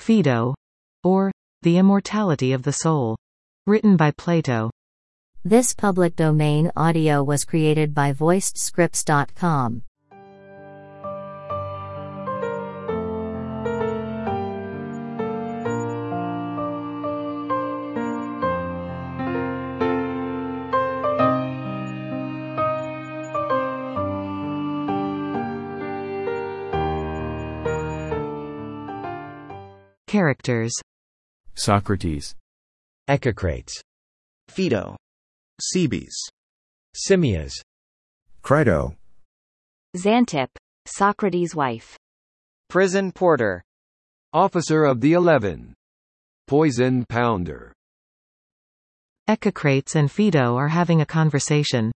Phaedo, or The Immortality of the Soul. Written by Plato. This public domain audio was created by VoicedScripts.com. Characters: Socrates, Echecrates, Phaedo, Cebes, Simmias, Crito, Xanthippe, Socrates' wife. Prison porter, officer of the 11, poison pounder. Echecrates and Phaedo are having a conversation.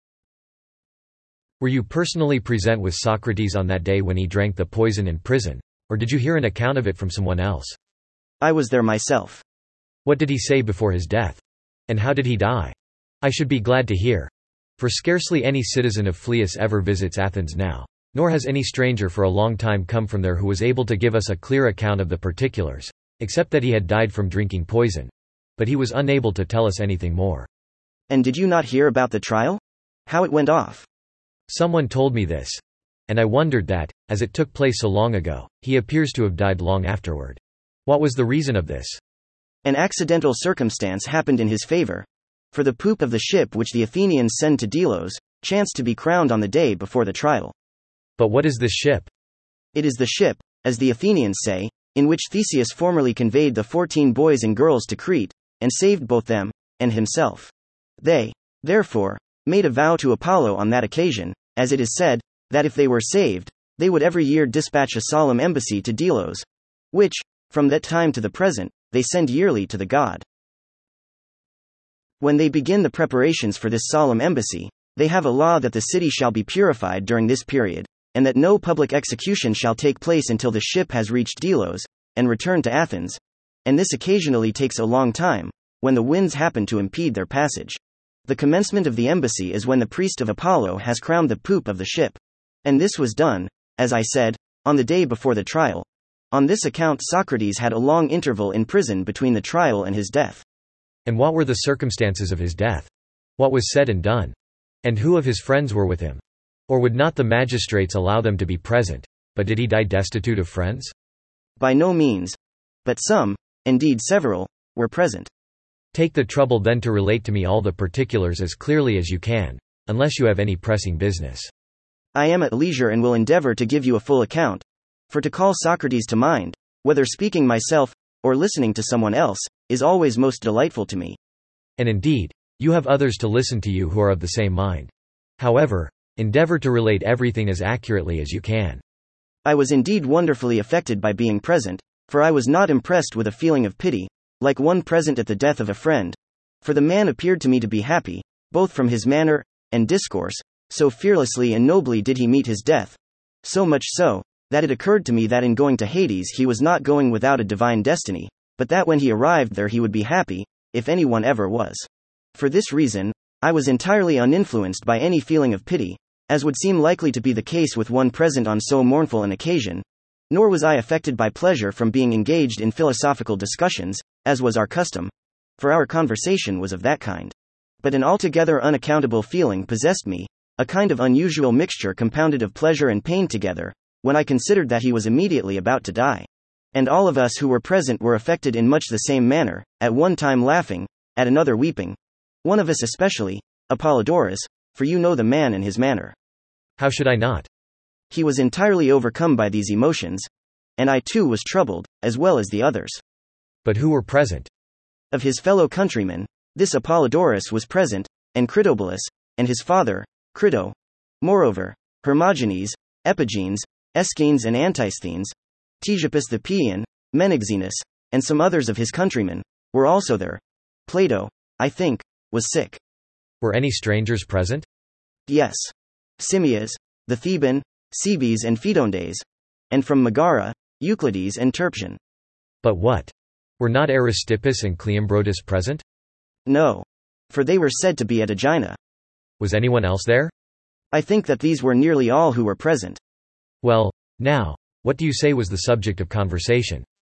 Were you personally present with Socrates on that day when he drank the poison in prison, or did you hear an account of it from someone else? I was there myself. What did he say before his death? And how did he die? I should be glad to hear. For scarcely any citizen of Phlius ever visits Athens now, nor has any stranger for a long time come from there who was able to give us a clear account of the particulars, except that he had died from drinking poison. But he was unable to tell us anything more. And did you not hear about the trial? How it went off? Someone told me this. And I wondered that, as it took place so long ago, he appears to have died long afterward. What was the reason of this? An accidental circumstance happened in his favor. For the poop of the ship which the Athenians send to Delos, chanced to be crowned on the day before the trial. But what is this ship? It is the ship, as the Athenians say, in which Theseus formerly conveyed the 14 boys and girls to Crete, and saved both them, and himself. They, therefore, made a vow to Apollo on that occasion, as it is said, that if they were saved, they would every year dispatch a solemn embassy to Delos, which, from that time to the present, they send yearly to the god. When they begin the preparations for this solemn embassy, they have a law that the city shall be purified during this period, and that no public execution shall take place until the ship has reached Delos, and returned to Athens. And this occasionally takes a long time, when the winds happen to impede their passage. The commencement of the embassy is when the priest of Apollo has crowned the poop of the ship. And this was done, as I said, on the day before the trial. On this account Socrates had a long interval in prison between the trial and his death. And what were the circumstances of his death? What was said and done? And who of his friends were with him? Or would not the magistrates allow them to be present? But did he die destitute of friends? By no means. But some, indeed several, were present. Take the trouble then to relate to me all the particulars as clearly as you can, unless you have any pressing business. I am at leisure and will endeavor to give you a full account. For to call Socrates to mind, whether speaking myself, or listening to someone else, is always most delightful to me. And indeed, you have others to listen to you who are of the same mind. However, endeavor to relate everything as accurately as you can. I was indeed wonderfully affected by being present, for I was not impressed with a feeling of pity, like one present at the death of a friend. For the man appeared to me to be happy, both from his manner and discourse, so fearlessly and nobly did he meet his death. So much so, that it occurred to me that in going to Hades he was not going without a divine destiny, but that when he arrived there he would be happy, if anyone ever was. For this reason, I was entirely uninfluenced by any feeling of pity, as would seem likely to be the case with one present on so mournful an occasion, nor was I affected by pleasure from being engaged in philosophical discussions, as was our custom, for our conversation was of that kind. But an altogether unaccountable feeling possessed me, a kind of unusual mixture compounded of pleasure and pain together, when I considered that he was immediately about to die. And all of us who were present were affected in much the same manner, at one time laughing, at another weeping. One of us especially, Apollodorus, for you know the man and his manner. How should I not? He was entirely overcome by these emotions, and I too was troubled, as well as the others. But who were present? Of his fellow countrymen, this Apollodorus was present, and Critobulus, and his father, Crito. Moreover, Hermogenes, Epigenes, Aeschines and Antisthenes, Ctesippus the Paean, Menexenus, and some others of his countrymen, were also there. Plato, I think, was sick. Were any strangers present? Yes. Simmias, the Theban, Cebes and Phaedondes, and from Megara, Euclides and Terpsion. But what? Were not Aristippus and Cleombrotus present? No. For they were said to be at Aegina. Was anyone else there? I think that these were nearly all who were present. Well, now, what do you say was the subject of conversation?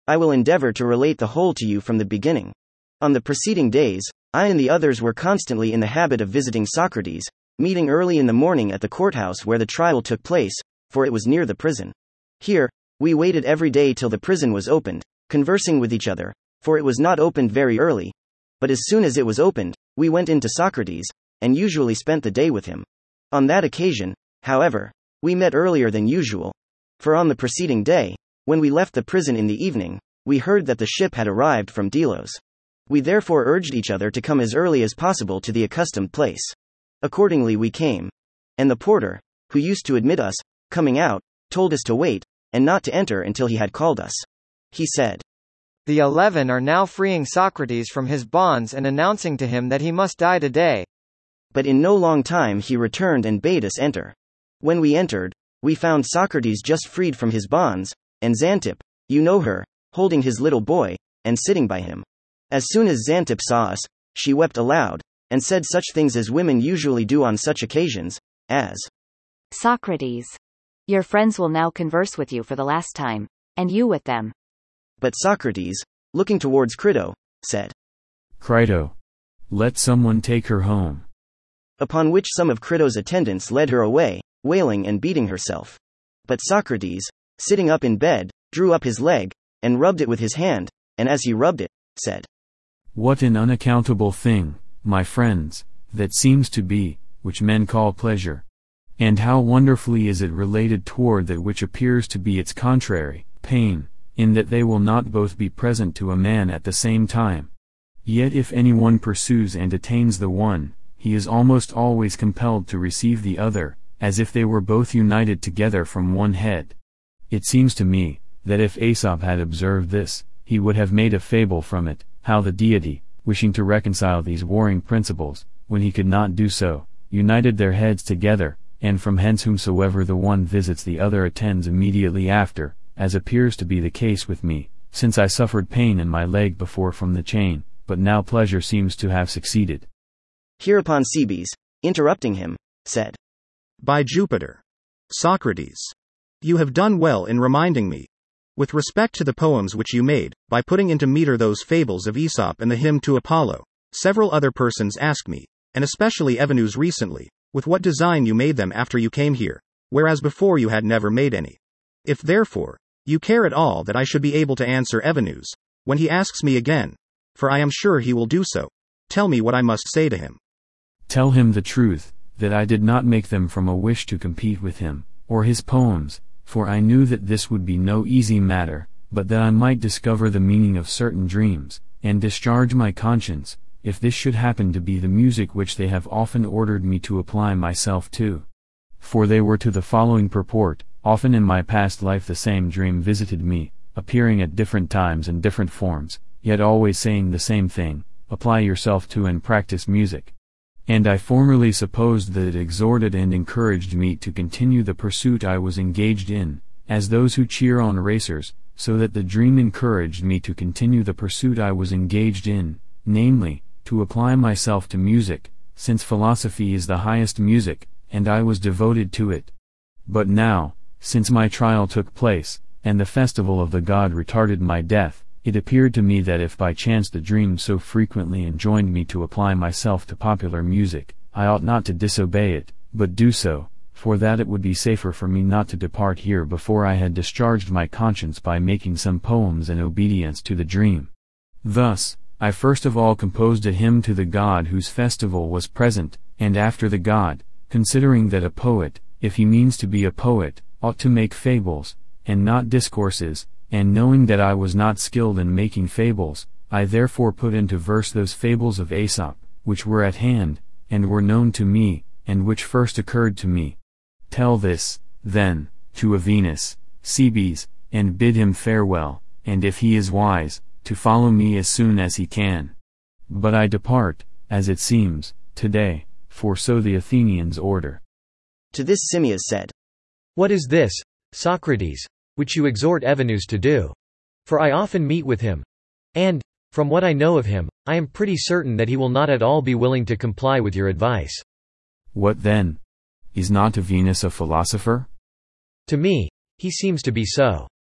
I will endeavor to relate the whole to you from the beginning. On the preceding days, I and the others were constantly in the habit of visiting Socrates, meeting early in the morning at the courthouse where the trial took place, for it was near the prison. Here, we waited every day till the prison was opened, conversing with each other, for it was not opened very early. But as soon as it was opened, we went in to Socrates, and usually spent the day with him. On that occasion, however, we met earlier than usual. For on the preceding day, when we left the prison in the evening, we heard that the ship had arrived from Delos. We therefore urged each other to come as early as possible to the accustomed place. Accordingly we came. And the porter, who used to admit us, coming out, told us to wait, and not to enter until he had called us. He said, "The 11 are now freeing Socrates from his bonds and announcing to him that he must die today." But in no long time he returned and bade us enter. When we entered, we found Socrates just freed from his bonds, and Xanthippe, you know her, holding his little boy, and sitting by him. As soon as Xanthippe saw us, she wept aloud, and said such things as women usually do on such occasions, as, Socrates, your friends will now converse with you for the last time, and you with them. But Socrates, looking towards Crito, said, Crito, let someone take her home. Upon which some of Crito's attendants led her away, wailing and beating herself. But Socrates, sitting up in bed, drew up his leg, and rubbed it with his hand, and as he rubbed it, said, What an unaccountable thing, my friends, that seems to be, which men call pleasure. And how wonderfully is it related toward that which appears to be its contrary, pain, in that they will not both be present to a man at the same time. Yet if any one pursues and attains the one, he is almost always compelled to receive the other, as if they were both united together from one head. It seems to me, that if Aesop had observed this, he would have made a fable from it, how the deity, wishing to reconcile these warring principles, when he could not do so, united their heads together, and from hence whomsoever the one visits the other attends immediately after, as appears to be the case with me, since I suffered pain in my leg before from the chain, but now pleasure seems to have succeeded. Hereupon Cebes, interrupting him, said, By Jupiter, Socrates, you have done well in reminding me, with respect to the poems which you made, by putting into meter those fables of Aesop and the hymn to Apollo. Several other persons asked me, and especially Evenus recently, with what design you made them after you came here, whereas before you had never made any. If therefore, you care at all that I should be able to answer Evenus, when he asks me again, for I am sure he will do so, tell me what I must say to him. Tell him the truth, that I did not make them from a wish to compete with him, or his poems, for I knew that this would be no easy matter, but that I might discover the meaning of certain dreams, and discharge my conscience, if this should happen to be the music which they have often ordered me to apply myself to. For they were to the following purport: often in my past life the same dream visited me, appearing at different times and different forms, yet always saying the same thing, apply yourself to and practice music. And I formerly supposed that it exhorted and encouraged me to continue the pursuit I was engaged in, as those who cheer on racers, so that the dream encouraged me to continue the pursuit I was engaged in, namely, to apply myself to music, since philosophy is the highest music, and I was devoted to it. But now, since my trial took place, and the festival of the god retarded my death, it appeared to me that if by chance the dream so frequently enjoined me to apply myself to popular music, I ought not to disobey it, but do so, for that it would be safer for me not to depart here before I had discharged my conscience by making some poems in obedience to the dream. Thus, I first of all composed a hymn to the god whose festival was present, and after the god, considering that a poet, if he means to be a poet, ought to make fables, and not discourses, and knowing that I was not skilled in making fables, I therefore put into verse those fables of Aesop, which were at hand, and were known to me, and which first occurred to me. Tell this, then, to Evenus, Cebes, and bid him farewell, and if he is wise, to follow me as soon as he can. But I depart, as it seems, today, for so the Athenians order. To this Simmias said, What is this, Socrates, which you exhort Evenus to do? For I often meet with him. And, from what I know of him, I am pretty certain that he will not at all be willing to comply with your advice. What then? Is not Evenus a philosopher? To me, he seems to be so.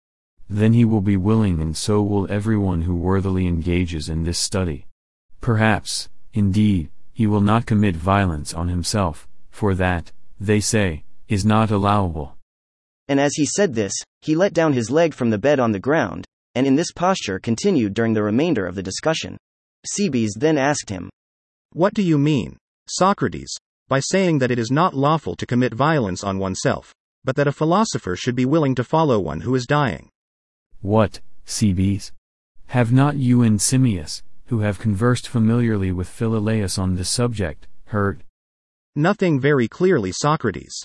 then he will be willing, and so will everyone who worthily engages in this study. Perhaps, indeed, he will not commit violence on himself, for that, they say, is not allowable. And as he said this, he let down his leg from the bed on the ground, and in this posture continued during the remainder of the discussion. Cebes then asked him, What do you mean, Socrates, by saying that it is not lawful to commit violence on oneself, but that a philosopher should be willing to follow one who is dying? What, Cebes? Have not you and Simmias, who have conversed familiarly with Philolaus on this subject, heard? Nothing very clearly, Socrates.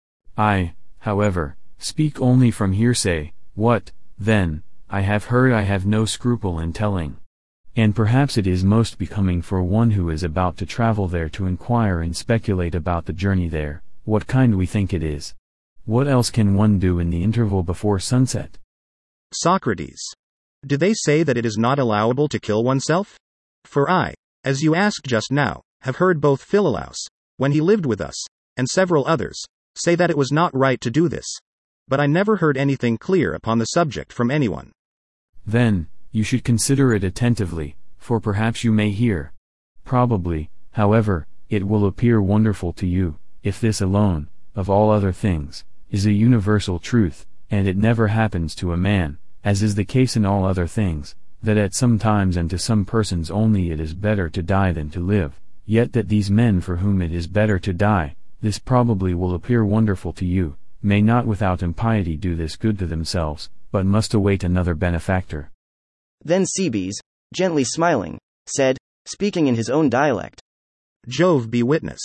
I, however, speak only from hearsay. What, then, I have heard I have no scruple in telling. And perhaps it is most becoming for one who is about to travel there to inquire and speculate about the journey there, what kind we think it is. What else can one do in the interval before sunset? Socrates. Do they say that it is not allowable to kill oneself? For I, as you asked just now, have heard both Philolaus, when he lived with us, and several others, say that it was not right to do this. But I never heard anything clear upon the subject from anyone. Then, you should consider it attentively, for perhaps you may hear. Probably, however, it will appear wonderful to you, if this alone, of all other things, is a universal truth, and it never happens to a man, as is the case in all other things, that at some times and to some persons only it is better to die than to live, yet that these men for whom it is better to die, this probably will appear wonderful to you, may not without impiety do this good to themselves, but must await another benefactor. Then Cebes, gently smiling, said, speaking in his own dialect, Jove be witness.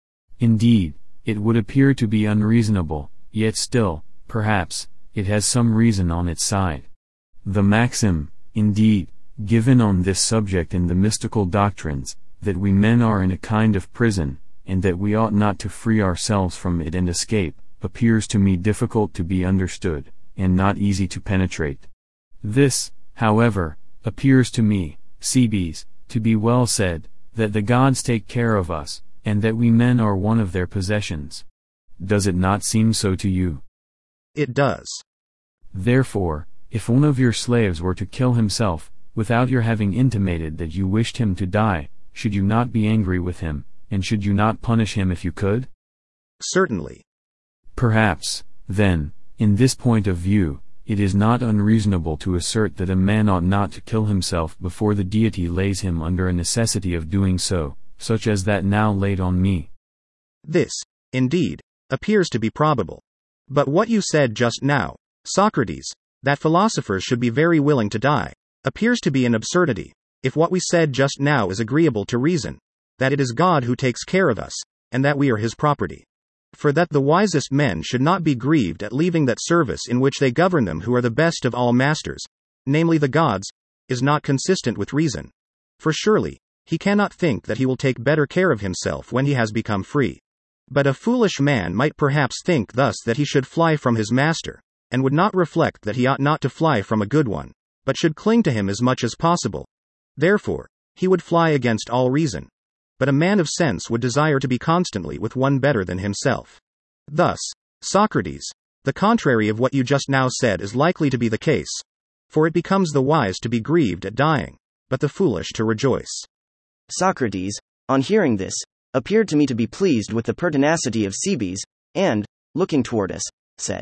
Indeed, it would appear to be unreasonable, yet still, perhaps, it has some reason on its side. The maxim, indeed, given on this subject in the mystical doctrines, that we men are in a kind of prison, and that we ought not to free ourselves from it and escape, appears to me difficult to be understood, and not easy to penetrate. This, however, appears to me, Cebes, to be well said, that the gods take care of us, and that we men are one of their possessions. Does it not seem so to you? It does. Therefore, if one of your slaves were to kill himself, without your having intimated that you wished him to die, should you not be angry with him, and should you not punish him if you could? Certainly. Perhaps, then, in this point of view, it is not unreasonable to assert that a man ought not to kill himself before the deity lays him under a necessity of doing so, such as that now laid on me. This, indeed, appears to be probable. But what you said just now, Socrates, that philosophers should be very willing to die, appears to be an absurdity, if what we said just now is agreeable to reason, that it is God who takes care of us, and that we are his property. For that the wisest men should not be grieved at leaving that service in which they govern them who are the best of all masters, namely the gods, is not consistent with reason. For surely, he cannot think that he will take better care of himself when he has become free. But a foolish man might perhaps think thus that he should fly from his master, and would not reflect that he ought not to fly from a good one, but should cling to him as much as possible. Therefore, he would fly against all reason. But a man of sense would desire to be constantly with one better than himself. Thus, Socrates, the contrary of what you just now said is likely to be the case. For it becomes the wise to be grieved at dying, but the foolish to rejoice. Socrates, on hearing this, appeared to me to be pleased with the pertinacity of Cebes, and, looking toward us, said,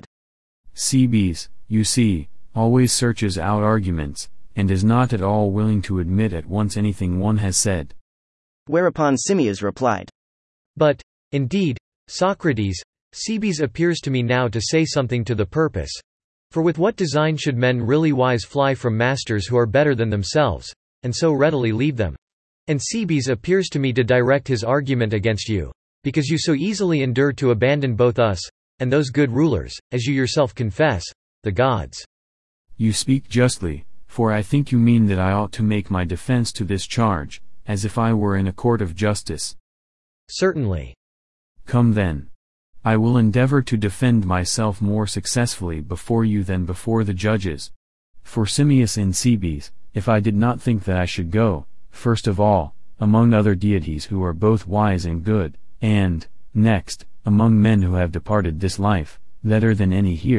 Cebes, you see, always searches out arguments, and is not at all willing to admit at once anything one has said. Whereupon Simmias replied, But, indeed, Socrates, Cebes appears to me now to say something to the purpose. For with what design should men really wise fly from masters who are better than themselves, and so readily leave them? And Cebes appears to me to direct his argument against you, because you so easily endure to abandon both us, and those good rulers, as you yourself confess, the gods. You speak justly, for I think you mean that I ought to make my defense to this charge, as if I were in a court of justice. Certainly. Come then. I will endeavor to defend myself more successfully before you than before the judges. For Simmias and Cebes, if I did not think that I should go, first of all, among other deities who are both wise and good, and, next, among men who have departed this life, better than any here,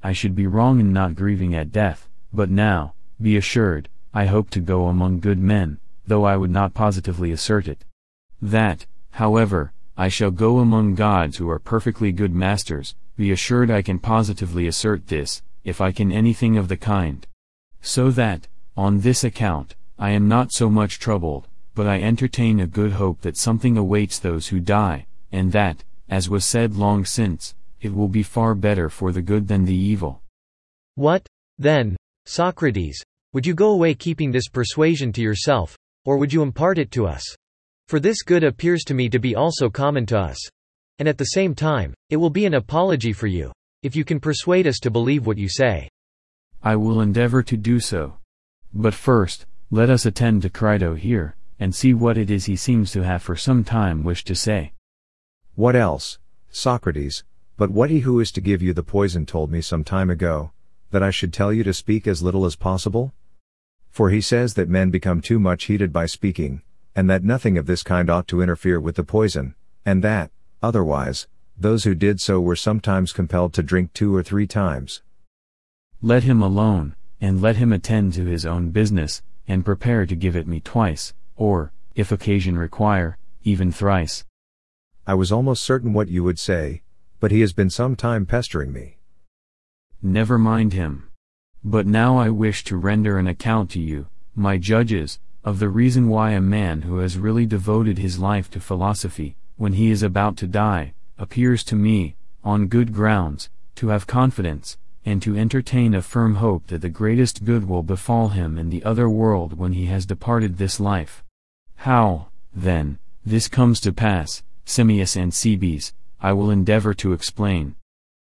I should be wrong in not grieving at death, but now, be assured, I hope to go among good men, though I would not positively assert it. That, however, I shall go among gods who are perfectly good masters, be assured I can positively assert this, if I can anything of the kind. So that, on this account, I am not so much troubled, but I entertain a good hope that something awaits those who die, and that, as was said long since, it will be far better for the good than the evil. What, then, Socrates, would you go away keeping this persuasion to yourself, or would you impart it to us? For this good appears to me to be also common to us. And at the same time, it will be an apology for you, if you can persuade us to believe what you say. I will endeavor to do so. But first, let us attend to Crito here, and see what it is he seems to have for some time wished to say. What else, Socrates, but what he who is to give you the poison told me some time ago, that I should tell you to speak as little as possible? For he says that men become too much heated by speaking, and that nothing of this kind ought to interfere with the poison, and that, otherwise, those who did so were sometimes compelled to drink 2 or 3 times. Let him alone, and let him attend to his own business, and prepare to give it me twice, or, if occasion require, even thrice. I was almost certain what you would say, but he has been some time pestering me. Never mind him. But now I wish to render an account to you, my judges, of the reason why a man who has really devoted his life to philosophy, when he is about to die, appears to me, on good grounds, to have confidence, and to entertain a firm hope that the greatest good will befall him in the other world when he has departed this life. How, then, this comes to pass, Simmias and Cebes, I will endeavor to explain.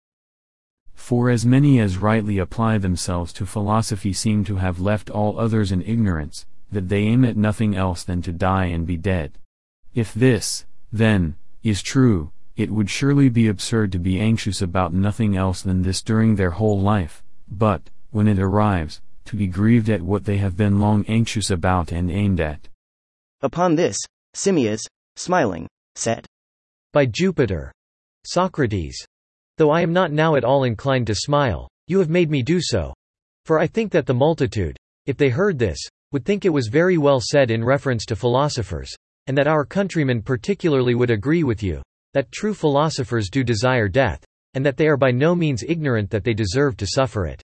For as many as rightly apply themselves to philosophy seem to have left all others in ignorance, that they aim at nothing else than to die and be dead. If this, then, is true, it would surely be absurd to be anxious about nothing else than this during their whole life, but, when it arrives, to be grieved at what they have been long anxious about and aimed at. Upon this, Simmias, smiling, said, By Jupiter, Socrates, though I am not now at all inclined to smile, you have made me do so. For I think that the multitude, if they heard this, would think it was very well said in reference to philosophers, and that our countrymen particularly would agree with you, that true philosophers do desire death, and that they are by no means ignorant that they deserve to suffer it.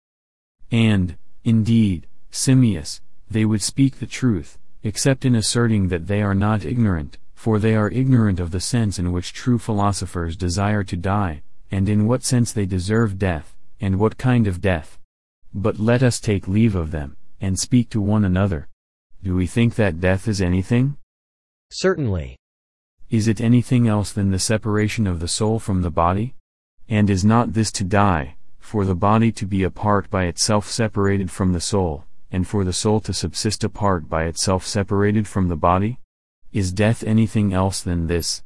And, indeed, Simmias, they would speak the truth, except in asserting that they are not ignorant, for they are ignorant of the sense in which true philosophers desire to die, and in what sense they deserve death, and what kind of death. But let us take leave of them, and speak to one another. Do we think that death is anything? Certainly. Is it anything else than the separation of the soul from the body? And is not this to die, for the body to be apart by itself separated from the soul, and for the soul to subsist apart by itself separated from the body? Is death anything else than this?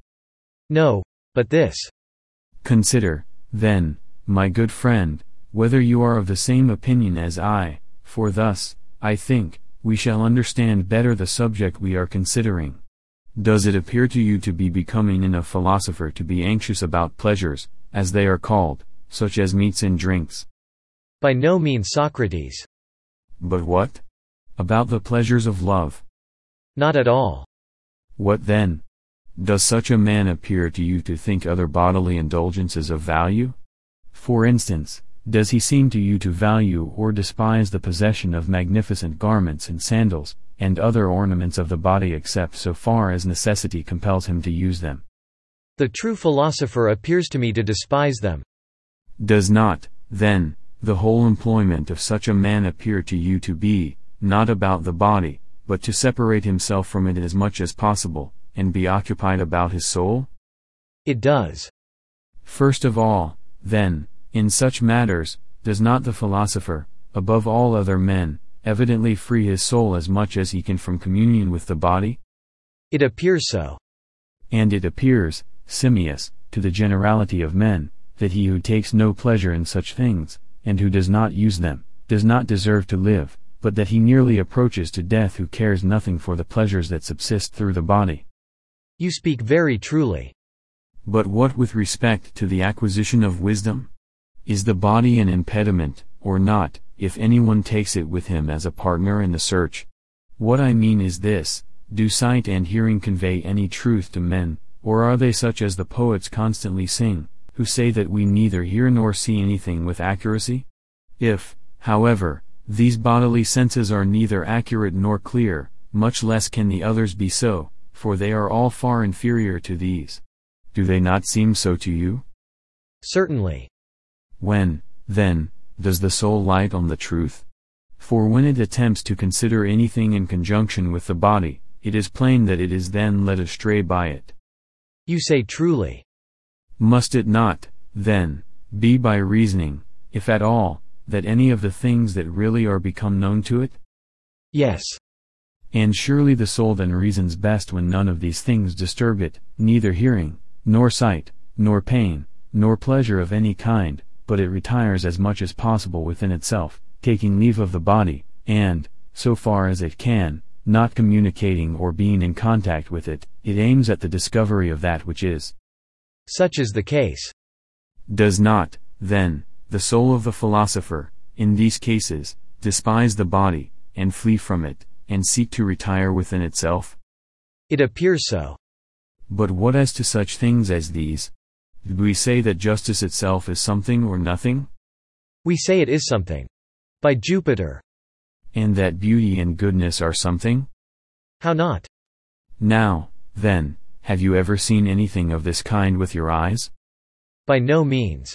No, but this. Consider, then, my good friend, whether you are of the same opinion as I, for thus, I think, we shall understand better the subject we are considering. Does it appear to you to be becoming in a philosopher to be anxious about pleasures, as they are called, such as meats and drinks? By no means, Socrates. But what? About the pleasures of love? Not at all. What then? Does such a man appear to you to think other bodily indulgences of value? For instance, does he seem to you to value or despise the possession of magnificent garments and sandals, and other ornaments of the body except so far as necessity compels him to use them? The true philosopher appears to me to despise them. Does not, then, the whole employment of such a man appear to you to be, not about the body, but to separate himself from it as much as possible, and be occupied about his soul? It does. First of all, then, in such matters, does not the philosopher, above all other men, evidently free his soul as much as he can from communion with the body? It appears so. And it appears, Simmias, to the generality of men, that he who takes no pleasure in such things, and who does not use them, does not deserve to live, but that he nearly approaches to death who cares nothing for the pleasures that subsist through the body. You speak very truly. But what with respect to the acquisition of wisdom? Is the body an impediment, or not, if anyone takes it with him as a partner in the search? What I mean is this: do sight and hearing convey any truth to men, or are they such as the poets constantly sing, who say that we neither hear nor see anything with accuracy? If, however, these bodily senses are neither accurate nor clear, much less can the others be so, for they are all far inferior to these. Do they not seem so to you? Certainly. When, then, does the soul light on the truth? For when it attempts to consider anything in conjunction with the body, it is plain that it is then led astray by it. You say truly. Must it not, then, be by reasoning, if at all, that any of the things that really are become known to it? Yes. And surely the soul then reasons best when none of these things disturb it, neither hearing, nor sight, nor pain, nor pleasure of any kind, but it retires as much as possible within itself, taking leave of the body, and, so far as it can, not communicating or being in contact with it, it aims at the discovery of that which is. Such is the case. Does not, then, the soul of the philosopher, in these cases, despise the body, and flee from it, and seek to retire within itself? It appears so. But what as to such things as these? Do we say that justice itself is something or nothing? We say it is something. By Jupiter. And that beauty and goodness are something? How not? Now, then, have you ever seen anything of this kind with your eyes? By no means.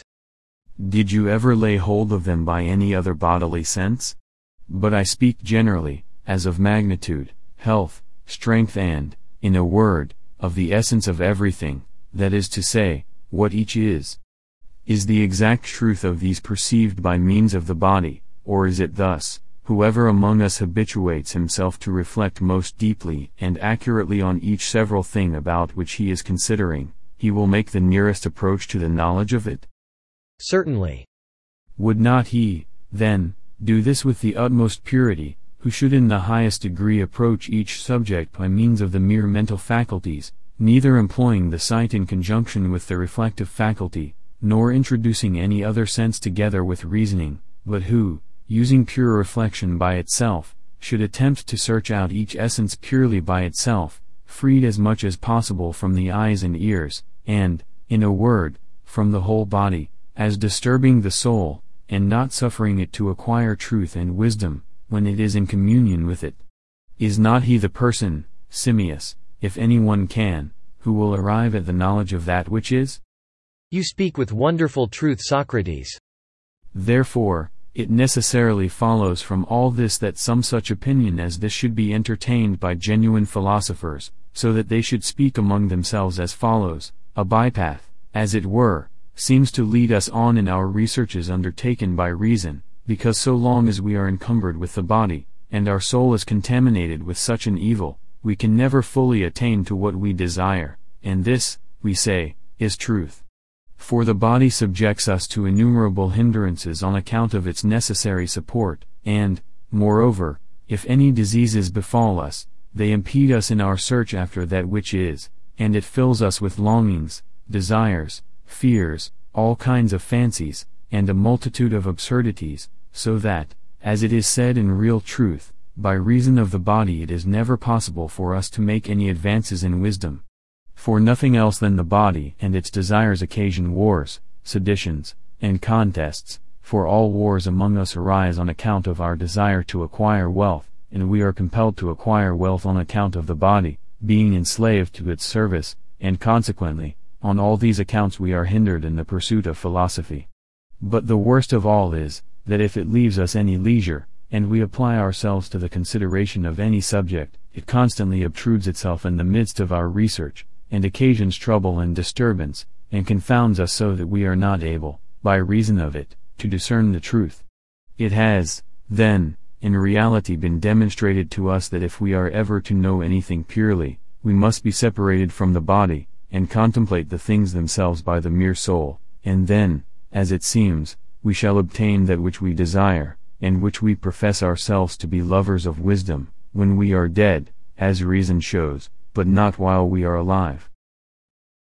Did you ever lay hold of them by any other bodily sense? But I speak generally, as of magnitude, health, strength and, in a word, of the essence of everything, that is to say, what each is. Is the exact truth of these perceived by means of the body, or is it thus: whoever among us habituates himself to reflect most deeply and accurately on each several thing about which he is considering, he will make the nearest approach to the knowledge of it? Certainly. Would not he, then, do this with the utmost purity, who should in the highest degree approach each subject by means of the mere mental faculties, neither employing the sight in conjunction with the reflective faculty, nor introducing any other sense together with reasoning, but who, using pure reflection by itself, should attempt to search out each essence purely by itself, freed as much as possible from the eyes and ears, and, in a word, from the whole body, as disturbing the soul, and not suffering it to acquire truth and wisdom, when it is in communion with it? Is not he the person, Simmias, if anyone can, who will arrive at the knowledge of that which is? You speak with wonderful truth, Socrates. Therefore, it necessarily follows from all this that some such opinion as this should be entertained by genuine philosophers, so that they should speak among themselves as follows: a bypath, as it were, seems to lead us on in our researches undertaken by reason, because so long as we are encumbered with the body, and our soul is contaminated with such an evil, we can never fully attain to what we desire, and this, we say, is truth. For the body subjects us to innumerable hindrances on account of its necessary support, and, moreover, if any diseases befall us, they impede us in our search after that which is, and it fills us with longings, desires, fears, all kinds of fancies, and a multitude of absurdities, so that, as it is said in real truth, by reason of the body it is never possible for us to make any advances in wisdom. For nothing else than the body and its desires occasion wars, seditions, and contests, for all wars among us arise on account of our desire to acquire wealth, and we are compelled to acquire wealth on account of the body, being enslaved to its service, and consequently, on all these accounts we are hindered in the pursuit of philosophy. But the worst of all is, that if it leaves us any leisure, and we apply ourselves to the consideration of any subject, it constantly obtrudes itself in the midst of our research, and occasions trouble and disturbance, and confounds us so that we are not able, by reason of it, to discern the truth. It has, then, in reality been demonstrated to us that if we are ever to know anything purely, we must be separated from the body, and contemplate the things themselves by the mere soul, and then, as it seems, we shall obtain that which we desire, and which we profess ourselves to be lovers of wisdom, when we are dead, as reason shows, but not while we are alive.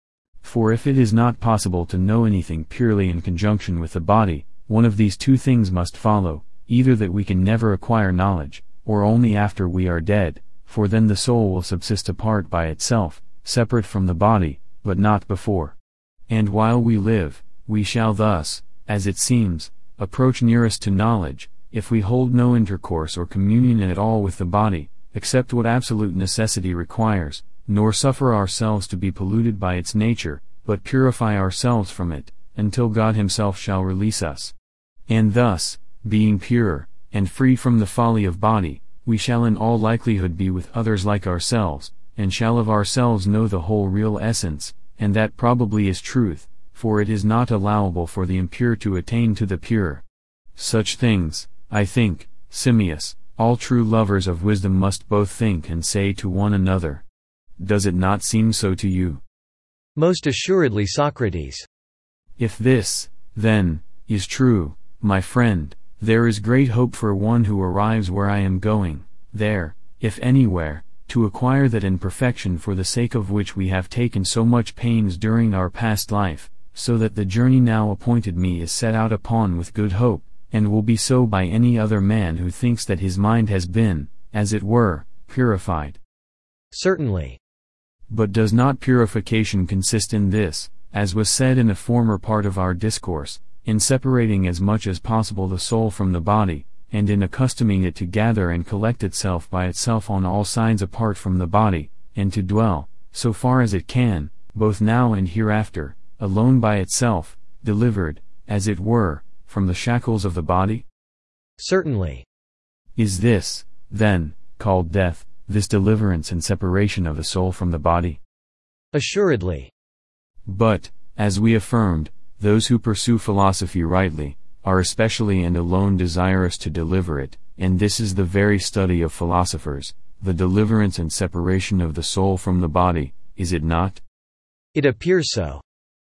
For if it is not possible to know anything purely in conjunction with the body, one of these two things must follow, either that we can never acquire knowledge, or only after we are dead, for then the soul will subsist apart by itself, separate from the body, but not before. And while we live, we shall thus, as it seems, approach nearest to knowledge, if we hold no intercourse or communion at all with the body, except what absolute necessity requires, nor suffer ourselves to be polluted by its nature, but purify ourselves from it, until God himself shall release us. And thus, being pure, and free from the folly of body, we shall in all likelihood be with others like ourselves, and shall of ourselves know the whole real essence, and that probably is truth, for it is not allowable for the impure to attain to the pure. Such things, I think, Simmias, all true lovers of wisdom must both think and say to one another. Does it not seem so to you? Most assuredly, Socrates. If this, then, is true, my friend, there is great hope for one who arrives where I am going, there, if anywhere, to acquire that in perfection for the sake of which we have taken so much pains during our past life, so that the journey now appointed me is set out upon with good hope, and will be so by any other man who thinks that his mind has been, as it were, purified. Certainly. But does not purification consist in this, as was said in a former part of our discourse, in separating as much as possible the soul from the body, and in accustoming it to gather and collect itself by itself on all sides apart from the body, and to dwell, so far as it can, both now and hereafter, alone by itself, delivered, as it were, from the shackles of the body? Certainly. Is this, then, called death, this deliverance and separation of the soul from the body? Assuredly. But, as we affirmed, those who pursue philosophy rightly, are especially and alone desirous to deliver it, and this is the very study of philosophers, the deliverance and separation of the soul from the body, is it not? It appears so.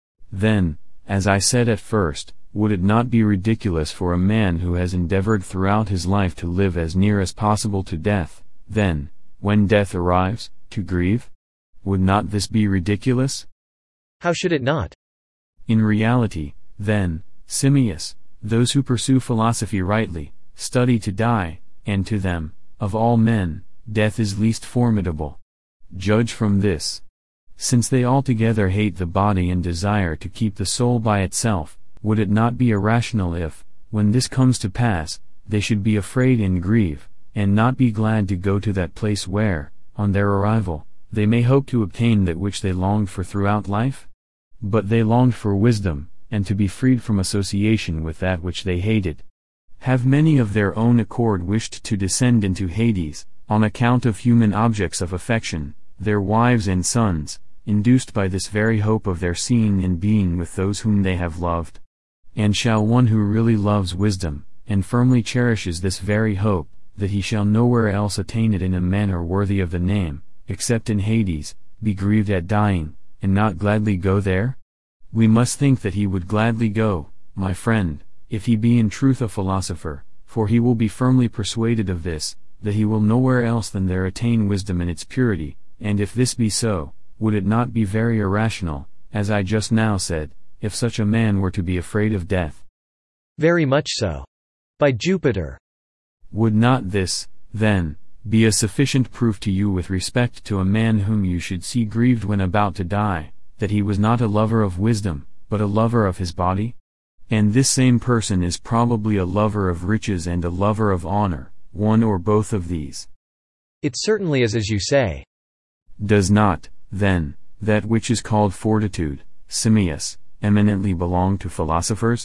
Then, as I said at first, would it not be ridiculous for a man who has endeavored throughout his life to live as near as possible to death, then, when death arrives, to grieve? Would not this be ridiculous? How should it not? In reality, then, Simmias, those who pursue philosophy rightly, study to die, and to them, of all men, death is least formidable. Judge from this. Since they altogether hate the body and desire to keep the soul by itself, would it not be irrational if, when this comes to pass, they should be afraid and grieve, and not be glad to go to that place where, on their arrival, they may hope to obtain that which they longed for throughout life? But they longed for wisdom, and to be freed from association with that which they hated. Have many of their own accord wished to descend into Hades, on account of human objects of affection, their wives and sons, induced by this very hope of their seeing and being with those whom they have loved? And shall one who really loves wisdom, and firmly cherishes this very hope, that he shall nowhere else attain it in a manner worthy of the name, except in Hades, be grieved at dying, and not gladly go there? We must think that he would gladly go, my friend, if he be in truth a philosopher, for he will be firmly persuaded of this, that he will nowhere else than there attain wisdom in its purity, and if this be so, would it not be very irrational, as I just now said, if such a man were to be afraid of death? Very much so. By Jupiter. Would not this, then, be a sufficient proof to you with respect to a man whom you should see grieved when about to die, that he was not a lover of wisdom, but a lover of his body? And this same person is probably a lover of riches and a lover of honor, one or both of these. It certainly is as you say. Does not, then, that which is called fortitude, Simmias, eminently belong to philosophers?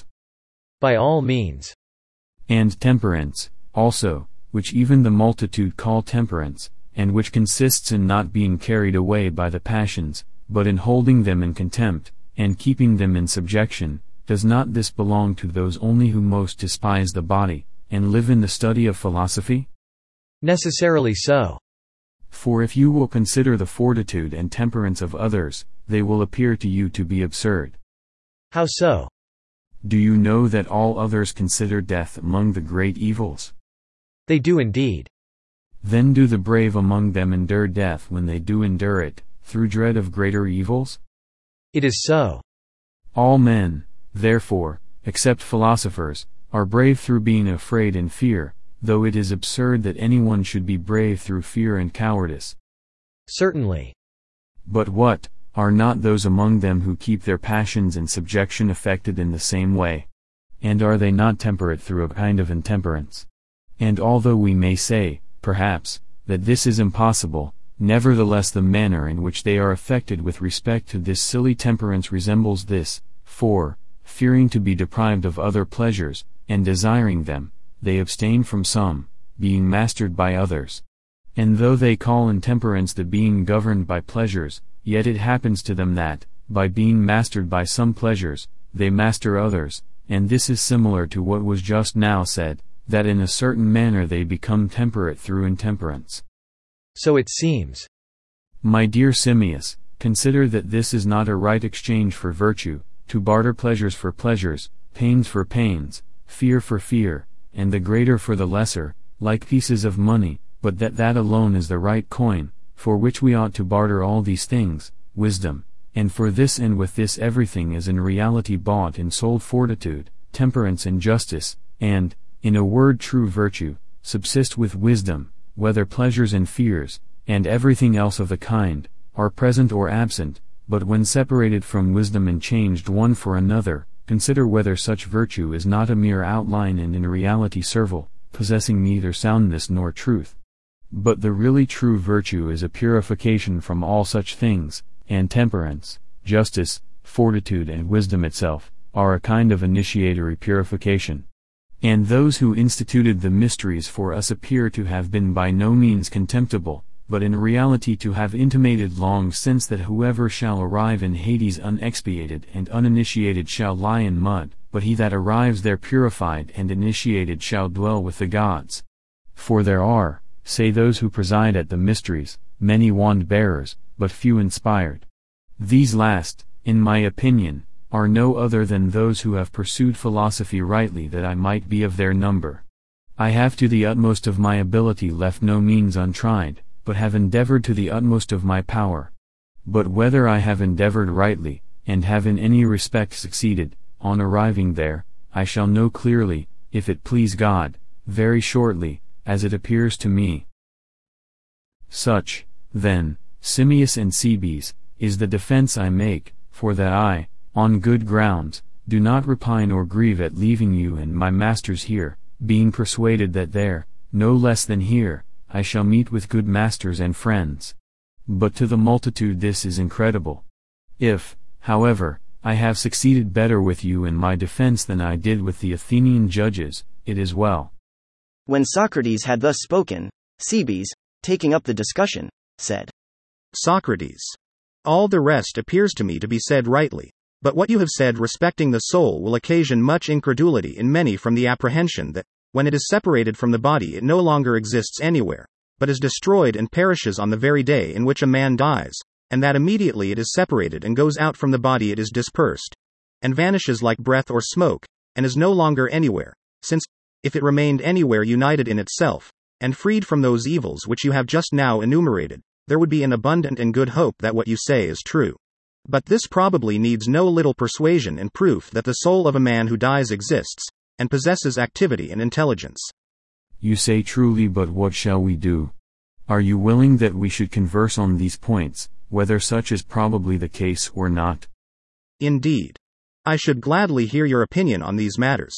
By all means. And temperance, also, which even the multitude call temperance, and which consists in not being carried away by the passions, but in holding them in contempt, and keeping them in subjection, does not this belong to those only who most despise the body, and live in the study of philosophy? Necessarily so. For if you will consider the fortitude and temperance of others, they will appear to you to be absurd. How so? Do you know that all others consider death among the great evils? They do indeed. Then do the brave among them endure death when they do endure it, through dread of greater evils? It is so. All men, therefore, except philosophers, are brave through being afraid and fear, though it is absurd that anyone should be brave through fear and cowardice. Certainly. But what, are not those among them who keep their passions in subjection affected in the same way? And are they not temperate through a kind of intemperance? And although we may say, perhaps, that this is impossible, nevertheless the manner in which they are affected with respect to this silly temperance resembles this, for, fearing to be deprived of other pleasures, and desiring them, they abstain from some, being mastered by others. And though they call intemperance the being governed by pleasures, yet it happens to them that, by being mastered by some pleasures, they master others, and this is similar to what was just now said, that in a certain manner they become temperate through intemperance. So it seems. My dear Simmias, consider that this is not a right exchange for virtue, to barter pleasures for pleasures, pains for pains, fear for fear, and the greater for the lesser, like pieces of money, but that alone is the right coin, for which we ought to barter all these things, wisdom, and for this and with this everything is in reality bought and sold fortitude, temperance and justice, and, in a word true virtue, subsist with wisdom, whether pleasures and fears, and everything else of the kind, are present or absent, but when separated from wisdom and changed one for another, consider whether such virtue is not a mere outline and in reality servile, possessing neither soundness nor truth. But the really true virtue is a purification from all such things, and temperance, justice, fortitude and wisdom itself, are a kind of initiatory purification. And those who instituted the mysteries for us appear to have been by no means contemptible, but in reality to have intimated long since that whoever shall arrive in Hades unexpiated and uninitiated shall lie in mud, but he that arrives there purified and initiated shall dwell with the gods. For there are, say those who preside at the mysteries, many wand-bearers, but few inspired. These last, in my opinion, are no other than those who have pursued philosophy rightly that I might be of their number. I have to the utmost of my ability left no means untried, but have endeavored to the utmost of my power. But whether I have endeavored rightly, and have in any respect succeeded, on arriving there, I shall know clearly, if it please God, very shortly, as it appears to me. Such, then, Simmias and Cebes, is the defense I make, for that I, on good grounds, do not repine or grieve at leaving you and my masters here, being persuaded that there, no less than here, I shall meet with good masters and friends. But to the multitude this is incredible. If, however, I have succeeded better with you in my defense than I did with the Athenian judges, it is well. When Socrates had thus spoken, Cebes, taking up the discussion, said, Socrates. All the rest appears to me to be said rightly, but what you have said respecting the soul will occasion much incredulity in many from the apprehension that, when it is separated from the body it no longer exists anywhere, but is destroyed and perishes on the very day in which a man dies, and that immediately it is separated and goes out from the body it is dispersed, and vanishes like breath or smoke, and is no longer anywhere, since, if it remained anywhere united in itself, and freed from those evils which you have just now enumerated, there would be an abundant and good hope that what you say is true. But this probably needs no little persuasion and proof that the soul of a man who dies exists, and possesses activity and intelligence. You say truly, but what shall we do? Are you willing that we should converse on these points, whether such is probably the case or not? Indeed. I should gladly hear your opinion on these matters.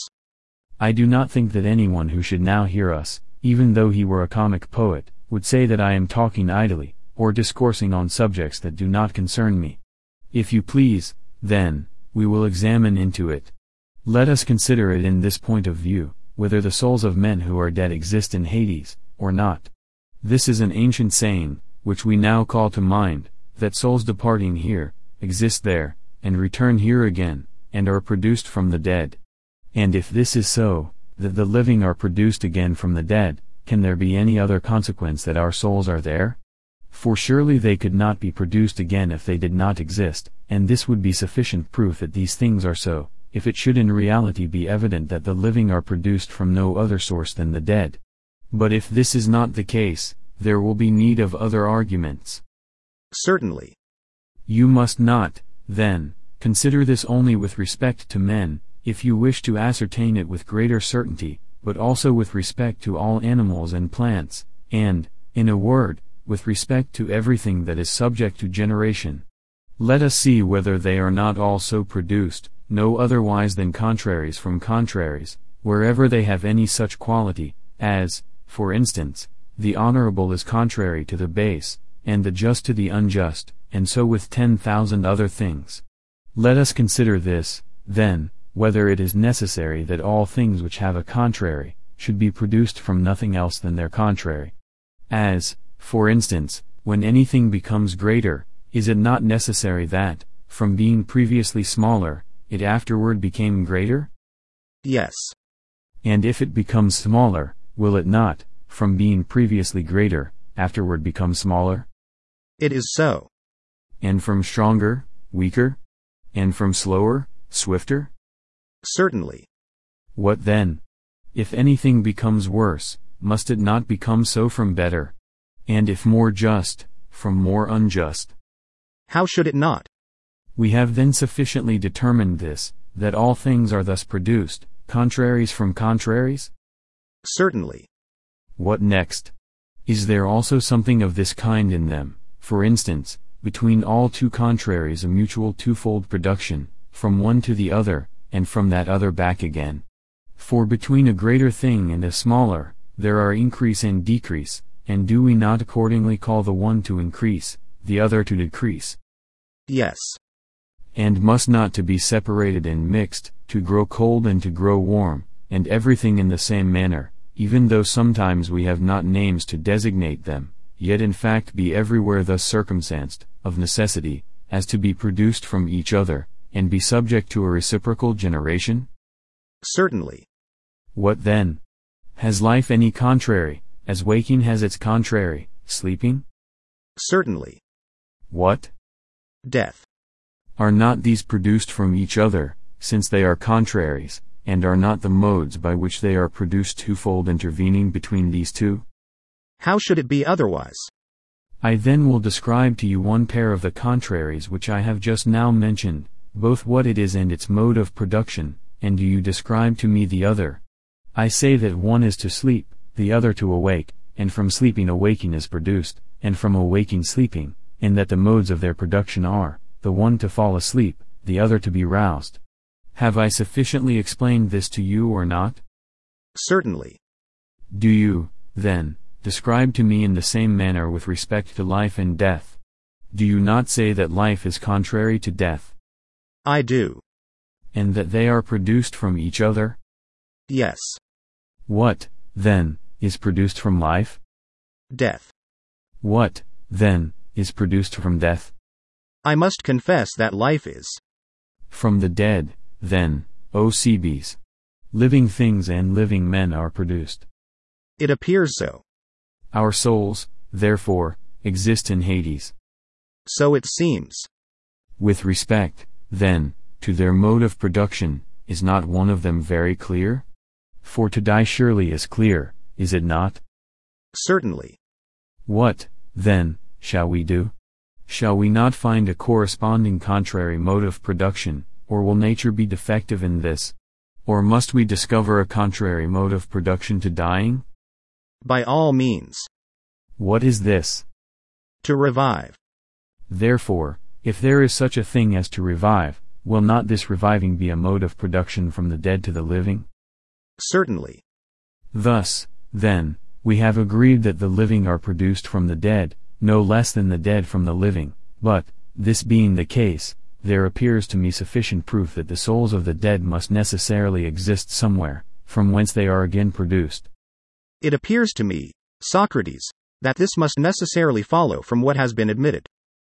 I do not think that anyone who should now hear us, even though he were a comic poet, would say that I am talking idly, or discoursing on subjects that do not concern me. If you please, then, we will examine into it. Let us consider it in this point of view, whether the souls of men who are dead exist in Hades, or not. This is an ancient saying, which we now call to mind, that souls departing here, exist there, and return here again, and are produced from the dead. And if this is so, that the living are produced again from the dead, can there be any other consequence that our souls are there? For surely they could not be produced again if they did not exist, and this would be sufficient proof that these things are so, if it should in reality be evident that the living are produced from no other source than the dead. But if this is not the case, there will be need of other arguments. Certainly. You must not, then, Consider this only with respect to men, if you wish to ascertain it with greater certainty, but also with respect to all animals and plants, and, in a word, with respect to everything that is subject to generation. Let us see whether they are not all so produced, no otherwise than contraries from contraries, wherever they have any such quality, as, for instance, the honorable is contrary to the base, and the just to the unjust, and so with 10,000 other things. Let us consider this, then, whether it is necessary that all things which have a contrary, should be produced from nothing else than their contrary. As, for instance, when anything becomes greater, is it not necessary that, from being previously smaller, it afterward became greater? Yes. And if it becomes smaller, will it not, from being previously greater, afterward become smaller? It is so. And from stronger, weaker? And from slower, swifter? Certainly. What then? If anything becomes worse, must it not become so from better? And if more just, from more unjust? How should it not? We have then sufficiently determined this, that all things are thus produced, contraries from contraries? Certainly. What next? Is there also something of this kind in them, for instance, between all two contraries a mutual twofold production, from one to the other, and from that other back again? For between a greater thing and a smaller, there are increase and decrease, and do we not accordingly call the one to increase, the other to decrease? Yes. And must not to be separated and mixed, to grow cold and to grow warm, and everything in the same manner, even though sometimes we have not names to designate them, yet in fact be everywhere thus circumstanced, of necessity, as to be produced from each other, and be subject to a reciprocal generation? Certainly. What then? Has life any contrary, as waking has its contrary, sleeping? Certainly. What? Death. Are not these produced from each other, since they are contraries, and are not the modes by which they are produced twofold intervening between these two? How should it be otherwise? I then will describe to you one pair of the contraries which I have just now mentioned, both what it is and its mode of production, and do you describe to me the other. I say that one is to sleep, the other to awake, and from sleeping awaking is produced, and from awaking sleeping, and that the modes of their production are, the one to fall asleep, the other to be roused. Have I sufficiently explained this to you or not? Certainly. Do you, then, describe to me in the same manner with respect to life and death? Do you not say that life is contrary to death? I do. And that they are produced from each other? Yes. What, then, is produced from life? Death. What, then, is produced from death? I must confess that life is. From the dead, then, O Cebes. Living things and living men are produced. It appears so. Our souls, therefore, exist in Hades. So it seems. With respect, then, to their mode of production, is not one of them very clear? For to die surely is clear, is it not? Certainly. What, then, shall we do? Shall we not find a corresponding contrary mode of production, or will nature be defective in this? Or must we discover a contrary mode of production to dying? By all means. What is this? To revive. Therefore, if there is such a thing as to revive, will not this reviving be a mode of production from the dead to the living? Certainly. Thus, then, we have agreed that the living are produced from the dead, no less than the dead from the living, but, this being the case, there appears to me sufficient proof that the souls of the dead must necessarily exist somewhere, from whence they are again produced. It appears to me, Socrates, that this must necessarily follow from what has been admitted.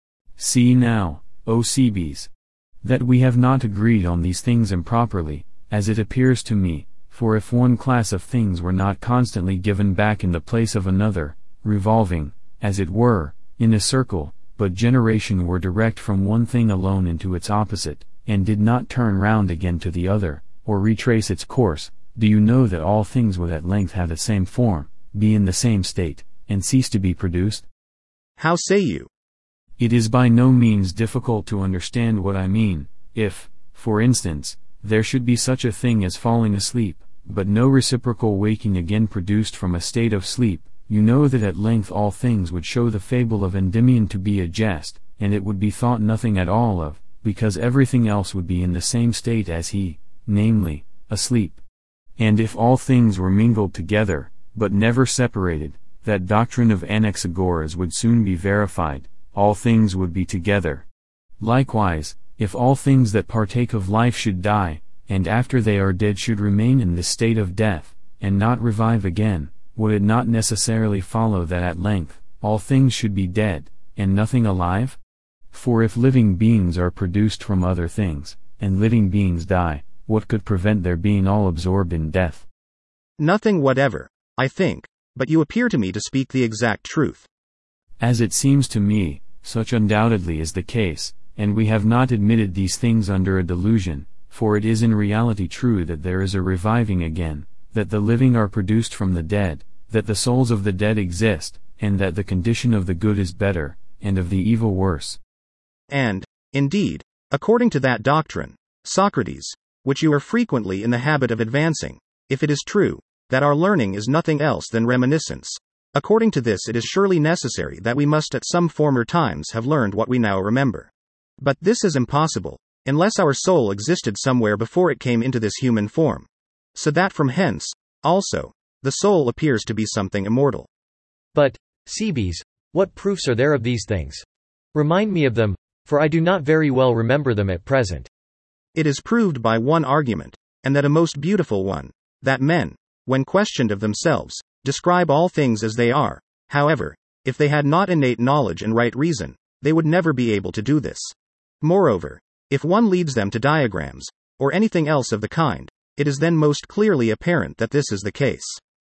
See now, O Cebes, that we have not agreed on these things improperly, as it appears to me, for if one class of things were not constantly given back in the place of another, revolving, as it were, in a circle, but generation were direct from one thing alone into its opposite, and did not turn round again to the other, or retrace its course, do you know that all things would at length have the same form, be in the same state, and cease to be produced? How say you? It is by no means difficult to understand what I mean, If, for instance, there should be such a thing as falling asleep, but no reciprocal waking again produced from a state of sleep, you know that at length all things would show the fable of Endymion to be a jest, and it would be thought nothing at all of, because everything else would be in the same state as he, namely, asleep. And if all things were mingled together, but never separated, that doctrine of Anaxagoras would soon be verified, all things would be together. Likewise, if all things that partake of life should die, and after they are dead should remain in this state of death, and not revive again, would it not necessarily follow that at length, all things should be dead, and nothing alive? For if living beings are produced from other things, and living beings die, what could prevent their being all absorbed in death? Nothing whatever, I think, but you appear to me to speak the exact truth. As it seems to me, such undoubtedly is the case, and we have not admitted these things under a delusion, for it is in reality true that there is a reviving again, that the living are produced from the dead, that the souls of the dead exist, and that the condition of the good is better, and of the evil worse. And, indeed, according to that doctrine, Socrates, which you are frequently in the habit of advancing, if it is true, that our learning is nothing else than reminiscence, according to this it is surely necessary that we must at some former times have learned what we now remember. But this is impossible, unless our soul existed somewhere before it came into this human form. So that from hence, also, the soul appears to be something immortal. But, Cebes, what proofs are there of these things? Remind me of them, for I do not very well remember them at present. It is proved by one argument, and that a most beautiful one, that men, when questioned of themselves, describe all things as they are. However, if they had not innate knowledge and right reason, they would never be able to do this. Moreover, if one leads them to diagrams, or anything else of the kind, it is then most clearly apparent that this is the case.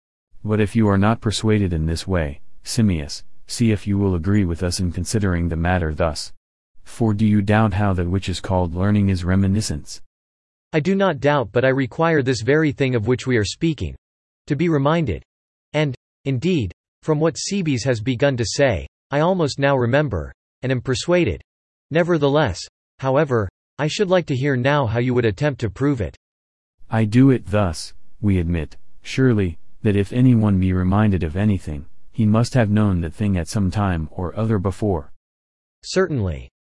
But if you are not persuaded in this way, Simmias, see if you will agree with us in considering the matter thus. For do you doubt how that which is called learning is reminiscence? I do not doubt, but I require this very thing of which we are speaking, to be reminded. And, indeed, from what Cebes has begun to say, I almost now remember, and am persuaded. Nevertheless, however, I should like to hear now how you would attempt to prove it. I do it thus, we admit, surely, that if anyone be reminded of anything, he must have known that thing at some time or other before. Certainly.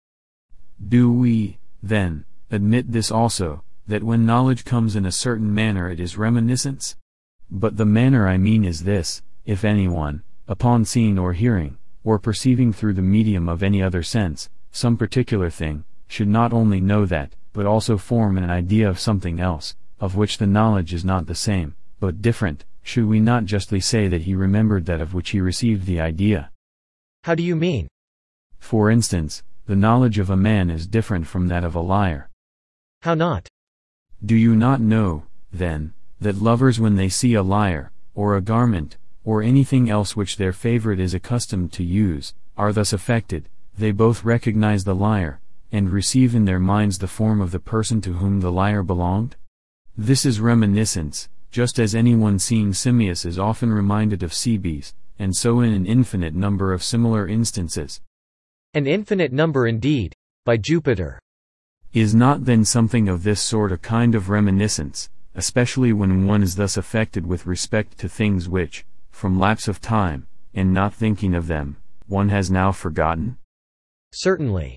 Do we, then, admit this also, that when knowledge comes in a certain manner it is reminiscence? But the manner I mean is this: if anyone, upon seeing or hearing, or perceiving through the medium of any other sense, some particular thing, should not only know that, but also form an idea of something else, of which the knowledge is not the same, but different, should we not justly say that he remembered that of which he received the idea? How do you mean? For instance, the knowledge of a man is different from that of a liar. How not? Do you not know, then, that lovers when they see a lyre, or a garment, or anything else which their favorite is accustomed to use, are thus affected, they both recognize the lyre, and receive in their minds the form of the person to whom the lyre belonged? This is reminiscence, just as anyone seeing Simmias is often reminded of Cebes, and so in an infinite number of similar instances. An infinite number indeed, by Jupiter. Is not then something of this sort a kind of reminiscence, especially when one is thus affected with respect to things which, from lapse of time, and not thinking of them, one has now forgotten? Certainly.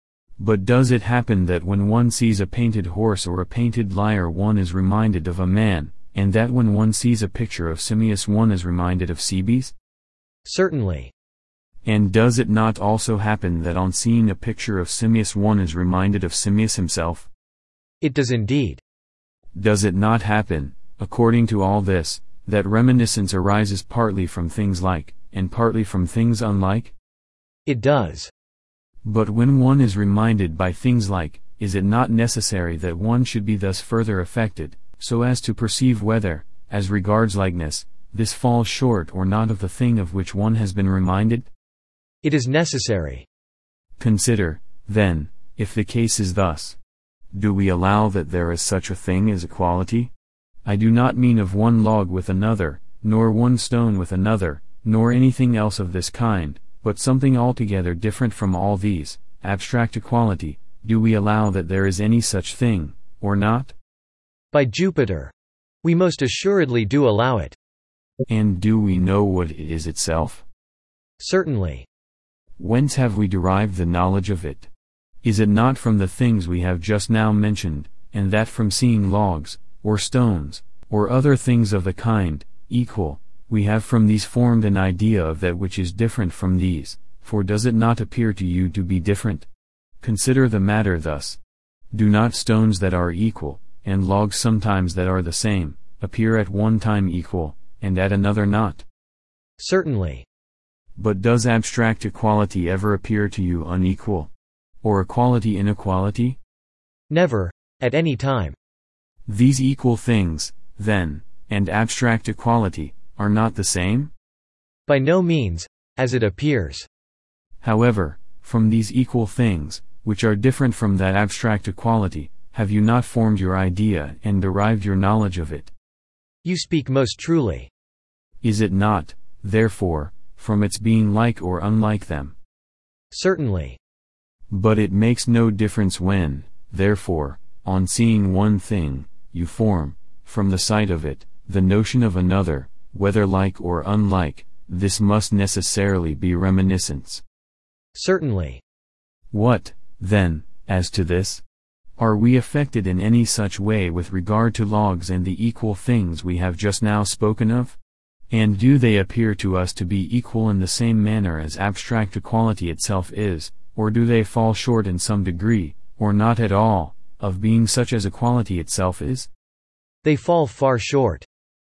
But does it happen that when one sees a painted horse or a painted lyre one is reminded of a man, and that when one sees a picture of Simmias one is reminded of Cebes? Certainly. And does it not also happen that on seeing a picture of Simmias one is reminded of Simmias himself? It does indeed. Does it not happen, according to all this, that reminiscence arises partly from things like, and partly from things unlike? It does. But when one is reminded by things like, is it not necessary that one should be thus further affected, so as to perceive whether, as regards likeness, this falls short or not of the thing of which one has been reminded? It is necessary. Consider, then, if the case is thus. Do we allow that there is such a thing as equality? I do not mean of one log with another, nor one stone with another, nor anything else of this kind, but something altogether different from all these, abstract equality, do we allow that there is any such thing, or not? By Jupiter! We most assuredly do allow it. And do we know what it is itself? Certainly. Whence have we derived the knowledge of it? Is it not from the things we have just now mentioned, and that from seeing logs, or stones, or other things of the kind, equal, we have from these formed an idea of that which is different from these, for does it not appear to you to be different? Consider the matter thus. Do not stones that are equal, and logs sometimes that are the same, appear at one time equal, and at another not? Certainly. But does abstract equality ever appear to you unequal? Or equality inequality? Never, at any time. These equal things, then, and abstract equality, are not the same? By no means, as it appears. However, from these equal things, which are different from that abstract equality, have you not formed your idea and derived your knowledge of it? You speak most truly. Is it not, therefore, from its being like or unlike them? Certainly. But it makes no difference when, therefore, on seeing one thing, you form, from the sight of it, the notion of another, whether like or unlike, this must necessarily be reminiscence. Certainly. What, then, as to this? Are we affected in any such way with regard to logs and the equal things we have just now spoken of? And do they appear to us to be equal in the same manner as abstract equality itself is, or do they fall short in some degree, or not at all, of being such as equality itself is? They fall far short.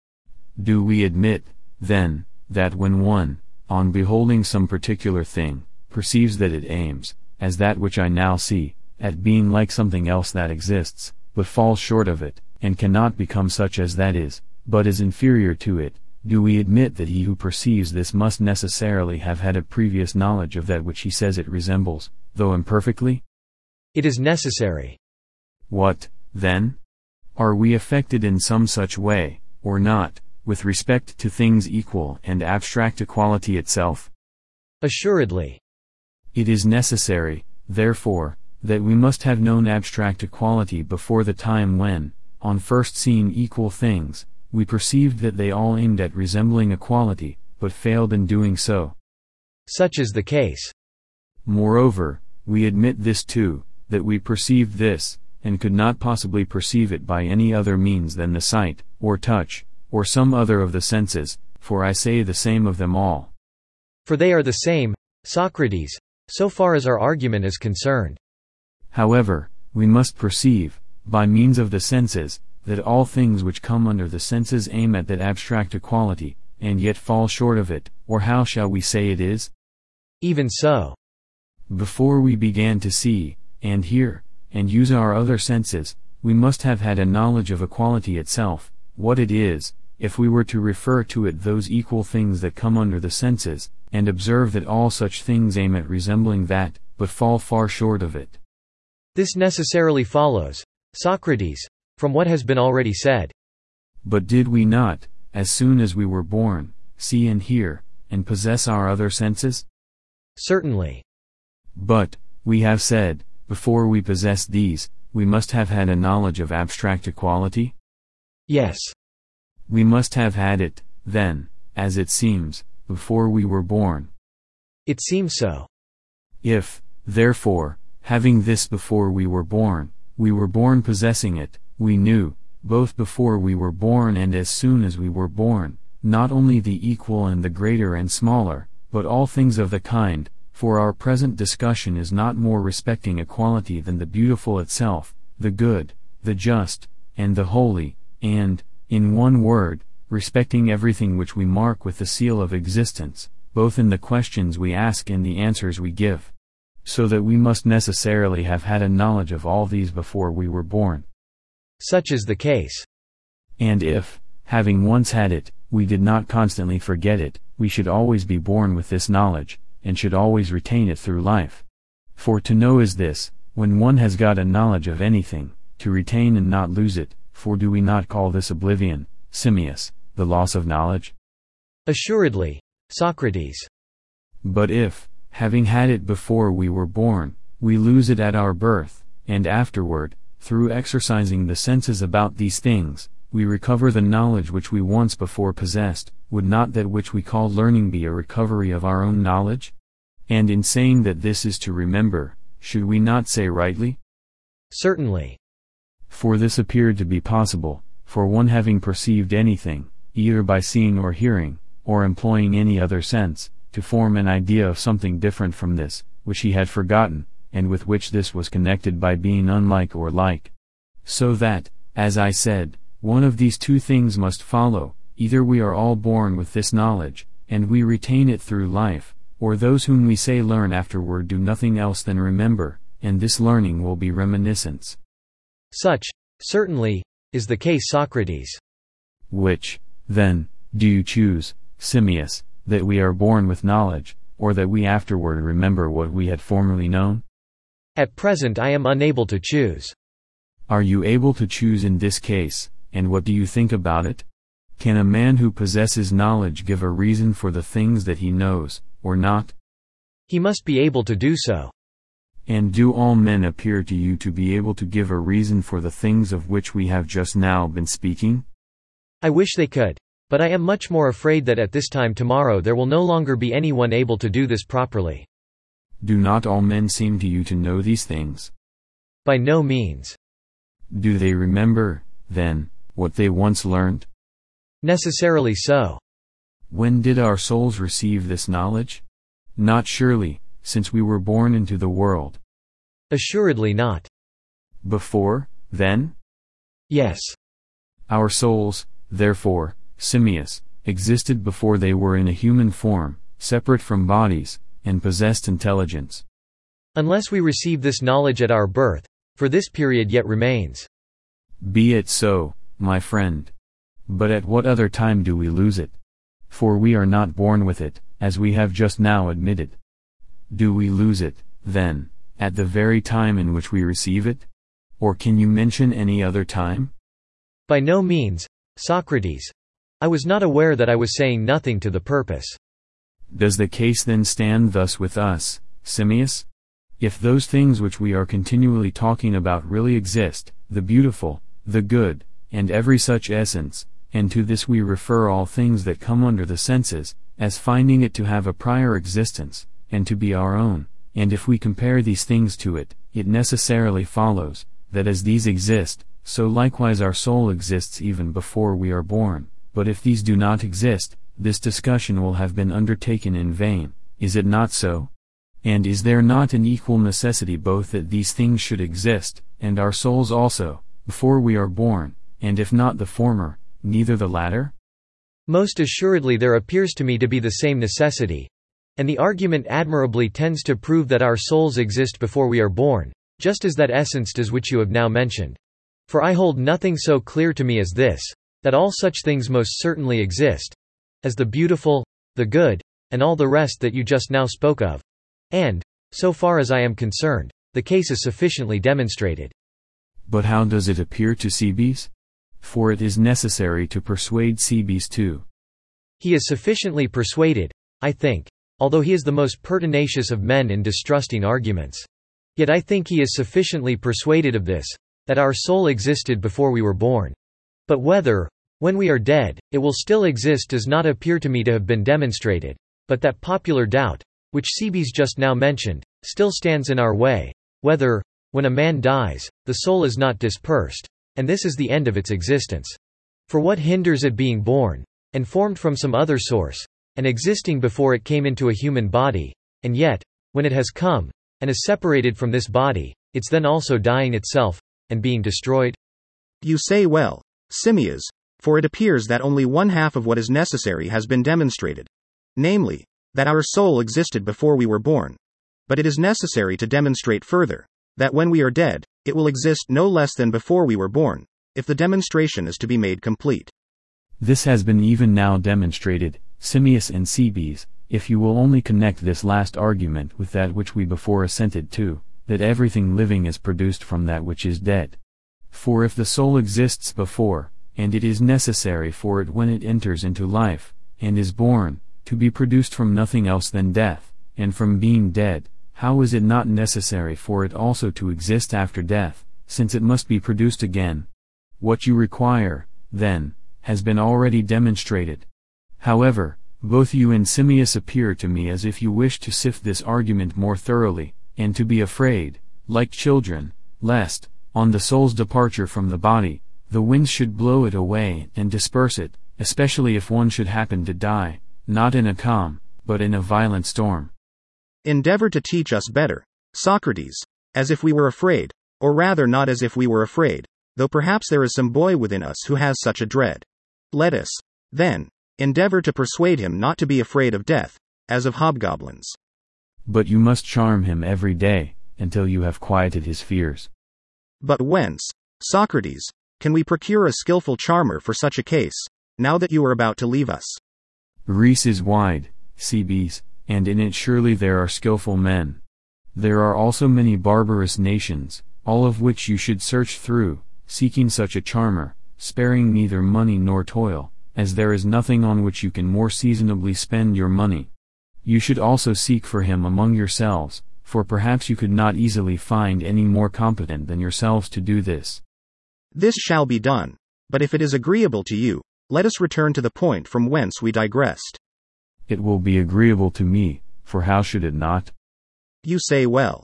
Do we admit, then, that when one, on beholding some particular thing, perceives that it aims, as that which I now see, at being like something else that exists, but falls short of it, and cannot become such as that is, but is inferior to it, do we admit that he who perceives this must necessarily have had a previous knowledge of that which he says it resembles, though imperfectly? It is necessary. What, then? Are we affected in some such way, or not, with respect to things equal and abstract equality itself? Assuredly. It is necessary, therefore, that we must have known abstract equality before the time when, on first seeing equal things, we perceived that they all aimed at resembling equality, but failed in doing so. Such is the case. Moreover, we admit this too, that we perceived this, and could not possibly perceive it by any other means than the sight, or touch, or some other of the senses, for I say the same of them all. For they are the same, Socrates, so far as our argument is concerned. However, we must perceive, by means of the senses, that all things which come under the senses aim at that abstract equality, and yet fall short of it, or how shall we say it is? Even so. Before we began to see, and hear, and use our other senses, we must have had a knowledge of equality itself, what it is, if we were to refer to it those equal things that come under the senses, and observe that all such things aim at resembling that, but fall far short of it. This necessarily follows, Socrates, from what has been already said. But did we not, as soon as we were born, see and hear, and possess our other senses? Certainly. But, we have said, before we possessed these, we must have had a knowledge of abstract equality? Yes. We must have had it, then, as it seems, before we were born. It seems so. If, therefore, having this before we were born possessing it, we knew, both before we were born and as soon as we were born, not only the equal and the greater and smaller, but all things of the kind, for our present discussion is not more respecting equality than the beautiful itself, the good, the just, and the holy, and, in one word, respecting everything which we mark with the seal of existence, both in the questions we ask and the answers we give. So that we must necessarily have had a knowledge of all these before we were born. Such is the case. And if, having once had it, we did not constantly forget it, we should always be born with this knowledge, and should always retain it through life. For to know is this, when one has got a knowledge of anything, to retain and not lose it, for do we not call this oblivion, Simmias, the loss of knowledge? Assuredly, Socrates. But if, having had it before we were born, we lose it at our birth, and afterward, through exercising the senses about these things, we recover the knowledge which we once before possessed, would not that which we call learning be a recovery of our own knowledge? And in saying that this is to remember, should we not say rightly? Certainly. For this appeared to be possible, for one having perceived anything, either by seeing or hearing, or employing any other sense, to form an idea of something different from this, which he had forgotten, and with which this was connected by being unlike or like. So that, as I said, one of these two things must follow: either we are all born with this knowledge, and we retain it through life, or those whom we say learn afterward do nothing else than remember, and this learning will be reminiscence. Such, certainly, is the case, Socrates. Which, then, do you choose, Simmias, that we are born with knowledge, or that we afterward remember what we had formerly known? At present I am unable to choose. Are you able to choose in this case, and what do you think about it? Can a man who possesses knowledge give a reason for the things that he knows, or not? He must be able to do so. And do all men appear to you to be able to give a reason for the things of which we have just now been speaking? I wish they could, but I am much more afraid that at this time tomorrow there will no longer be anyone able to do this properly. Do not all men seem to you to know these things? By no means. Do they remember, then, what they once learned? Necessarily so. When did our souls receive this knowledge? Not surely, since we were born into the world. Assuredly not. Before, then? Yes. Our souls, therefore, Simmias, existed before they were in a human form, separate from bodies, and possessed intelligence. Unless we receive this knowledge at our birth, for this period yet remains. Be it so, my friend. But at what other time do we lose it? For we are not born with it, as we have just now admitted. Do we lose it, then, at the very time in which we receive it? Or can you mention any other time? By no means, Socrates. I was not aware that I was saying nothing to the purpose. Does the case then stand thus with us, Simmias? If those things which we are continually talking about really exist, the beautiful, the good, and every such essence, and to this we refer all things that come under the senses, as finding it to have a prior existence, and to be our own, and if we compare these things to it, it necessarily follows, that as these exist, so likewise our soul exists even before we are born. But if these do not exist, this discussion will have been undertaken in vain, is it not so? And is there not an equal necessity both that these things should exist, and our souls also, before we are born, and if not the former, neither the latter? Most assuredly there appears to me to be the same necessity, and the argument admirably tends to prove that our souls exist before we are born, just as that essence does which you have now mentioned. For I hold nothing so clear to me as this, that all such things most certainly exist, as the beautiful, the good, and all the rest that you just now spoke of. And, so far as I am concerned, the case is sufficiently demonstrated. But how does it appear to Cebes? For it is necessary to persuade Cebes too. He is sufficiently persuaded, I think, although he is the most pertinacious of men in distrusting arguments. Yet I think he is sufficiently persuaded of this, that our soul existed before we were born. But whether, when we are dead, it will still exist does not appear to me to have been demonstrated, but that popular doubt, which Cebes just now mentioned, still stands in our way, whether, when a man dies, the soul is not dispersed, and this is the end of its existence. For what hinders it being born, and formed from some other source, and existing before it came into a human body, and yet, when it has come, and is separated from this body, it's then also dying itself, and being destroyed? You say well, Simmias, for it appears that only one half of what is necessary has been demonstrated. Namely, that our soul existed before we were born. But it is necessary to demonstrate further, that when we are dead, it will exist no less than before we were born, if the demonstration is to be made complete. This has been even now demonstrated, Simmias and Cebes, if you will only connect this last argument with that which we before assented to, that everything living is produced from that which is dead. For if the soul exists before, and it is necessary for it when it enters into life, and is born, to be produced from nothing else than death, and from being dead, how is it not necessary for it also to exist after death, since it must be produced again? What you require, then, has been already demonstrated. However, both you and Simmias appear to me as if you wish to sift this argument more thoroughly, and to be afraid, like children, lest, on the soul's departure from the body, the winds should blow it away and disperse it, especially if one should happen to die, not in a calm, but in a violent storm. Endeavor to teach us better, Socrates, as if we were afraid, or rather not as if we were afraid, though perhaps there is some boy within us who has such a dread. Let us, then, endeavor to persuade him not to be afraid of death, as of hobgoblins. But you must charm him every day, until you have quieted his fears. But whence, Socrates, can we procure a skillful charmer for such a case, now that you are about to leave us? Greece is wide, Cebes, and in it surely there are skillful men. There are also many barbarous nations, all of which you should search through, seeking such a charmer, sparing neither money nor toil, as there is nothing on which you can more seasonably spend your money. You should also seek for him among yourselves, for perhaps you could not easily find any more competent than yourselves to do this. This shall be done, but if it is agreeable to you, let us return to the point from whence we digressed. It will be agreeable to me, for how should it not? You say well.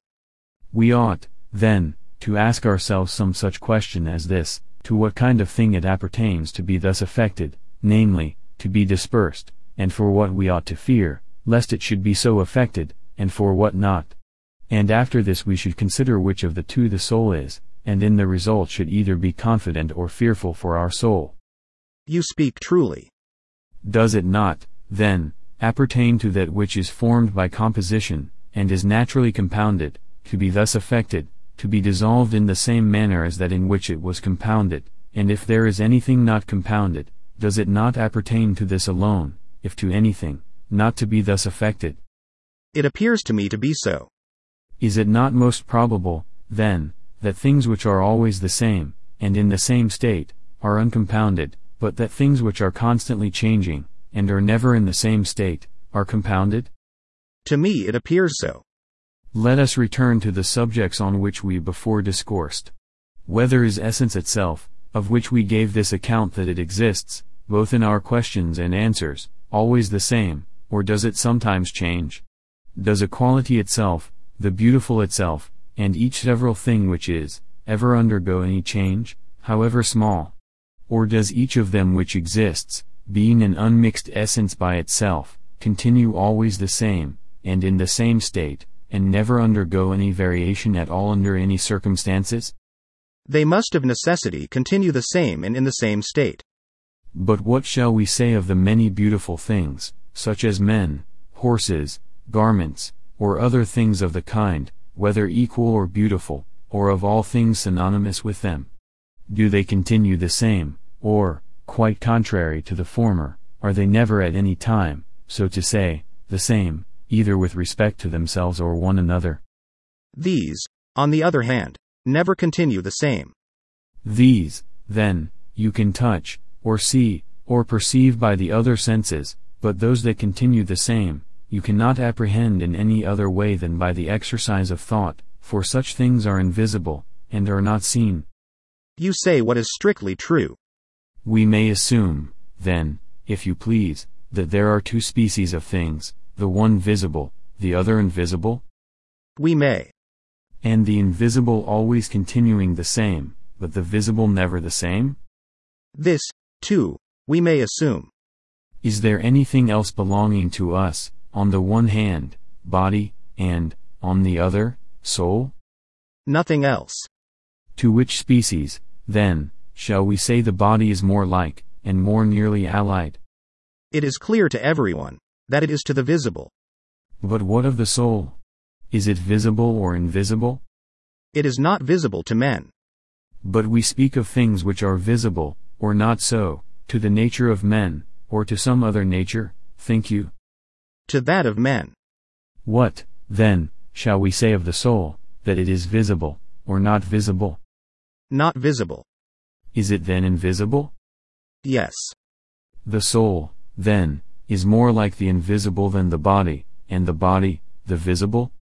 We ought, then, to ask ourselves some such question as this: to what kind of thing it appertains to be thus affected, namely, to be dispersed, and for what we ought to fear, lest it should be so affected, and for what not. And after this we should consider which of the two the soul is, and in the result should either be confident or fearful for our soul. You speak truly. Does it not, then, appertain to that which is formed by composition, and is naturally compounded, to be thus affected, to be dissolved in the same manner as that in which it was compounded? And if there is anything not compounded, does it not appertain to this alone, if to anything, not to be thus affected? It appears to me to be so. Is it not most probable, then, that things which are always the same, and in the same state, are uncompounded, but that things which are constantly changing, and are never in the same state, are compounded? To me it appears so. Let us return to the subjects on which we before discoursed. Whether is essence itself, of which we gave this account that it exists, both in our questions and answers, always the same, or does it sometimes change? Does a quality itself, the beautiful itself, and each several thing which is, ever undergo any change, however small? Or does each of them which exists, being an unmixed essence by itself, continue always the same, and in the same state, and never undergo any variation at all under any circumstances? They must of necessity continue the same and in the same state. But what shall we say of the many beautiful things, such as men, horses, garments, or other things of the kind, whether equal or beautiful, or of all things synonymous with them? Do they continue the same, or, quite contrary to the former, are they never at any time, so to say, the same, either with respect to themselves or one another? These, on the other hand, never continue the same. These, then, you can touch, or see, or perceive by the other senses, but those that continue the same, you cannot apprehend in any other way than by the exercise of thought, for such things are invisible, and are not seen. You say what is strictly true. We may assume, then, if you please, that there are two species of things, the one visible, the other invisible? We may. And the invisible always continuing the same, but the visible never the same? This, too, we may assume. Is there anything else belonging to us, on the one hand, body, and, on the other, soul? Nothing else. To which species, then, shall we say the body is more like, and more nearly allied? It is clear to everyone, that it is to the visible. But what of the soul? Is it visible or invisible? It is not visible to men. But we speak of things which are visible, or not so, to the nature of men, or to some other nature, think you? To that of men. What, then, shall we say of the soul, that it is visible, or not visible? Not visible. Is it then invisible? Yes. The soul, then, is more like the invisible than the body, and the body, the visible?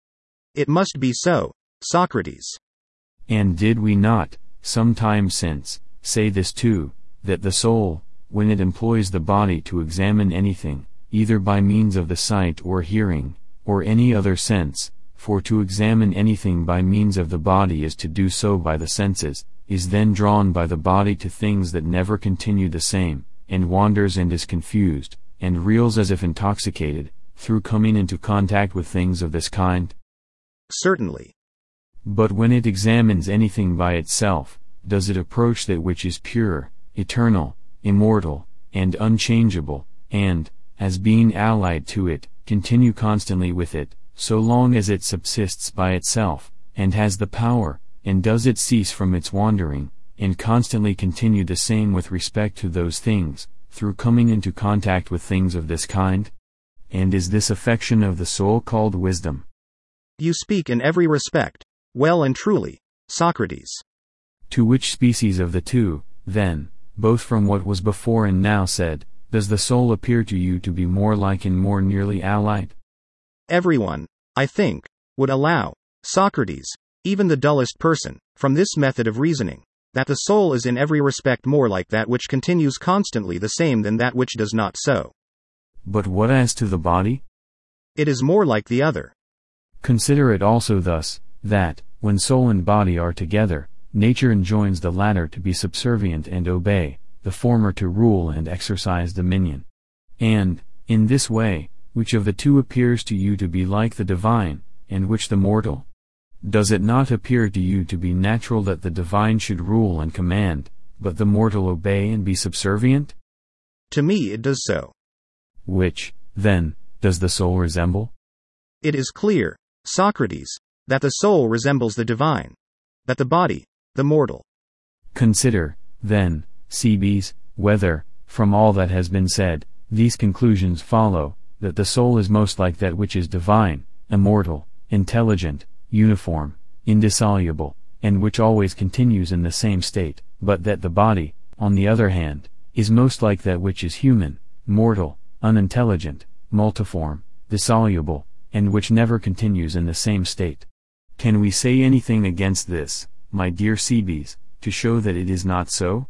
It must be so, Socrates. And did we not, some time since, say this too, that the soul, when it employs the body to examine anything, either by means of the sight or hearing, or any other sense, for to examine anything by means of the body is to do so by the senses, is then drawn by the body to things that never continue the same, and wanders and is confused, and reels as if intoxicated, through coming into contact with things of this kind? Certainly. But when it examines anything by itself, does it approach that which is pure, eternal, immortal, and unchangeable, and, as being allied to it, continue constantly with it, so long as it subsists by itself, and has the power, and does it cease from its wandering, and constantly continue the same with respect to those things, through coming into contact with things of this kind? And is this affection of the soul called wisdom? You speak in every respect, well and truly, Socrates. To which species of the two, then, both from what was before and now said, does the soul appear to you to be more like and more nearly allied? Everyone, I think, would allow, Socrates, even the dullest person, from this method of reasoning, that the soul is in every respect more like that which continues constantly the same than that which does not so. But what as to the body? It is more like the other. Consider it also thus, that, when soul and body are together, nature enjoins the latter to be subservient and obey, the former to rule and exercise dominion. And, in this way, which of the two appears to you to be like the divine, and which the mortal? Does it not appear to you to be natural that the divine should rule and command, but the mortal obey and be subservient? To me it does so. Which, then, does the soul resemble? It is clear, Socrates, that the soul resembles the divine, that the body, the mortal. Consider, then, Cebes, whether, from all that has been said, these conclusions follow, that the soul is most like that which is divine, immortal, intelligent, uniform, indissoluble, and which always continues in the same state, but that the body, on the other hand, is most like that which is human, mortal, unintelligent, multiform, dissoluble, and which never continues in the same state. Can we say anything against this, my dear Cebes, to show that it is not so?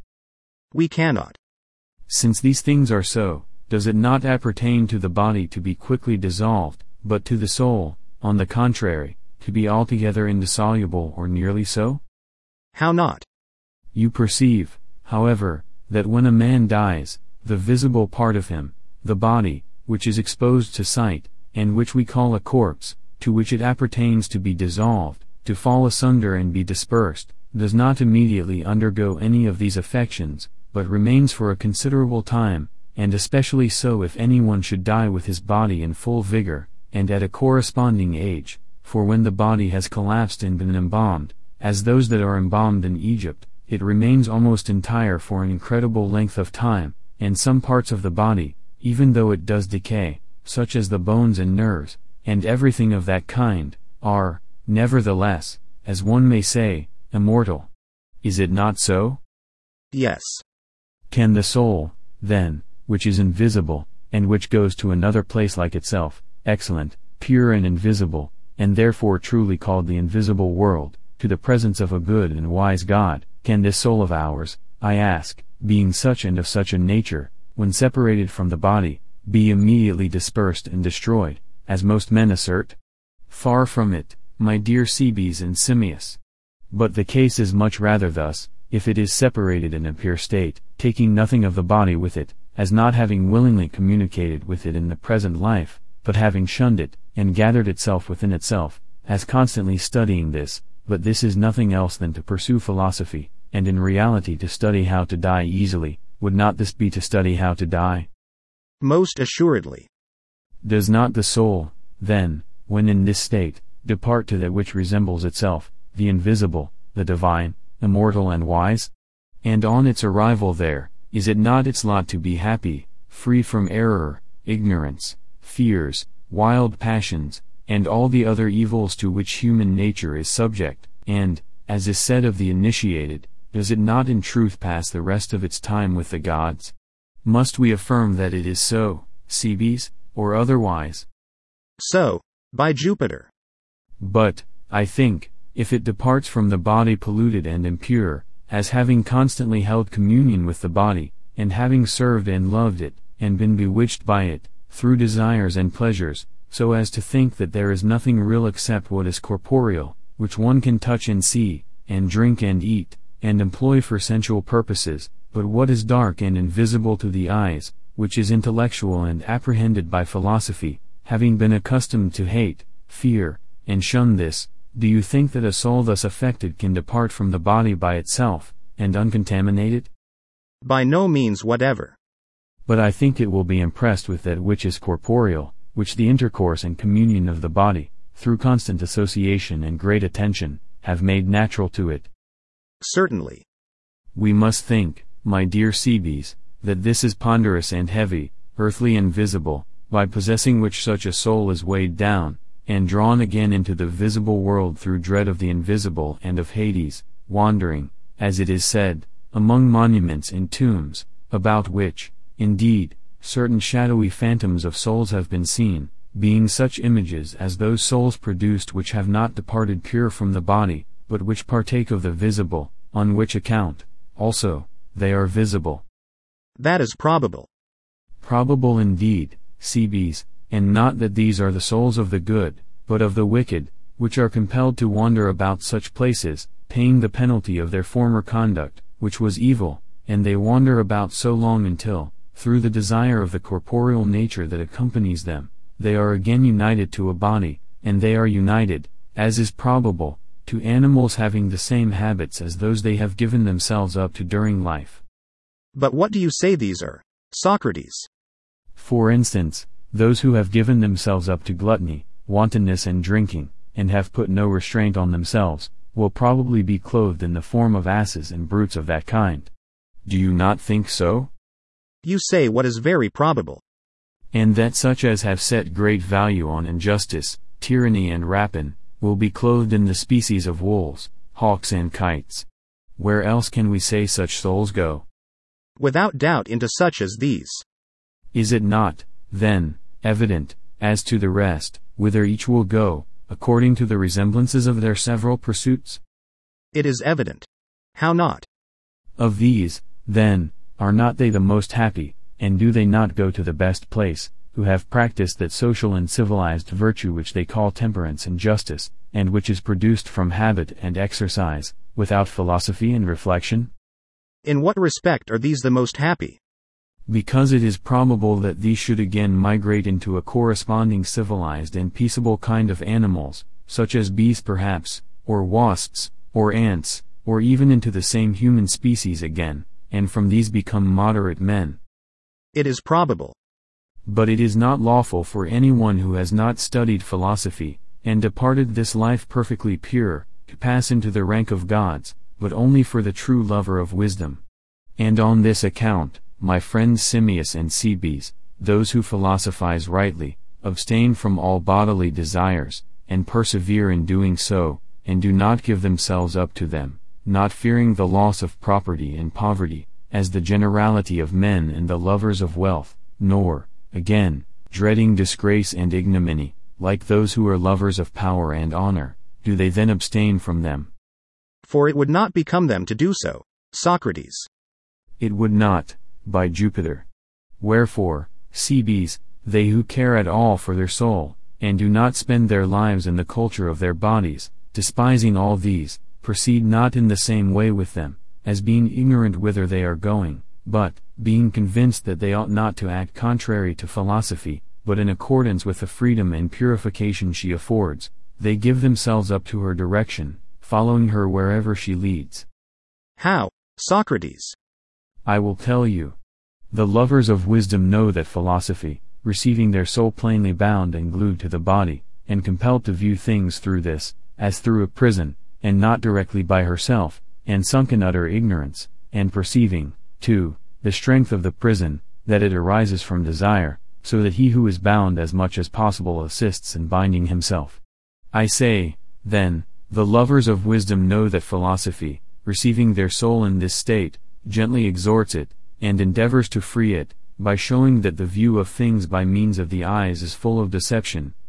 We cannot. Since these things are so, does it not appertain to the body to be quickly dissolved, but to the soul, on the contrary, to be altogether indissoluble or nearly so? How not? You perceive, however, that when a man dies, the visible part of him, the body, which is exposed to sight, and which we call a corpse, to which it appertains to be dissolved, to fall asunder and be dispersed, does not immediately undergo any of these affections, but remains for a considerable time, and especially so if anyone should die with his body in full vigor, and at a corresponding age, for when the body has collapsed and been embalmed, as those that are embalmed in Egypt, it remains almost entire for an incredible length of time, and some parts of the body, even though it does decay, such as the bones and nerves, and everything of that kind, are, nevertheless, as one may say, immortal. Is it not so? Yes. Can the soul, then, which is invisible, and which goes to another place like itself, excellent, pure and invisible, and therefore truly called the invisible world, to the presence of a good and wise God, can this soul of ours, I ask, being such and of such a nature, when separated from the body, be immediately dispersed and destroyed, as most men assert? Far from it, my dear Cebes and Simmias. But the case is much rather thus, if it is separated in a pure state, taking nothing of the body with it, as not having willingly communicated with it in the present life, but having shunned it, and gathered itself within itself, as constantly studying this, but this is nothing else than to pursue philosophy, and in reality to study how to die easily. Would not this be to study how to die? Most assuredly. Does not the soul, then, when in this state, depart to that which resembles itself, the invisible, the divine, immortal and wise? And on its arrival there, is it not its lot to be happy, free from error, ignorance, fears, wild passions, and all the other evils to which human nature is subject, and, as is said of the initiated, does it not in truth pass the rest of its time with the gods? Must we affirm that it is so, Cebes, or otherwise? So, by Jupiter. But, I think, if it departs from the body polluted and impure, as having constantly held communion with the body, and having served and loved it, and been bewitched by it, through desires and pleasures, so as to think that there is nothing real except what is corporeal, which one can touch and see, and drink and eat, and employ for sensual purposes, but what is dark and invisible to the eyes, which is intellectual and apprehended by philosophy, having been accustomed to hate, fear, and shun this, do you think that a soul thus affected can depart from the body by itself, and uncontaminate it? By no means whatever. But I think it will be impressed with that which is corporeal, which the intercourse and communion of the body, through constant association and great attention, have made natural to it. Certainly. We must think, my dear Cebes, that this is ponderous and heavy, earthly and visible, by possessing which such a soul is weighed down, and drawn again into the visible world through dread of the invisible and of Hades, wandering, as it is said, among monuments and tombs, about which, indeed, certain shadowy phantoms of souls have been seen, being such images as those souls produced which have not departed pure from the body, but which partake of the visible, on which account, also, they are visible. That is probable. Probable indeed, Cebes, and not that these are the souls of the good, but of the wicked, which are compelled to wander about such places, paying the penalty of their former conduct, which was evil, and they wander about so long until, through the desire of the corporeal nature that accompanies them, they are again united to a body, and they are united, as is probable, to animals having the same habits as those they have given themselves up to during life. But what do you say these are, Socrates? For instance, those who have given themselves up to gluttony, wantonness and drinking, and have put no restraint on themselves, will probably be clothed in the form of asses and brutes of that kind. Do you not think so? You say what is very probable. And that such as have set great value on injustice, tyranny and rapine, will be clothed in the species of wolves, hawks and kites. Where else can we say such souls go? Without doubt into such as these. Is it not, then, evident, as to the rest, whither each will go, according to the resemblances of their several pursuits? It is evident. How not? Of these, then, are not they the most happy, and do they not go to the best place, who have practiced that social and civilized virtue which they call temperance and justice, and which is produced from habit and exercise, without philosophy and reflection? In what respect are these the most happy? Because it is probable that these should again migrate into a corresponding civilized and peaceable kind of animals, such as bees perhaps, or wasps, or ants, or even into the same human species again, and from these become moderate men. It is probable. But it is not lawful for anyone who has not studied philosophy, and departed this life perfectly pure, to pass into the rank of gods, but only for the true lover of wisdom. And on this account, my friends Simmias and Cebes, those who philosophize rightly, abstain from all bodily desires, and persevere in doing so, and do not give themselves up to them, not fearing the loss of property and poverty, as the generality of men and the lovers of wealth, nor, again, dreading disgrace and ignominy, like those who are lovers of power and honor, do they then abstain from them. For it would not become them to do so, Socrates. It would not, by Jupiter. Wherefore, Cebes, they who care at all for their soul, and do not spend their lives in the culture of their bodies, despising all these, proceed not in the same way with them, as being ignorant whither they are going, but, being convinced that they ought not to act contrary to philosophy, but in accordance with the freedom and purification she affords, they give themselves up to her direction, following her wherever she leads. How, Socrates? I will tell you. The lovers of wisdom know that philosophy, receiving their soul plainly bound and glued to the body, and compelled to view things through this, as through a prison, and not directly by herself, and sunk in utter ignorance, and perceiving, too, the strength of the prison, that it arises from desire, so that he who is bound as much as possible assists in binding himself. I say, then, the lovers of wisdom know that philosophy, receiving their soul in this state, gently exhorts it, and endeavors to free it, by showing that the view of things by means of the eyes is full of deception,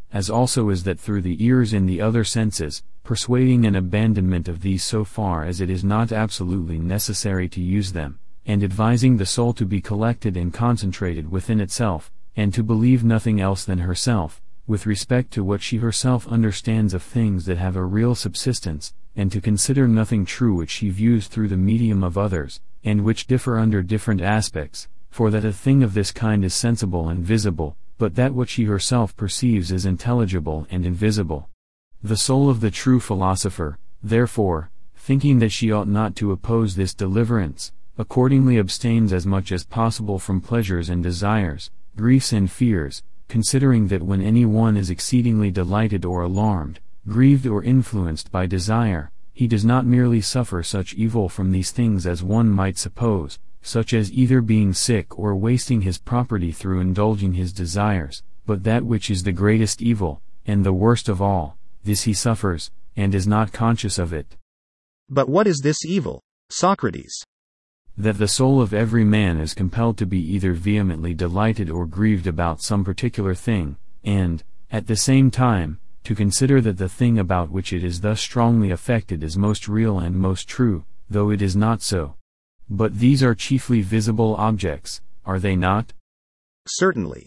as also is that through the ears and the other senses, persuading an abandonment of these so far as it is not absolutely necessary to use them, and advising the soul to be collected and concentrated within itself, and to believe nothing else than herself, with respect to what she herself understands of things that have a real subsistence, and to consider nothing true which she views through the medium of others, and which differ under different aspects, for that a thing of this kind is sensible and visible, but that what she herself perceives is intelligible and invisible. The soul of the true philosopher, therefore, thinking that she ought not to oppose this deliverance, accordingly abstains as much as possible from pleasures and desires, griefs and fears, considering that when any one is exceedingly delighted or alarmed, grieved or influenced by desire, he does not merely suffer such evil from these things as one might suppose, such as either being sick or wasting his property through indulging his desires, but that which is the greatest evil, and the worst of all, this he suffers, and is not conscious of it. But what is this evil, Socrates? That the soul of every man is compelled to be either vehemently delighted or grieved about some particular thing, and, at the same time, to consider that the thing about which it is thus strongly affected is most real and most true, though it is not so. But these are chiefly visible objects, are they not? Certainly.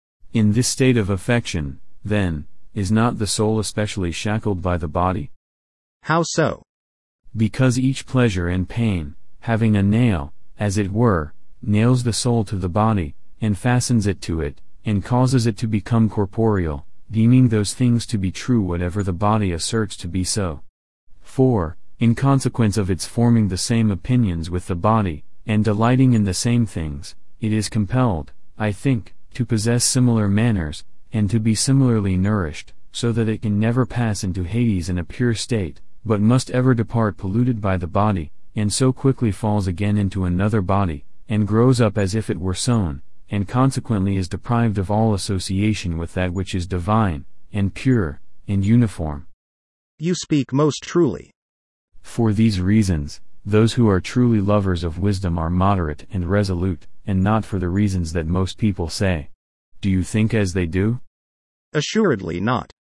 In this state of affection, then, is not the soul especially shackled by the body? How so? Because each pleasure and pain, having a nail, as it were, nails the soul to the body, and fastens it to it, and causes it to become corporeal, deeming those things to be true whatever the body asserts to be so. For, in consequence of its forming the same opinions with the body, and delighting in the same things, it is compelled, I think, to possess similar manners, and to be similarly nourished, so that it can never pass into Hades in a pure state, but must ever depart polluted by the body, and so quickly falls again into another body, and grows up as if it were sown, and consequently is deprived of all association with that which is divine, and pure, and uniform. You speak most truly. For these reasons, those who are truly lovers of wisdom are moderate and resolute, and not for the reasons that most people say. Do you think as they do? Assuredly not.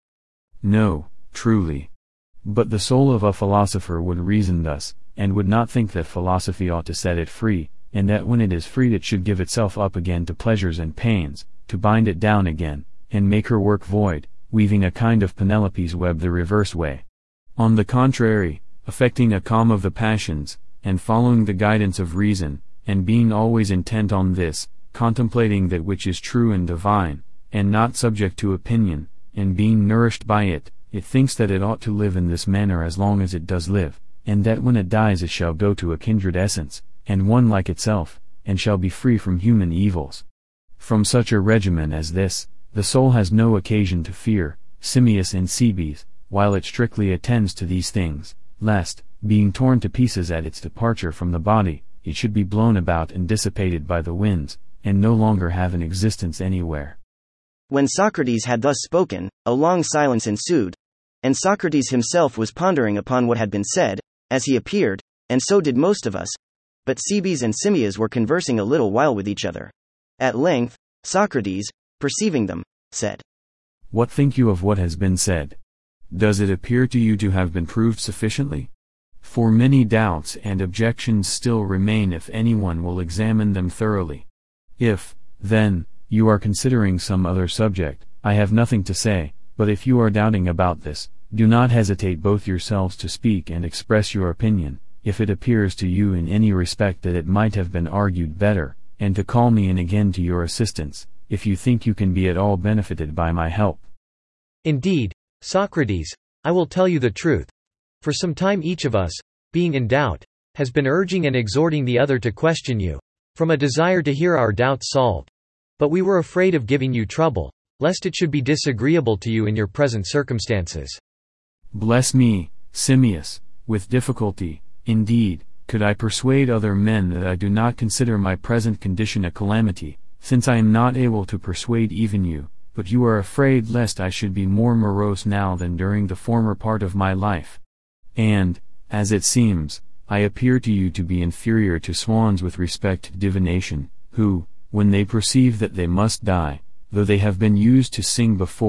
No, truly. But the soul of a philosopher would reason thus, and would not think that philosophy ought to set it free, and that when it is freed it should give itself up again to pleasures and pains, to bind it down again, and make her work void, weaving a kind of Penelope's web the reverse way. On the contrary, affecting a calm of the passions, and following the guidance of reason, and being always intent on this, contemplating that which is true and divine, and not subject to opinion, and being nourished by it, it thinks that it ought to live in this manner as long as it does live, and that when it dies it shall go to a kindred essence, and one like itself, and shall be free from human evils. From such a regimen as this, the soul has no occasion to fear, Simmias and Cebes, while it strictly attends to these things, lest, being torn to pieces at its departure from the body, it should be blown about and dissipated by the winds, and no longer have an existence anywhere. When Socrates had thus spoken, a long silence ensued, and Socrates himself was pondering upon what had been said, as he appeared, and so did most of us. But Cebes and Simmias were conversing a little while with each other. At length, Socrates, perceiving them, said, What think you of what has been said? Does it appear to you to have been proved sufficiently? For many doubts and objections still remain if anyone will examine them thoroughly. If, then, you are considering some other subject, I have nothing to say, but if you are doubting about this, do not hesitate both yourselves to speak and express your opinion, if it appears to you in any respect that it might have been argued better, and to call me in again to your assistance, if you think you can be at all benefited by my help. Indeed, Socrates, I will tell you the truth. For some time each of us, being in doubt, has been urging and exhorting the other to question you, from a desire to hear our doubts solved. But we were afraid of giving you trouble, lest it should be disagreeable to you in your present circumstances. Bless me, Simmias, with difficulty, indeed, could I persuade other men that I do not consider my present condition a calamity, since I am not able to persuade even you, but you are afraid lest I should be more morose now than during the former part of my life. And, as it seems, I appear to you to be inferior to swans with respect to divination, who, when they perceive that they must die, though they have been used to sing before,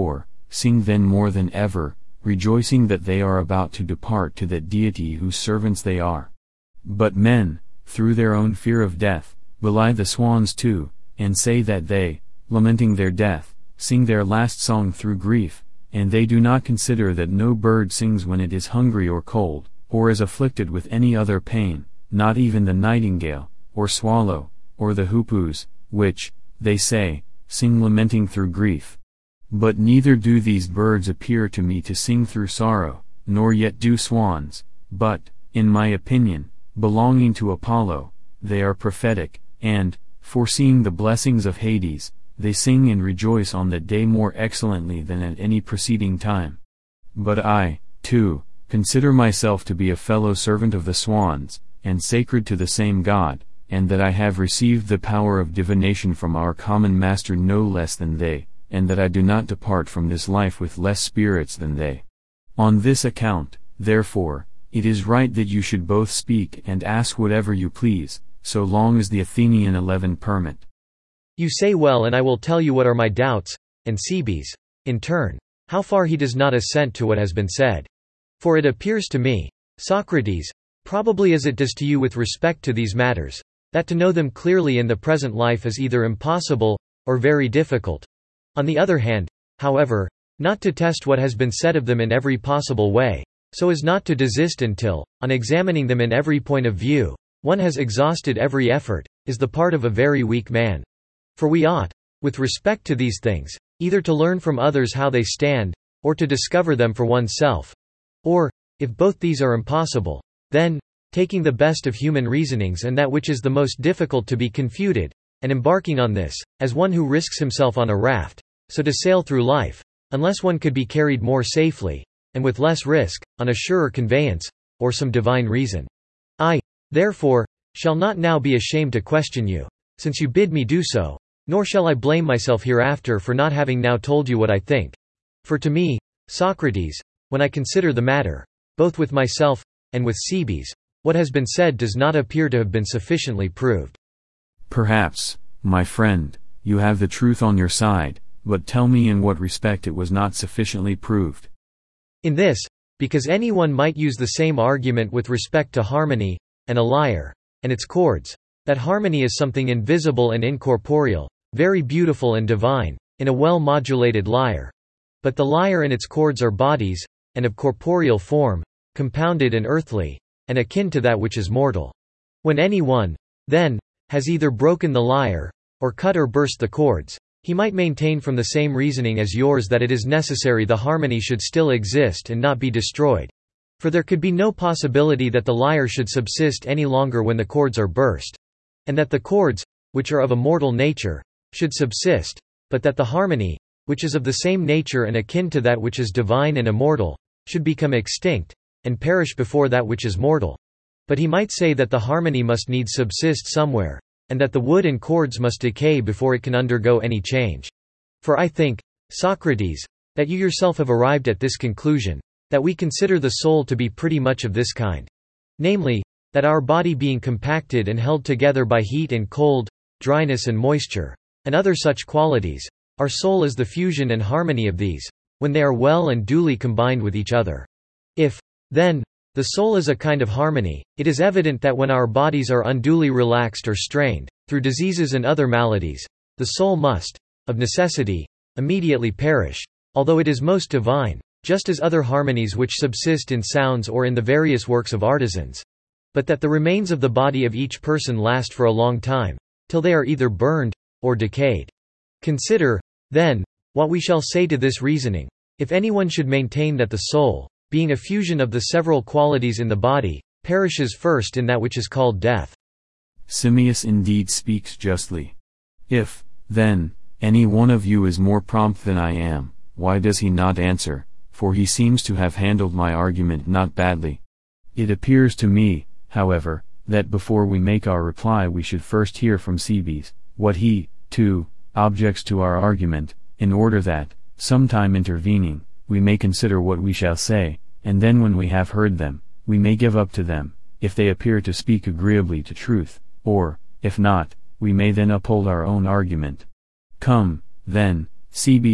sing then more than ever, rejoicing that they are about to depart to that deity whose servants they are. But men, through their own fear of death, belie the swans too, and say that they, lamenting their death, sing their last song through grief, and they do not consider that no bird sings when it is hungry or cold, or is afflicted with any other pain, not even the nightingale, or swallow, or the hoopoes, which, they say, sing lamenting through grief. But neither do these birds appear to me to sing through sorrow, nor yet do swans, but, in my opinion, belonging to Apollo, they are prophetic, and, foreseeing the blessings of Hades, they sing and rejoice on that day more excellently than at any preceding time. But I, too, consider myself to be a fellow servant of the swans, and sacred to the same God, and that I have received the power of divination from our common master no less than they, and that I do not depart from this life with less spirits than they. On this account, therefore, it is right that you should both speak and ask whatever you please, so long as the Athenian 11 permit. You say well, and I will tell you what are my doubts, and Cebes, in turn, how far he does not assent to what has been said. For it appears to me, Socrates, probably as it does to you with respect to these matters, that to know them clearly in the present life is either impossible, or very difficult. On the other hand, however, not to test what has been said of them in every possible way, so as not to desist until, on examining them in every point of view, one has exhausted every effort, is the part of a very weak man. For we ought, with respect to these things, either to learn from others how they stand, or to discover them for oneself. Or, if both these are impossible, then, taking the best of human reasonings and that which is the most difficult to be confuted, and embarking on this, as one who risks himself on a raft, so to sail through life, unless one could be carried more safely, and with less risk, on a surer conveyance, or some divine reason. I, therefore, shall not now be ashamed to question you, since you bid me do so, nor shall I blame myself hereafter for not having now told you what I think. For to me, Socrates, when I consider the matter, both with myself, and with Cebes, what has been said does not appear to have been sufficiently proved. Perhaps, my friend, you have the truth on your side, but tell me in what respect it was not sufficiently proved. In this, because anyone might use the same argument with respect to harmony, and a lyre, and its chords, that harmony is something invisible and incorporeal, very beautiful and divine, in a well-modulated lyre. But the lyre and its chords are bodies, and of corporeal form, compounded and earthly, and akin to that which is mortal. When any one, then, has either broken the lyre, or cut or burst the chords, he might maintain from the same reasoning as yours that it is necessary the harmony should still exist and not be destroyed. For there could be no possibility that the lyre should subsist any longer when the chords are burst. And that the chords, which are of a mortal nature, should subsist, but that the harmony, which is of the same nature and akin to that which is divine and immortal, should become extinct, and perish before that which is mortal. But he might say that the harmony must needs subsist somewhere, and that the wood and chords must decay before it can undergo any change. For I think, Socrates, that you yourself have arrived at this conclusion, that we consider the soul to be pretty much of this kind. Namely, that our body being compacted and held together by heat and cold, dryness and moisture, and other such qualities, our soul is the fusion and harmony of these, when they are well and duly combined with each other. If, then, the soul is a kind of harmony, it is evident that when our bodies are unduly relaxed or strained, through diseases and other maladies, the soul must, of necessity, immediately perish, although it is most divine, just as other harmonies which subsist in sounds or in the various works of artisans. But that the remains of the body of each person last for a long time, till they are either burned, or decayed. Consider, then, what we shall say to this reasoning. If anyone should maintain that the soul, being a fusion of the several qualities in the body, perishes first in that which is called death. Simmias indeed speaks justly. If, then, any one of you is more prompt than I am, why does he not answer, for he seems to have handled my argument not badly. It appears to me, however, that before we make our reply we should first hear from Cebes, what he, too, objects to our argument, in order that, sometime intervening, we may consider what we shall say, and then when we have heard them, we may give up to them, if they appear to speak agreeably to truth, or, if not, we may then uphold our own argument. Come, then, Cebes,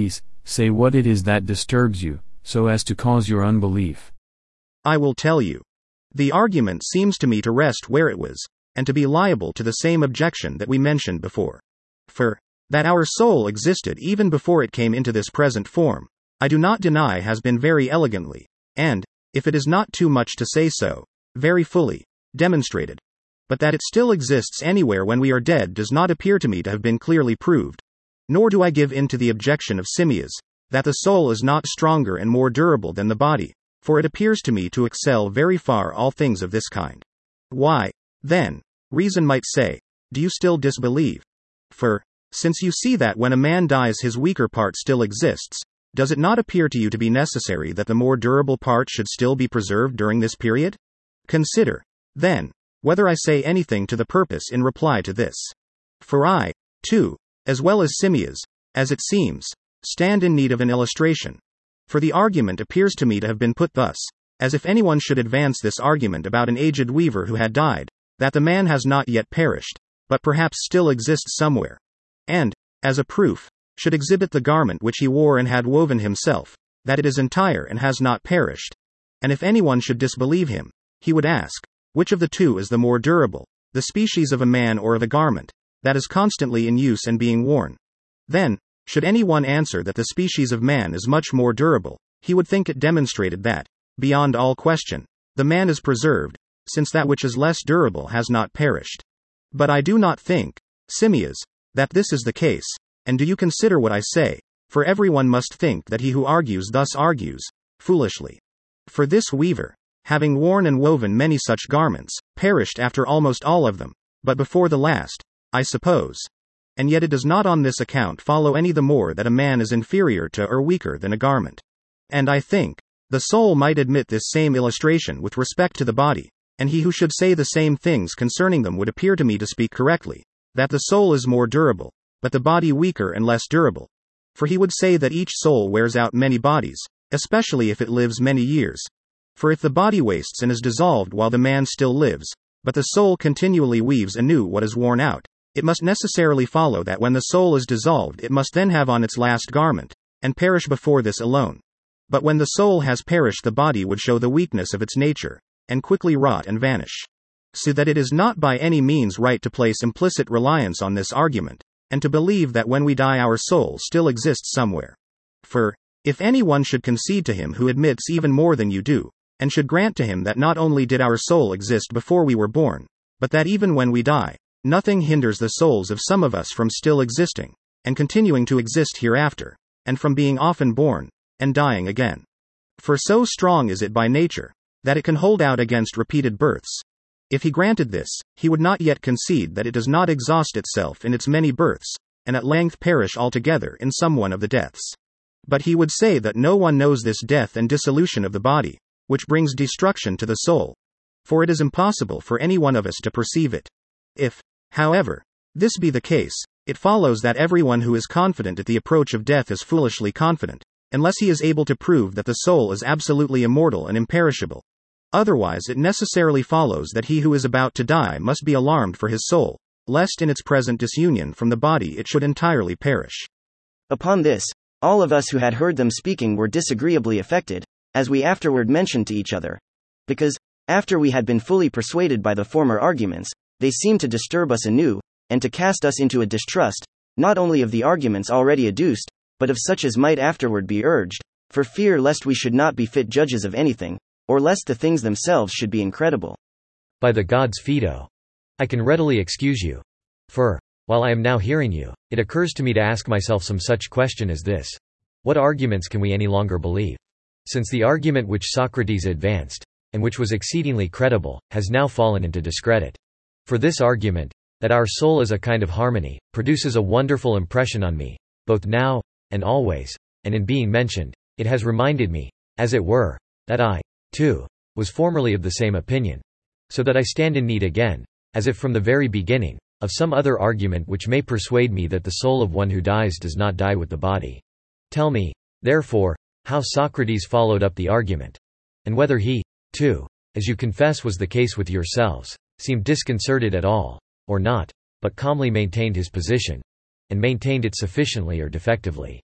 Say what it is that disturbs you, so as to cause your unbelief. I will tell you. The argument seems to me to rest where it was, and to be liable to the same objection that we mentioned before. For, that our soul existed even before it came into this present form, I do not deny has been very elegantly, and, if it is not too much to say so, very fully, demonstrated. But that it still exists anywhere when we are dead does not appear to me to have been clearly proved. Nor do I give in to the objection of Simmias, that the soul is not stronger and more durable than the body, for it appears to me to excel very far all things of this kind. Why, then, reason might say, do you still disbelieve? For, since you see that when a man dies his weaker part still exists, does it not appear to you to be necessary that the more durable part should still be preserved during this period? Consider, then, whether I say anything to the purpose in reply to this. For I, too, as well as Simmias, as it seems, stand in need of an illustration. For the argument appears to me to have been put thus, as if anyone should advance this argument about an aged weaver who had died, that the man has not yet perished, but perhaps still exists somewhere. And, as a proof, should exhibit the garment which he wore and had woven himself, that it is entire and has not perished. And if anyone should disbelieve him, he would ask, which of the two is the more durable, the species of a man or of a garment, that is constantly in use and being worn? Then, should anyone answer that the species of man is much more durable, he would think it demonstrated that, beyond all question, the man is preserved, since that which is less durable has not perished. But I do not think, Simmias, that this is the case, and do you consider what I say, for everyone must think that he who argues thus argues, foolishly. For this weaver, having worn and woven many such garments, perished after almost all of them, but before the last, I suppose. And yet it does not on this account follow any the more that a man is inferior to or weaker than a garment. And I think, the soul might admit this same illustration with respect to the body, and he who should say the same things concerning them would appear to me to speak correctly, that the soul is more durable, but the body weaker and less durable. For he would say that each soul wears out many bodies, especially if it lives many years. For if the body wastes and is dissolved while the man still lives, but the soul continually weaves anew what is worn out, it must necessarily follow that when the soul is dissolved it must then have on its last garment, and perish before this alone. But when the soul has perished the body would show the weakness of its nature, and quickly rot and vanish. So that it is not by any means right to place implicit reliance on this argument, and to believe that when we die our soul still exists somewhere. For, if anyone should concede to him who admits even more than you do, and should grant to him that not only did our soul exist before we were born, but that even when we die, nothing hinders the souls of some of us from still existing, and continuing to exist hereafter, and from being often born, and dying again. For so strong is it by nature, that it can hold out against repeated births. If he granted this, he would not yet concede that it does not exhaust itself in its many births, and at length perish altogether in some one of the deaths. But he would say that no one knows this death and dissolution of the body, which brings destruction to the soul, for it is impossible for any one of us to perceive it. If, however, this be the case, it follows that everyone who is confident at the approach of death is foolishly confident, unless he is able to prove that the soul is absolutely immortal and imperishable. Otherwise it necessarily follows that he who is about to die must be alarmed for his soul, lest in its present disunion from the body it should entirely perish. Upon this, all of us who had heard them speaking were disagreeably affected, as we afterward mentioned to each other. Because, after we had been fully persuaded by the former arguments, they seemed to disturb us anew, and to cast us into a distrust, not only of the arguments already adduced, but of such as might afterward be urged, for fear lest we should not be fit judges of anything, or lest the things themselves should be incredible. By the gods Phaedo, I can readily excuse you. For, while I am now hearing you, it occurs to me to ask myself some such question as this. What arguments can we any longer believe? Since the argument which Socrates advanced, and which was exceedingly credible, has now fallen into discredit. For this argument, that our soul is a kind of harmony, produces a wonderful impression on me, both now, and always, and in being mentioned, it has reminded me, as it were, that I, too, was formerly of the same opinion. So that I stand in need again, as if from the very beginning, of some other argument which may persuade me that the soul of one who dies does not die with the body. Tell me, therefore, how Socrates followed up the argument, and whether he, too, as you confess was the case with yourselves, seemed disconcerted at all, or not, but calmly maintained his position, and maintained it sufficiently or defectively.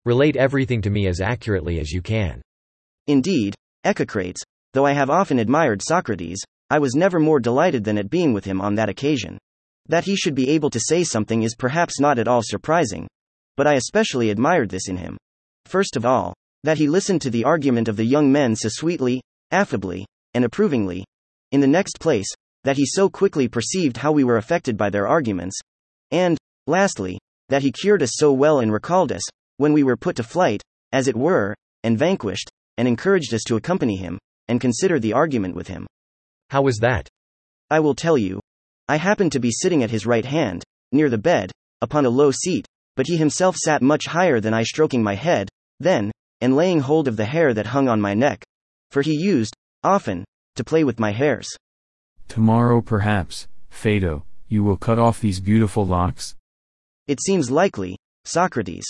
Relate everything to me as accurately as you can. Indeed, Echecrates, though I have often admired Socrates, I was never more delighted than at being with him on that occasion. That he should be able to say something is perhaps not at all surprising, but I especially admired this in him. First of all, that he listened to the argument of the young men so sweetly, affably, and approvingly. In the next place, that he so quickly perceived how we were affected by their arguments. And, lastly, that he cured us so well and recalled us, when we were put to flight, as it were, and vanquished, and encouraged us to accompany him, and consider the argument with him. How was that? I will tell you. I happened to be sitting at his right hand, near the bed, upon a low seat, but he himself sat much higher than I, stroking my head, then, and laying hold of the hair that hung on my neck. For he used, often, to play with my hairs. Tomorrow perhaps, Phaedo, you will cut off these beautiful locks? It seems likely, Socrates.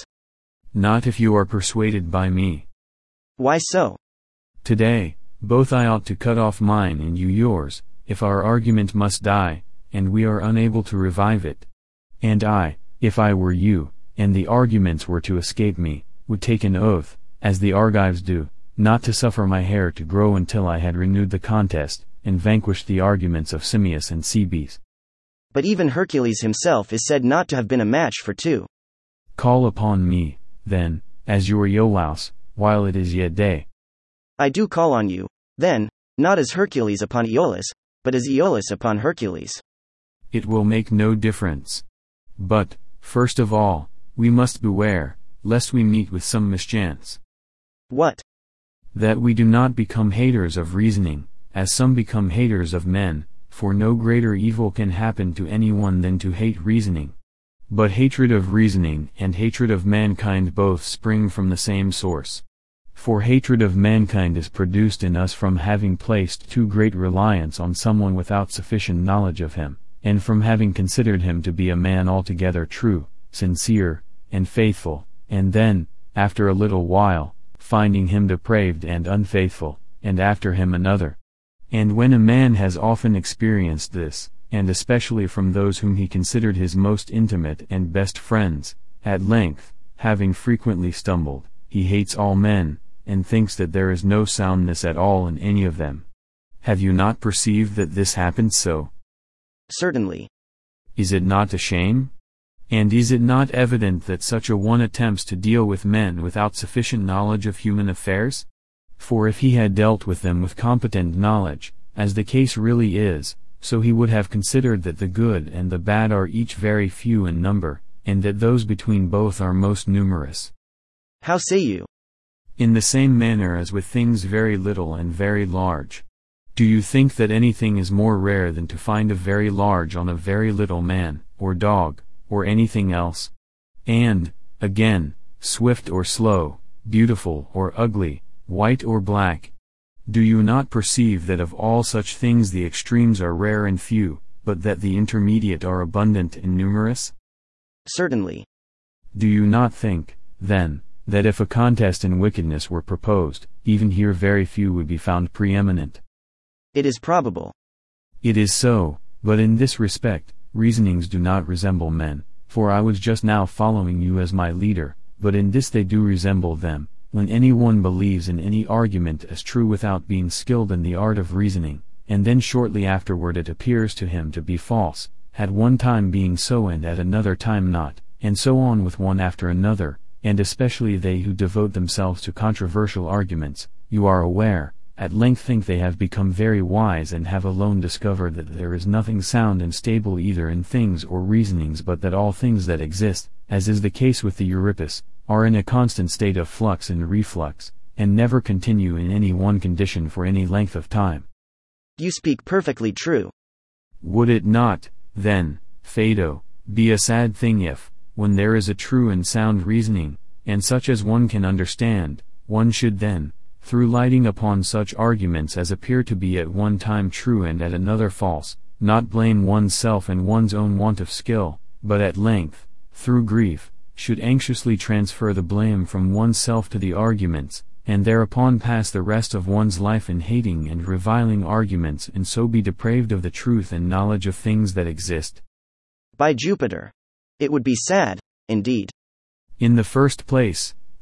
Not if you are persuaded by me. Why so? Today, both I ought to cut off mine and you yours, if our argument must die, and we are unable to revive it. And I, if I were you, and the arguments were to escape me, would take an oath, as the Argives do, not to suffer my hair to grow until I had renewed the contest, and vanquished the arguments of Simmias and Cebes. But even Hercules himself is said not to have been a match for two. Call upon me, then, as your Iolaus, while it is yet day. I do call on you, then, not as Hercules upon Iolaus, but as Iolaus upon Hercules. It will make no difference. But, first of all, we must beware, lest we meet with some mischance. What? That we do not become haters of reasoning, as some become haters of men, for no greater evil can happen to anyone than to hate reasoning. But hatred of reasoning and hatred of mankind both spring from the same source. For hatred of mankind is produced in us from having placed too great reliance on someone without sufficient knowledge of him, and from having considered him to be a man altogether true, sincere, and faithful, and then, after a little while, finding him depraved and unfaithful, and after him another. And when a man has often experienced this, and especially from those whom he considered his most intimate and best friends, at length, having frequently stumbled, he hates all men, and thinks that there is no soundness at all in any of them. Have you not perceived that this happens so? Certainly. Is it not a shame? And is it not evident that such a one attempts to deal with men without sufficient knowledge of human affairs? For if he had dealt with them with competent knowledge, as the case really is, so he would have considered that the good and the bad are each very few in number, and that those between both are most numerous. How say you? In the same manner as with things very little and very large. Do you think that anything is more rare than to find a very large on a very little man, or dog, or anything else? And, again, swift or slow, beautiful or ugly, white or black? Do you not perceive that of all such things the extremes are rare and few, but that the intermediate are abundant and numerous? Certainly. Do you not think, then, that if a contest in wickedness were proposed, even here very few would be found preeminent? It is probable. It is so, but in this respect, reasonings do not resemble men, for I was just now following you as my leader, but in this they do resemble them, when any one believes in any argument as true without being skilled in the art of reasoning, and then shortly afterward it appears to him to be false, at one time being so and at another time not, and so on with one after another, and especially they who devote themselves to controversial arguments, you are aware, at length think they have become very wise and have alone discovered that there is nothing sound and stable either in things or reasonings, but that all things that exist, as is the case with the Euripus, are in a constant state of flux and reflux, and never continue in any one condition for any length of time. You speak perfectly true. Would it not, then, Phaedo, be a sad thing if, when there is a true and sound reasoning, and such as one can understand, one should then, through lighting upon such arguments as appear to be at one time true and at another false, not blame one's self and one's own want of skill, but at length, through grief, should anxiously transfer the blame from one's self to the arguments, and thereupon pass the rest of one's life in hating and reviling arguments, and so be depraved of the truth and knowledge of things that exist? By Jupiter! It would be sad, indeed. In the first place,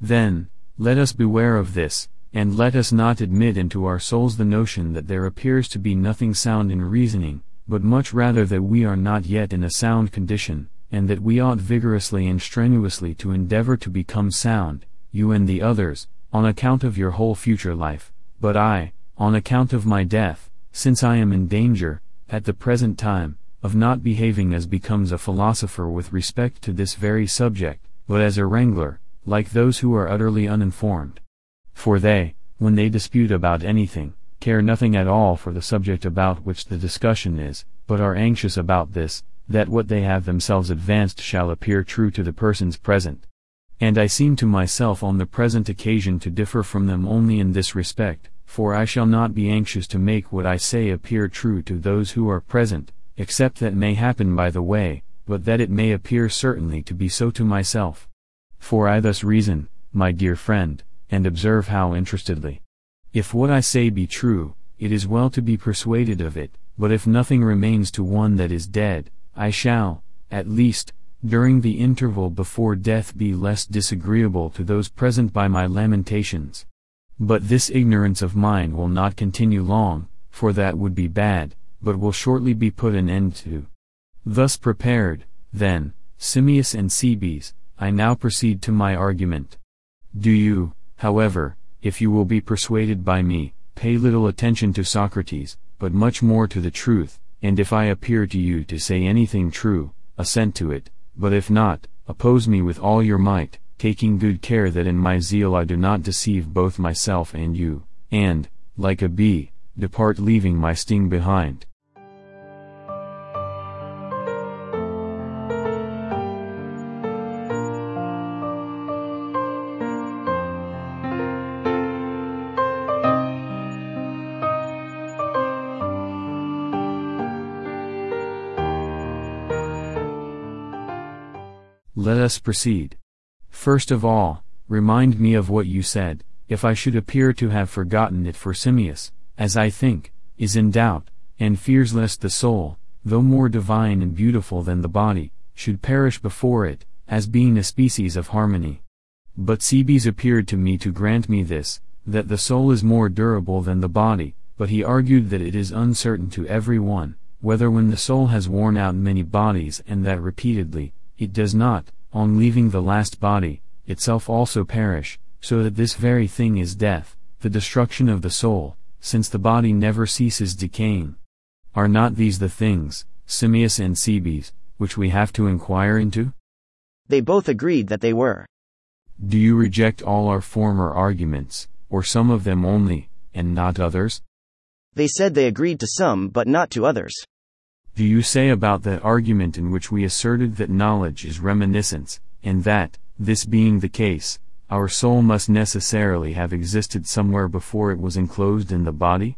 Then, let us beware of this, and let us not admit into our souls the notion that there appears to be nothing sound in reasoning, but much rather that we are not yet in a sound condition, and that we ought vigorously and strenuously to endeavor to become sound, you and the others, on account of your whole future life, but I, on account of my death, since I am in danger, at the present time, of not behaving as becomes a philosopher with respect to this very subject, but as a wrangler, like those who are utterly uninformed. For they, when they dispute about anything, care nothing at all for the subject about which the discussion is, but are anxious about this, that what they have themselves advanced shall appear true to the persons present. And I seem to myself on the present occasion to differ from them only in this respect, for I shall not be anxious to make what I say appear true to those who are present, except that may happen by the way, but that it may appear certainly to be so to myself. For I thus reason, my dear friend, and observe how interestedly. If what I say be true, it is well to be persuaded of it, but if nothing remains to one that is dead, I shall, at least, during the interval before death be less disagreeable to those present by my lamentations. But this ignorance of mine will not continue long, for that would be bad, but will shortly be put an end to. Thus prepared, then, Simmias and Cebes, I now proceed to my argument. Do you, however, if you will be persuaded by me, pay little attention to Socrates, but much more to the truth, and if I appear to you to say anything true, assent to it, but if not, oppose me with all your might, taking good care that in my zeal I do not deceive both myself and you, and, like a bee, depart leaving my sting behind. Let us proceed. First of all, remind me of what you said, if I should appear to have forgotten it, for Simmias, as I think, is in doubt, and fears lest the soul, though more divine and beautiful than the body, should perish before it, as being a species of harmony. But Cebes appeared to me to grant me this, that the soul is more durable than the body, but he argued that it is uncertain to every one, whether when the soul has worn out many bodies and that repeatedly, it does not, on leaving the last body, itself also perish, so that this very thing is death, the destruction of the soul, since the body never ceases decaying. Are not these the things, Simmias and Cebes, which we have to inquire into? They both agreed that they were. Do you reject all our former arguments, or some of them only, and not others? They said they agreed to some but not to others. Do you say about that argument in which we asserted that knowledge is reminiscence, and that, this being the case, our soul must necessarily have existed somewhere before it was enclosed in the body?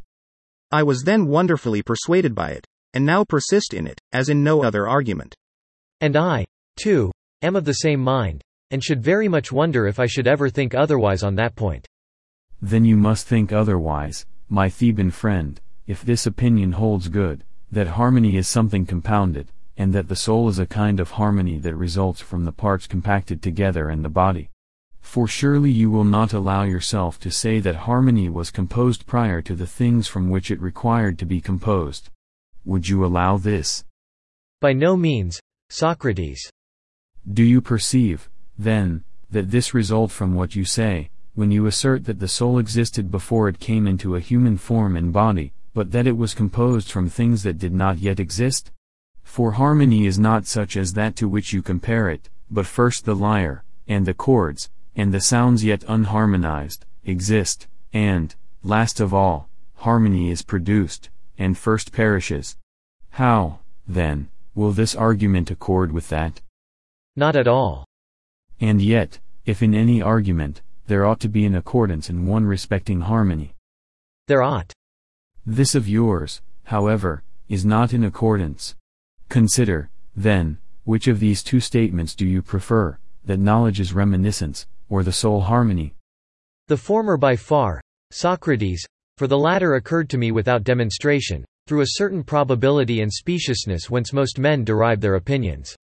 I was then wonderfully persuaded by it, and now persist in it, as in no other argument. And I, too, am of the same mind, and should very much wonder if I should ever think otherwise on that point. Then you must think otherwise, my Theban friend, if this opinion holds good, that harmony is something compounded, and that the soul is a kind of harmony that results from the parts compacted together and the body. For surely you will not allow yourself to say that harmony was composed prior to the things from which it required to be composed. Would you allow this? By no means, Socrates. Do you perceive, then, that this results from what you say, when you assert that the soul existed before it came into a human form and body, but that it was composed from things that did not yet exist? For harmony is not such as that to which you compare it, but first the lyre, and the chords, and the sounds yet unharmonized, exist, and, last of all, harmony is produced, and first perishes. How, then, will this argument accord with that? Not at all. And yet, if in any argument, there ought to be an accordance in one respecting harmony. There ought. This of yours, however, is not in accordance. Consider, then, which of these two statements do you prefer, that knowledge is reminiscence, or the soul harmony? The former by far, Socrates, for the latter occurred to me without demonstration, through a certain probability and speciousness whence most men derive their opinions.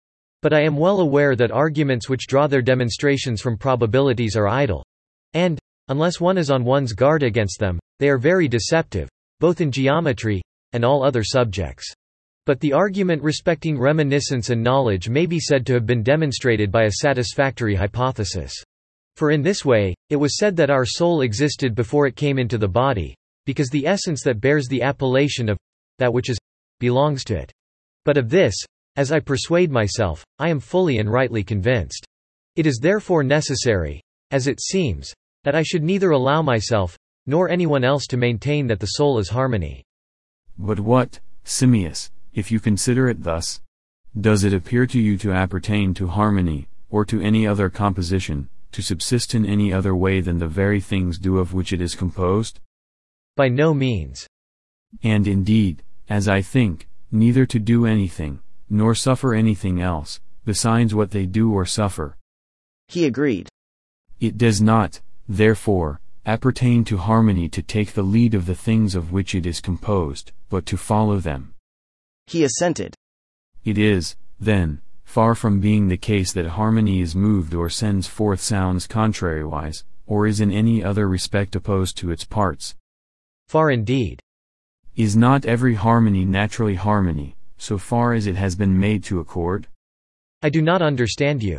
But I am well aware that arguments which draw their demonstrations from probabilities are idle. And, unless one is on one's guard against them, they are very deceptive, both in geometry, and all other subjects. But the argument respecting reminiscence and knowledge may be said to have been demonstrated by a satisfactory hypothesis. For in this way, it was said that our soul existed before it came into the body, because the essence that bears the appellation of that which is belongs to it. But of this, as I persuade myself, I am fully and rightly convinced. It is therefore necessary, as it seems, that I should neither allow myself, nor anyone else to maintain that the soul is harmony. But what, Simmias, if you consider it thus? Does it appear to you to appertain to harmony, or to any other composition, to subsist in any other way than the very things do of which it is composed? By no means. And indeed, as I think, neither to do anything, nor suffer anything else, besides what they do or suffer. He agreed. It does not, therefore, appertain to harmony to take the lead of the things of which it is composed, but to follow them. He assented. It is, then, far from being the case that harmony is moved or sends forth sounds contrariwise, or is in any other respect opposed to its parts. Far indeed. Is not every harmony naturally harmony, so far as it has been made to accord? I do not understand you.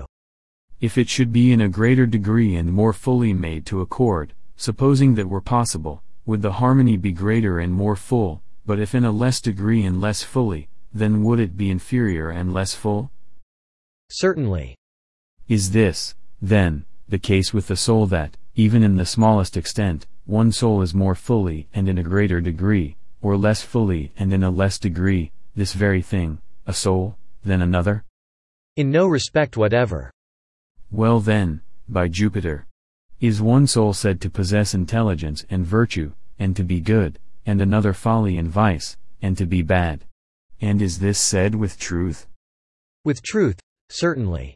If it should be in a greater degree and more fully made to accord, supposing that were possible, would the harmony be greater and more full, but if in a less degree and less fully, then would it be inferior and less full? Certainly. Is this, then, the case with the soul that, even in the smallest extent, one soul is more fully and in a greater degree, or less fully and in a less degree, this very thing, a soul, than another? In no respect whatever. Well then, by Jupiter, is one soul said to possess intelligence and virtue, and to be good, and another folly and vice, and to be bad? And is this said with truth? With truth, certainly.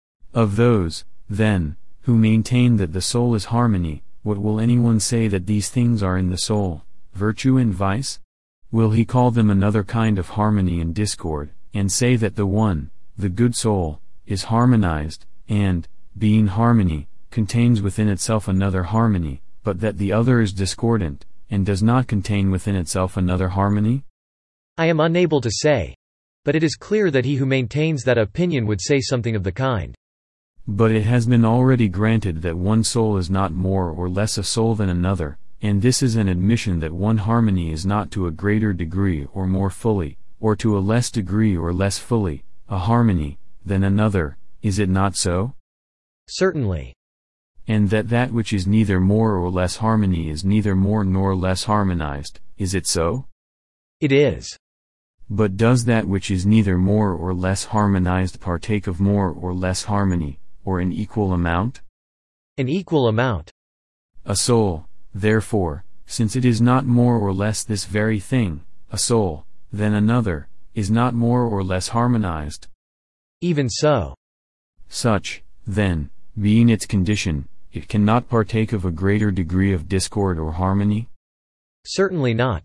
Of those, then, who maintain that the soul is harmony, what will anyone say that these things are in the soul, virtue and vice? Will he call them another kind of harmony and discord, and say that the one, the good soul, is harmonized, and, being harmony, contains within itself another harmony, but that the other is discordant, and does not contain within itself another harmony? I am unable to say. But it is clear that he who maintains that opinion would say something of the kind. But it has been already granted that one soul is not more or less a soul than another, and this is an admission that one harmony is not to a greater degree or more fully, or to a less degree or less fully, a harmony, than another, is it not so? Certainly. And that that which is neither more or less harmony is neither more nor less harmonized, is it so? It is. But does that which is neither more or less harmonized partake of more or less harmony, or an equal amount? An equal amount. A soul, therefore, since it is not more or less this very thing, a soul, than another, is not more or less harmonized. Even so. Such, then, being its condition, it cannot partake of a greater degree of discord or harmony? Certainly not.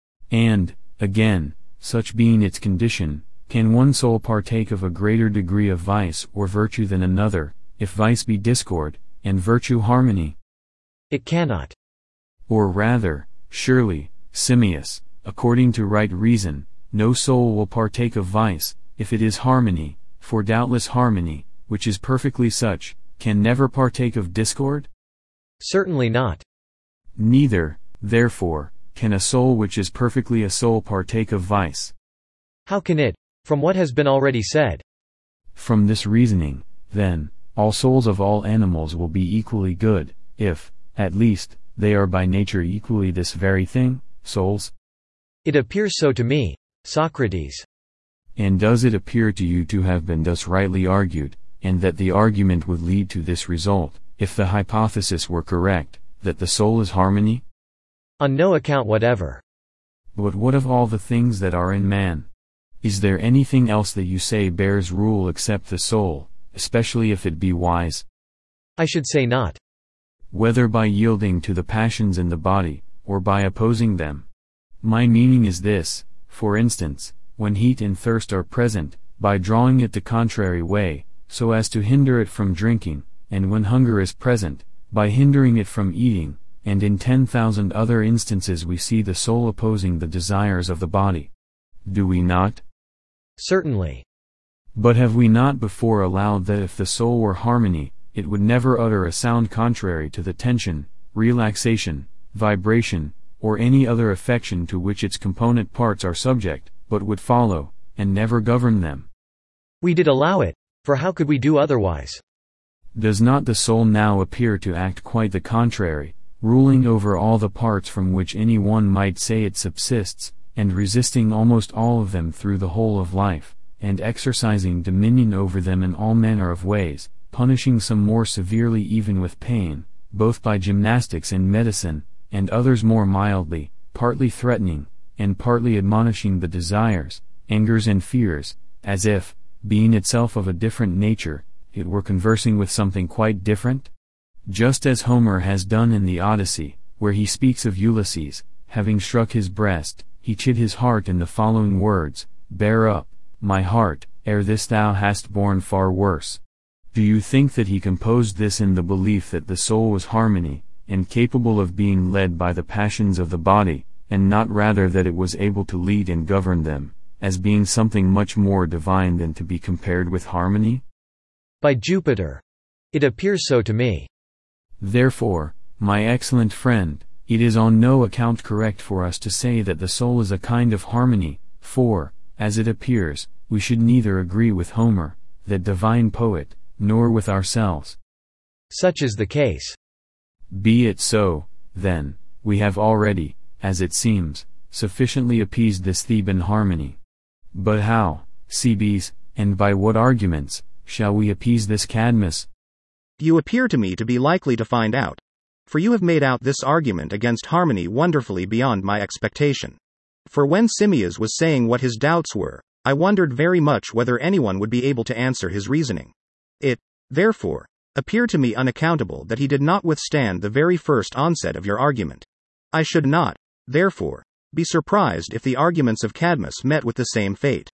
And, again, such being its condition, can one soul partake of a greater degree of vice or virtue than another, if vice be discord, and virtue harmony? It cannot. Or rather, surely, Simmias, according to right reason, no soul will partake of vice, if it is harmony, for doubtless harmony, which is perfectly such, can never partake of discord? Certainly not. Neither, therefore, can a soul which is perfectly a soul partake of vice. How can it, from what has been already said? From this reasoning, then, all souls of all animals will be equally good, if, at least, they are by nature equally this very thing, souls? It appears so to me, Socrates. And does it appear to you to have been thus rightly argued, and that the argument would lead to this result, if the hypothesis were correct, that the soul is harmony? On no account whatever. But what of all the things that are in man? Is there anything else that you say bears rule except the soul, especially if it be wise? I should say not. Whether by yielding to the passions in the body, or by opposing them. My meaning is this: for instance, when heat and thirst are present, by drawing it the contrary way, so as to hinder it from drinking, and when hunger is present, by hindering it from eating, and in 10,000 other instances we see the soul opposing the desires of the body. Do we not? Certainly. But have we not before allowed that if the soul were harmony, it would never utter a sound contrary to the tension, relaxation, vibration, or any other affection to which its component parts are subject, but would follow, and never govern them? We did allow it, for how could we do otherwise? Does not the soul now appear to act quite the contrary, ruling over all the parts from which any one might say it subsists, and resisting almost all of them through the whole of life, and exercising dominion over them in all manner of ways, punishing some more severely even with pain, both by gymnastics and medicine, and others more mildly, partly threatening, and partly admonishing the desires, angers and fears, as if, being itself of a different nature, it were conversing with something quite different? Just as Homer has done in the Odyssey, where he speaks of Ulysses, having struck his breast, he chid his heart in the following words, "Bear up, my heart, ere this thou hast borne far worse." Do you think that he composed this in the belief that the soul was harmony, and capable of being led by the passions of the body, and not rather that it was able to lead and govern them, as being something much more divine than to be compared with harmony? By Jupiter! It appears so to me. Therefore, my excellent friend, it is on no account correct for us to say that the soul is a kind of harmony, for, as it appears, we should neither agree with Homer, that divine poet, nor with ourselves. Such is the case. Be it so, then, we have already, as it seems, sufficiently appeased this Theban harmony. But how, Cebes, and by what arguments, shall we appease this Cadmus? You appear to me to be likely to find out. For you have made out this argument against harmony wonderfully beyond my expectation. For when Simmias was saying what his doubts were, I wondered very much whether anyone would be able to answer his reasoning. It, therefore, appeared to me unaccountable that he did not withstand the very first onset of your argument. I should not, therefore, be surprised if the arguments of Cadmus met with the same fate.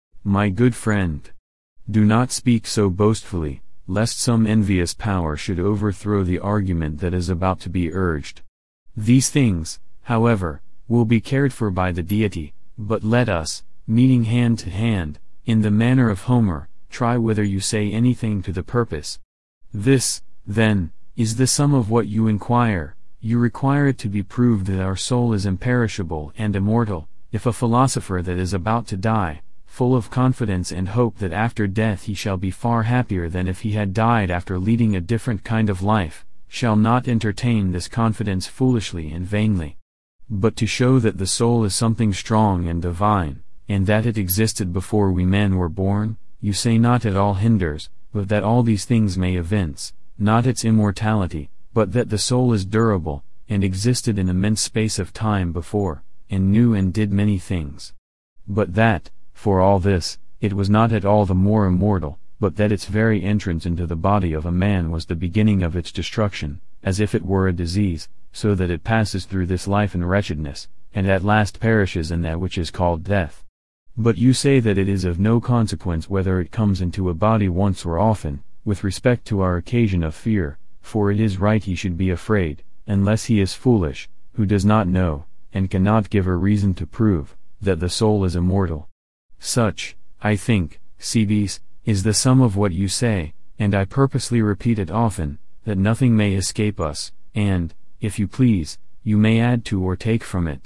My good friend, do not speak so boastfully, lest some envious power should overthrow the argument that is about to be urged. These things, however, will be cared for by the deity, but let us, meeting hand to hand, in the manner of Homer, try whether you say anything to the purpose. This, then, is the sum of what you inquire. You require it to be proved that our soul is imperishable and immortal. If a philosopher that is about to die, full of confidence and hope that after death he shall be far happier than if he had died after leading a different kind of life, shall not entertain this confidence foolishly and vainly. But to show that the soul is something strong and divine, and that it existed before we men were born, you say not at all hinders, but that all these things may evince, not its immortality, but that the soul is durable, and existed in immense space of time before, and knew and did many things. But that, for all this, it was not at all the more immortal, but that its very entrance into the body of a man was the beginning of its destruction, as if it were a disease, so that it passes through this life in wretchedness, and at last perishes in that which is called death. But you say that it is of no consequence whether it comes into a body once or often, with respect to our occasion of fear, for it is right he should be afraid, unless he is foolish, who does not know, and cannot give a reason to prove, that the soul is immortal. Such, I think, Cebes, is the sum of what you say, and I purposely repeat it often, that nothing may escape us, and, if you please, you may add to or take from it.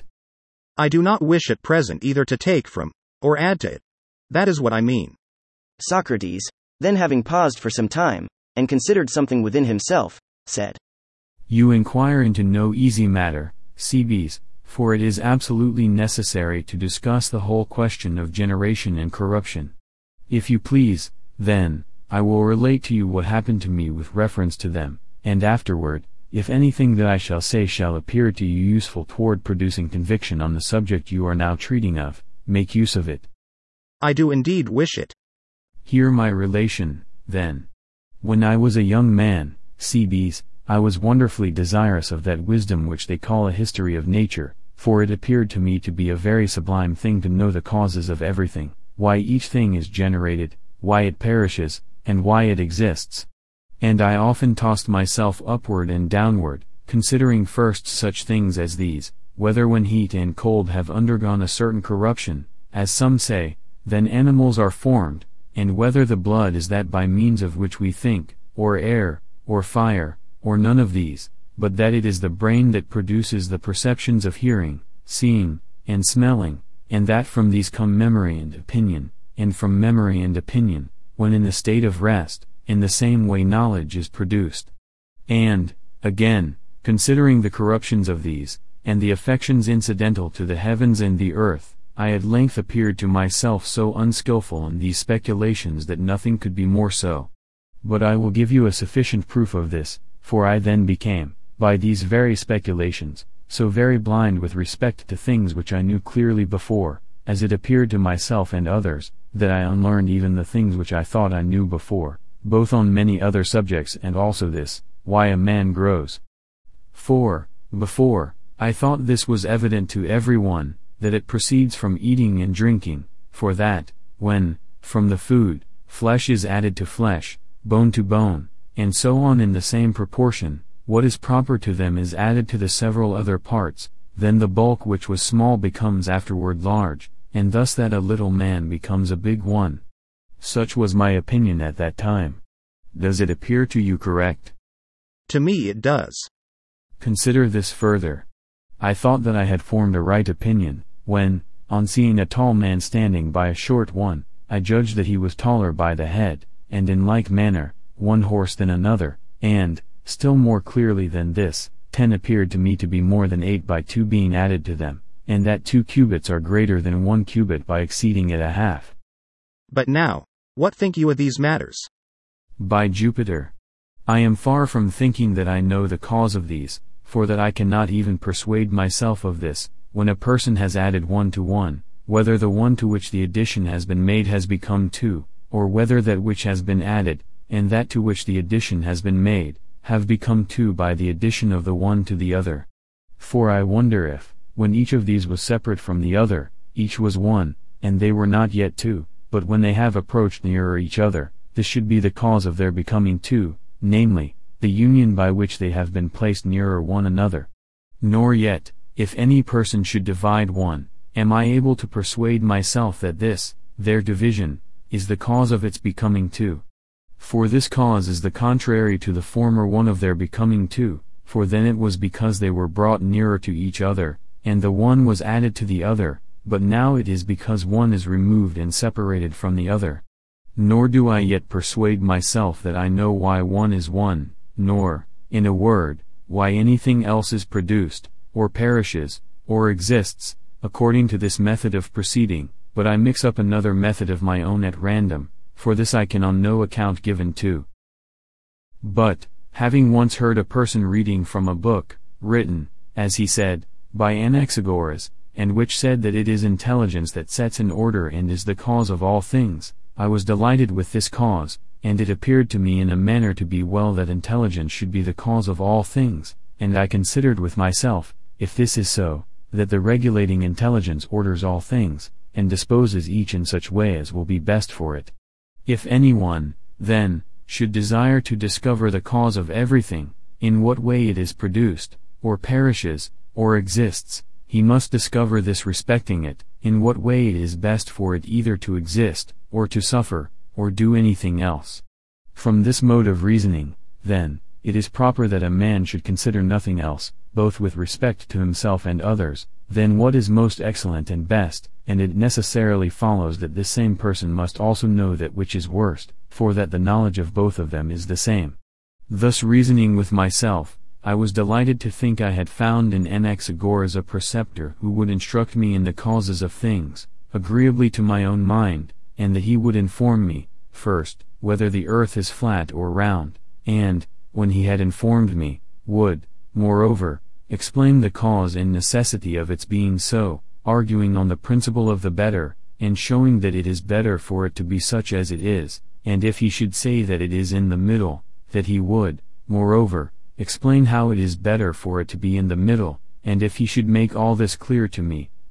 I do not wish at present either to take from, or add to it. That is what I mean. Socrates, then having paused for some time, and considered something within himself, said, You inquire into no easy matter, Cebes, for it is absolutely necessary to discuss the whole question of generation and corruption. If you please, then, I will relate to you what happened to me with reference to them, and afterward, if anything that I shall say shall appear to you useful toward producing conviction on the subject you are now treating of, make use of it. I do indeed wish it. Hear my relation, then. When I was a young man, Cebes, I was wonderfully desirous of that wisdom which they call a history of nature, for it appeared to me to be a very sublime thing to know the causes of everything, why each thing is generated, why it perishes, and why it exists. And I often tossed myself upward and downward, considering first such things as these, whether when heat and cold have undergone a certain corruption, as some say, then animals are formed, and whether the blood is that by means of which we think, or air, or fire, or none of these, but that it is the brain that produces the perceptions of hearing, seeing, and smelling, and that from these come memory and opinion, and from memory and opinion, when in the state of rest, in the same way knowledge is produced. And, again, considering the corruptions of these, and the affections incidental to the heavens and the earth, I at length appeared to myself so unskilful in these speculations that nothing could be more so. But I will give you a sufficient proof of this, for I then became, by these very speculations, so very blind with respect to things which I knew clearly before, as it appeared to myself and others, that I unlearned even the things which I thought I knew before, both on many other subjects and also this, why a man grows. For, before, I thought this was evident to every one, that it proceeds from eating and drinking, for that, when, from the food, flesh is added to flesh, bone to bone, and so on in the same proportion, what is proper to them is added to the several other parts, then the bulk which was small becomes afterward large, and thus that a little man becomes a big one. Such was my opinion at that time. Does it appear to you correct? To me it does. Consider this further. I thought that I had formed a right opinion, when, on seeing a tall man standing by a short one, I judged that he was taller by the head, and in like manner, one horse than another, and, still more clearly than this, 10 appeared to me to be more than 8 by 2 being added to them, and that 2 cubits are greater than 1 cubit by exceeding it a half. But now, what think you of these matters? By Jupiter! I am far from thinking that I know the cause of these, for that I cannot even persuade myself of this, when a person has added 1 to 1, whether the one to which the addition has been made has become 2, or whether that which has been added, and that to which the addition has been made, have become 2 by the addition of the one to the other. For I wonder if, when each of these was separate from the other, each was 1, and they were not yet 2, but when they have approached nearer each other, this should be the cause of their becoming 2, namely, the union by which they have been placed nearer one another. Nor yet, if any person should divide 1, am I able to persuade myself that this, their division, is the cause of its becoming 2. For this cause is the contrary to the former one of their becoming 2, for then it was because they were brought nearer to each other, and the one was added to the other, but now it is because one is removed and separated from the other. Nor do I yet persuade myself that I know why one is 1, nor, in a word, why anything else is produced, or perishes, or exists, according to this method of proceeding, but I mix up another method of my own at random, for this I can on no account given to. But, having once heard a person reading from a book, written, as he said, by Anaxagoras, and which said that it is intelligence that sets in order and is the cause of all things, I was delighted with this cause, and it appeared to me in a manner to be well that intelligence should be the cause of all things, and I considered with myself, if this is so, that the regulating intelligence orders all things, and disposes each in such way as will be best for it. If anyone, then, should desire to discover the cause of everything, in what way it is produced, or perishes, or exists, he must discover this respecting it, in what way it is best for it either to exist, or to suffer, or do anything else. From this mode of reasoning, then, it is proper that a man should consider nothing else, both with respect to himself and others, than what is most excellent and best, and it necessarily follows that this same person must also know that which is worst, for that the knowledge of both of them is the same. Thus reasoning with myself, I was delighted to think I had found in Anaxagoras a preceptor who would instruct me in the causes of things, agreeably to my own mind, and that he would inform me, first, whether the earth is flat or round, and, when he had informed me, would, moreover, explain the cause and necessity of its being so, arguing on the principle of the better, and showing that it is better for it to be such as it is, and if he should say that it is in the middle, that he would, moreover, explain how it is better for it to be in the middle, and if he should make all this clear to me,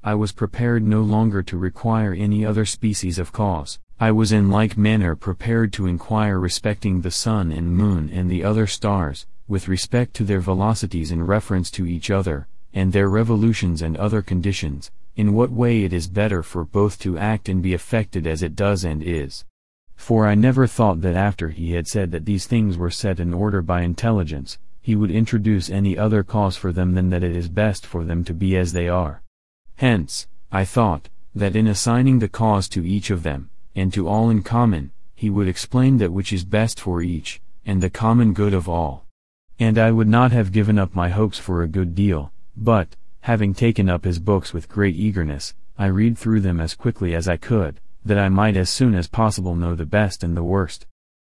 I was prepared no longer to require any other species of cause. I was in like manner prepared to inquire respecting the sun and moon and the other stars, with respect to their velocities in reference to each other, and their revolutions and other conditions, in what way it is better for both to act and be affected as it does and is. For I never thought that after he had said that these things were set in order by intelligence, he would introduce any other cause for them than that it is best for them to be as they are. Hence, I thought, that in assigning the cause to each of them, and to all in common, he would explain that which is best for each, and the common good of all. And I would not have given up my hopes for a good deal, but, having taken up his books with great eagerness, I read through them as quickly as I could, that I might as soon as possible know the best and the worst.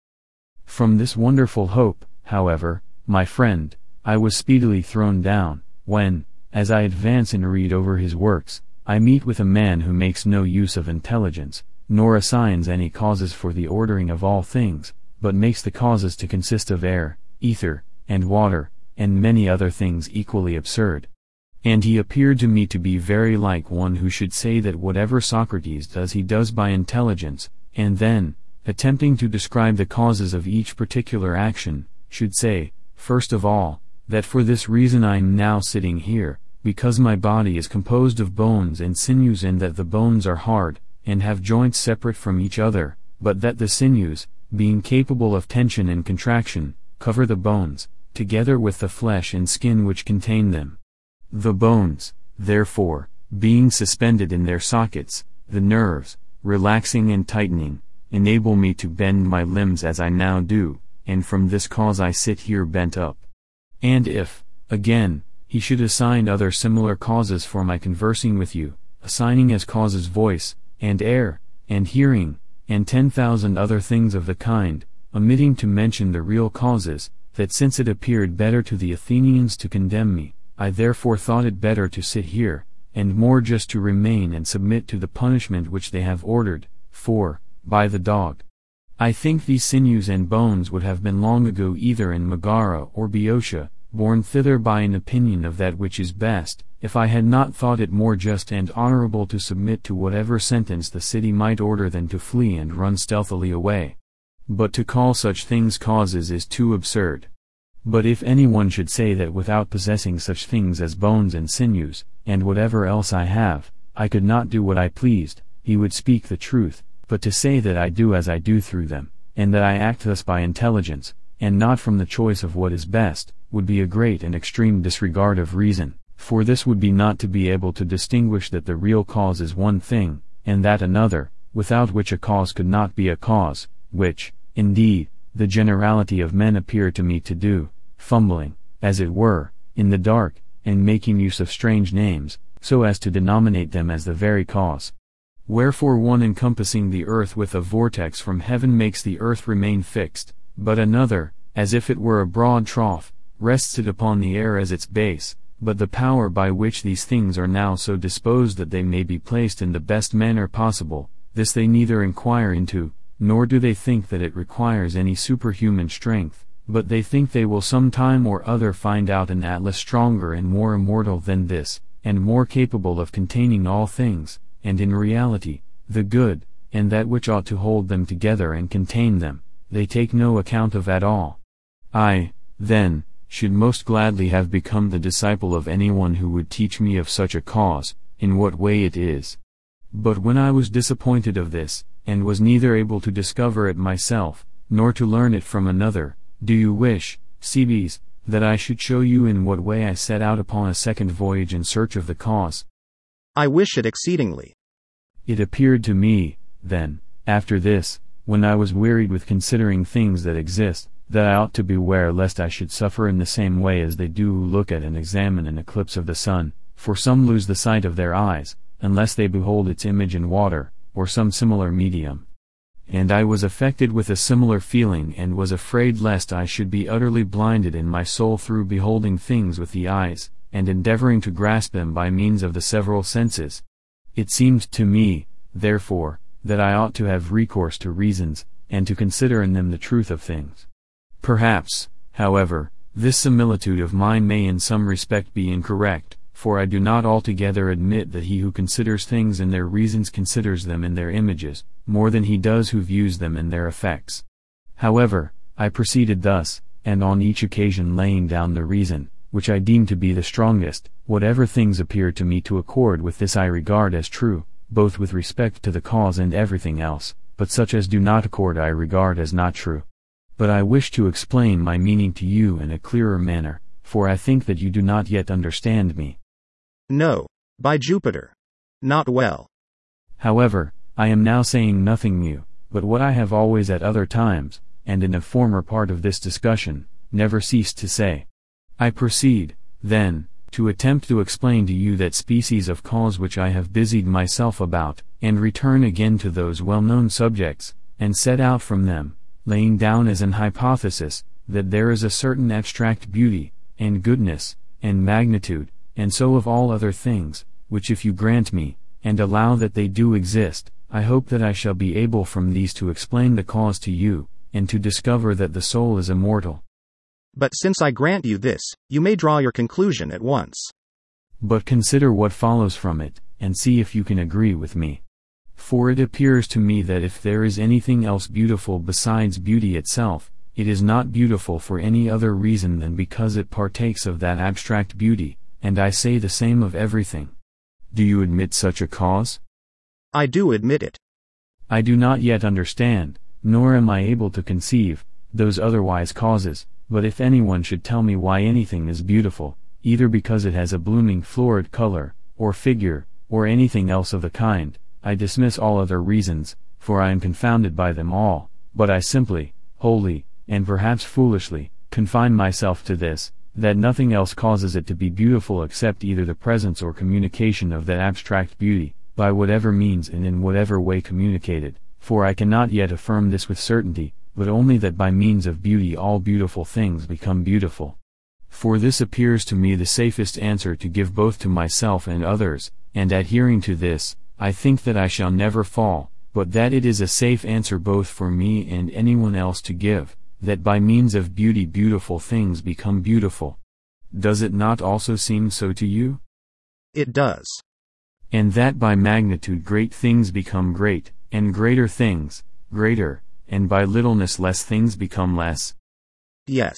From this wonderful hope, however, my friend, I was speedily thrown down, when, as I advance and read over his works, I meet with a man who makes no use of intelligence, nor assigns any causes for the ordering of all things, but makes the causes to consist of air, ether, and water, and many other things equally absurd. And he appeared to me to be very like one who should say that whatever Socrates does he does by intelligence, and then, attempting to describe the causes of each particular action, should say, first of all, that for this reason I am now sitting here, because my body is composed of bones and sinews, and that the bones are hard, and have joints separate from each other, but that the sinews, being capable of tension and contraction, cover the bones, together with the flesh and skin which contain them. The bones, therefore, being suspended in their sockets, the nerves, relaxing and tightening, enable me to bend my limbs as I now do, and from this cause I sit here bent up. And if, again, he should assign other similar causes for my conversing with you, assigning as causes voice, and air, and hearing, and 10,000 other things of the kind, omitting to mention the real causes, that since it appeared better to the Athenians to condemn me, I therefore thought it better to sit here, and more just to remain and submit to the punishment which they have ordered, for, by the dog, I think these sinews and bones would have been long ago either in Megara or Boeotia, borne thither by an opinion of that which is best, if I had not thought it more just and honorable to submit to whatever sentence the city might order than to flee and run stealthily away. But to call such things causes is too absurd. But if anyone should say that without possessing such things as bones and sinews, and whatever else I have, I could not do what I pleased, he would speak the truth. But to say that I do as I do through them, and that I act thus by intelligence, and not from the choice of what is best, would be a great and extreme disregard of reason, for this would be not to be able to distinguish that the real cause is one thing, and that another, without which a cause could not be a cause, which, indeed, the generality of men appear to me to do, fumbling, as it were, in the dark, and making use of strange names, so as to denominate them as the very cause. Wherefore one encompassing the earth with a vortex from heaven makes the earth remain fixed, but another, as if it were a broad trough, rests it upon the air as its base, but the power by which these things are now so disposed that they may be placed in the best manner possible, this they neither inquire into, nor do they think that it requires any superhuman strength, but they think they will some time or other find out an Atlas stronger and more immortal than this, and more capable of containing all things, and in reality, the good, and that which ought to hold them together and contain them, they take no account of at all. I, then, should most gladly have become the disciple of anyone who would teach me of such a cause, in what way it is. But when I was disappointed of this, and was neither able to discover it myself, nor to learn it from another, do you wish, Cebes, that I should show you in what way I set out upon a second voyage in search of the cause? I wish it exceedingly. It appeared to me, then, after this, when I was wearied with considering things that exist, that I ought to beware lest I should suffer in the same way as they do who look at and examine an eclipse of the sun, for some lose the sight of their eyes, unless they behold its image in water, or some similar medium. And I was affected with a similar feeling and was afraid lest I should be utterly blinded in my soul through beholding things with the eyes, and endeavoring to grasp them by means of the several senses. It seemed to me, therefore, that I ought to have recourse to reasons, and to consider in them the truth of things. Perhaps, however, this similitude of mine may in some respect be incorrect, for I do not altogether admit that he who considers things in their reasons considers them in their images, more than he does who views them in their effects. However, I proceeded thus, and on each occasion laying down the reason, which I deem to be the strongest, whatever things appear to me to accord with this I regard as true, both with respect to the cause and everything else, but such as do not accord I regard as not true. But I wish to explain my meaning to you in a clearer manner, for I think that you do not yet understand me. No, by Jupiter. Not well. However, I am now saying nothing new, but what I have always at other times, and in a former part of this discussion, never ceased to say. I proceed, then, to attempt to explain to you that species of cause which I have busied myself about, and return again to those well-known subjects, and set out from them, laying down as an hypothesis, that there is a certain abstract beauty, and goodness, and magnitude, and so of all other things, which if you grant me, and allow that they do exist, I hope that I shall be able from these to explain the cause to you, and to discover that the soul is immortal. But since I grant you this, you may draw your conclusion at once. But consider what follows from it, and see if you can agree with me. For it appears to me that if there is anything else beautiful besides beauty itself, it is not beautiful for any other reason than because it partakes of that abstract beauty, and I say the same of everything. Do you admit such a cause? I do admit it. I do not yet understand, nor am I able to conceive, those otherwise causes, but if anyone should tell me why anything is beautiful, either because it has a blooming florid color, or figure, or anything else of the kind, I dismiss all other reasons, for I am confounded by them all, but I simply, wholly, and perhaps foolishly, confine myself to this, that nothing else causes it to be beautiful except either the presence or communication of that abstract beauty, by whatever means and in whatever way communicated, for I cannot yet affirm this with certainty, but only that by means of beauty all beautiful things become beautiful. For this appears to me the safest answer to give both to myself and others, and adhering to this, I think that I shall never fall, but that it is a safe answer both for me and anyone else to give, that by means of beauty beautiful things become beautiful. Does it not also seem so to you? It does. And that by magnitude great things become great, and greater things, greater, and by littleness less things become less? Yes.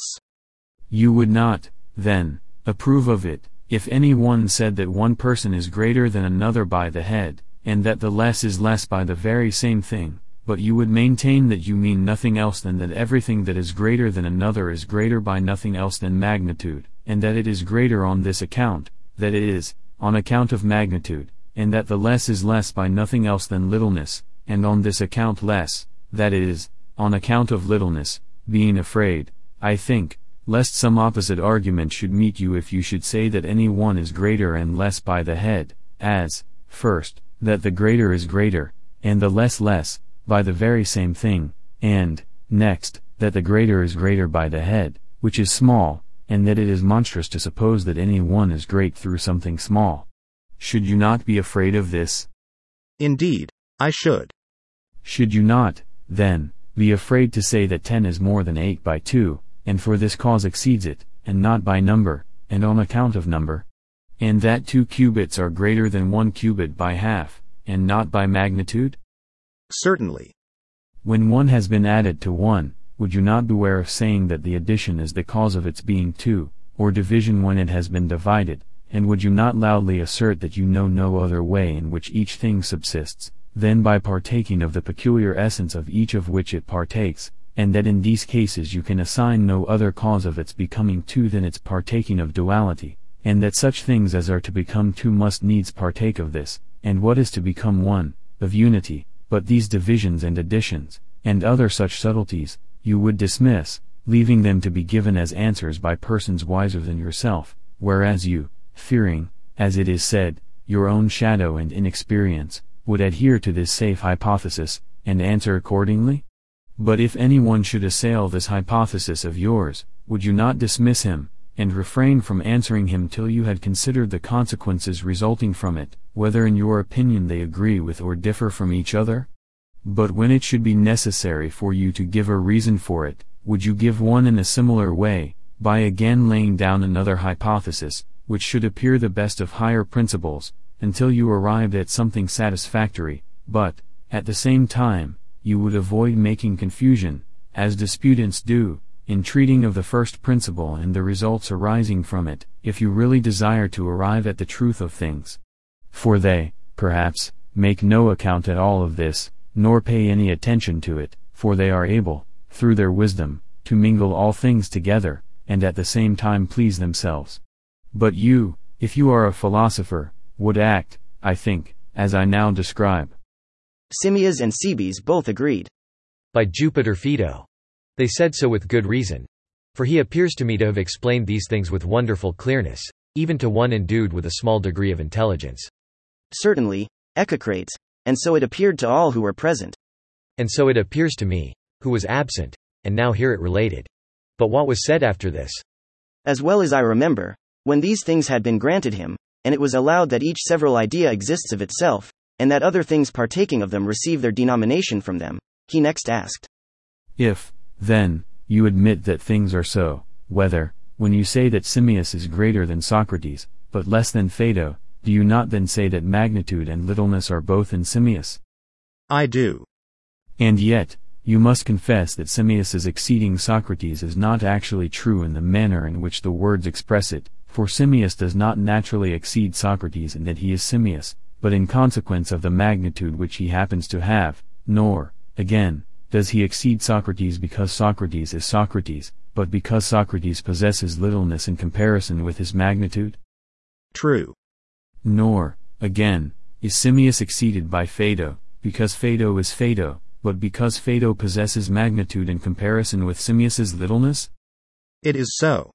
You would not, then, approve of it, if any one said that one person is greater than another by the head, and that the less is less by the very same thing, but you would maintain that you mean nothing else than that everything that is greater than another is greater by nothing else than magnitude, and that it is greater on this account, that it is, on account of magnitude, and that the less is less by nothing else than littleness, and on this account less, that is, on account of littleness, being afraid, I think, lest some opposite argument should meet you if you should say that any one is greater and less by the head, as, first, that the greater is greater, and the less less, by the very same thing, and, next, that the greater is greater by the head, which is small, and that it is monstrous to suppose that any one is great through something small. Should you not be afraid of this? Indeed, I should. Should you not, then, be afraid to say that 10 is more than 8 by 2, and for this cause exceeds it, and not by number, and on account of number? And that 2 cubits are greater than 1 cubit by half, and not by magnitude? Certainly. When 1 has been added to 1, would you not beware of saying that the addition is the cause of its being 2, or division when it has been divided, and would you not loudly assert that you know no other way in which each thing subsists, than by partaking of the peculiar essence of each of which it partakes, and that in these cases you can assign no other cause of its becoming 2 than its partaking of duality, and that such things as are to become 2 must needs partake of this, and what is to become 1, of unity, but these divisions and additions, and other such subtleties, you would dismiss, leaving them to be given as answers by persons wiser than yourself, whereas you, fearing, as it is said, your own shadow and inexperience, would adhere to this safe hypothesis, and answer accordingly? But if anyone should assail this hypothesis of yours, would you not dismiss him, and refrain from answering him till you had considered the consequences resulting from it, whether in your opinion they agree with or differ from each other? But when it should be necessary for you to give a reason for it, would you give one in a similar way, by again laying down another hypothesis, which should appear the best of higher principles, until you arrived at something satisfactory, but, at the same time, you would avoid making confusion, as disputants do, in treating of the first principle and the results arising from it, if you really desire to arrive at the truth of things. For they, perhaps, make no account at all of this, nor pay any attention to it, for they are able, through their wisdom, to mingle all things together, and at the same time please themselves. But you, if you are a philosopher, would act, I think, as I now describe. Simmias and Cebes both agreed. By Jupiter Phaedo. They said so with good reason. For he appears to me to have explained these things with wonderful clearness, even to one endued with a small degree of intelligence. Certainly, Echecrates, and so it appeared to all who were present. And so it appears to me, who was absent, and now hear it related. But what was said after this? As well as I remember, when these things had been granted him, and it was allowed that each several idea exists of itself, and that other things partaking of them receive their denomination from them, he next asked, If, then, you admit that things are so, whether, when you say that Simmias is greater than Socrates, but less than Phaedo, do you not then say that magnitude and littleness are both in Simmias? I do. And yet, you must confess that Simmias' exceeding Socrates is not actually true in the manner in which the words express it, for Simmias does not naturally exceed Socrates in that he is Simmias, but in consequence of the magnitude which he happens to have, nor, again, does he exceed Socrates because Socrates is Socrates, but because Socrates possesses littleness in comparison with his magnitude? True. Nor, again, is Simmias exceeded by Phaedo, because Phaedo is Phaedo, but because Phaedo possesses magnitude in comparison with Simmias' littleness? It is so.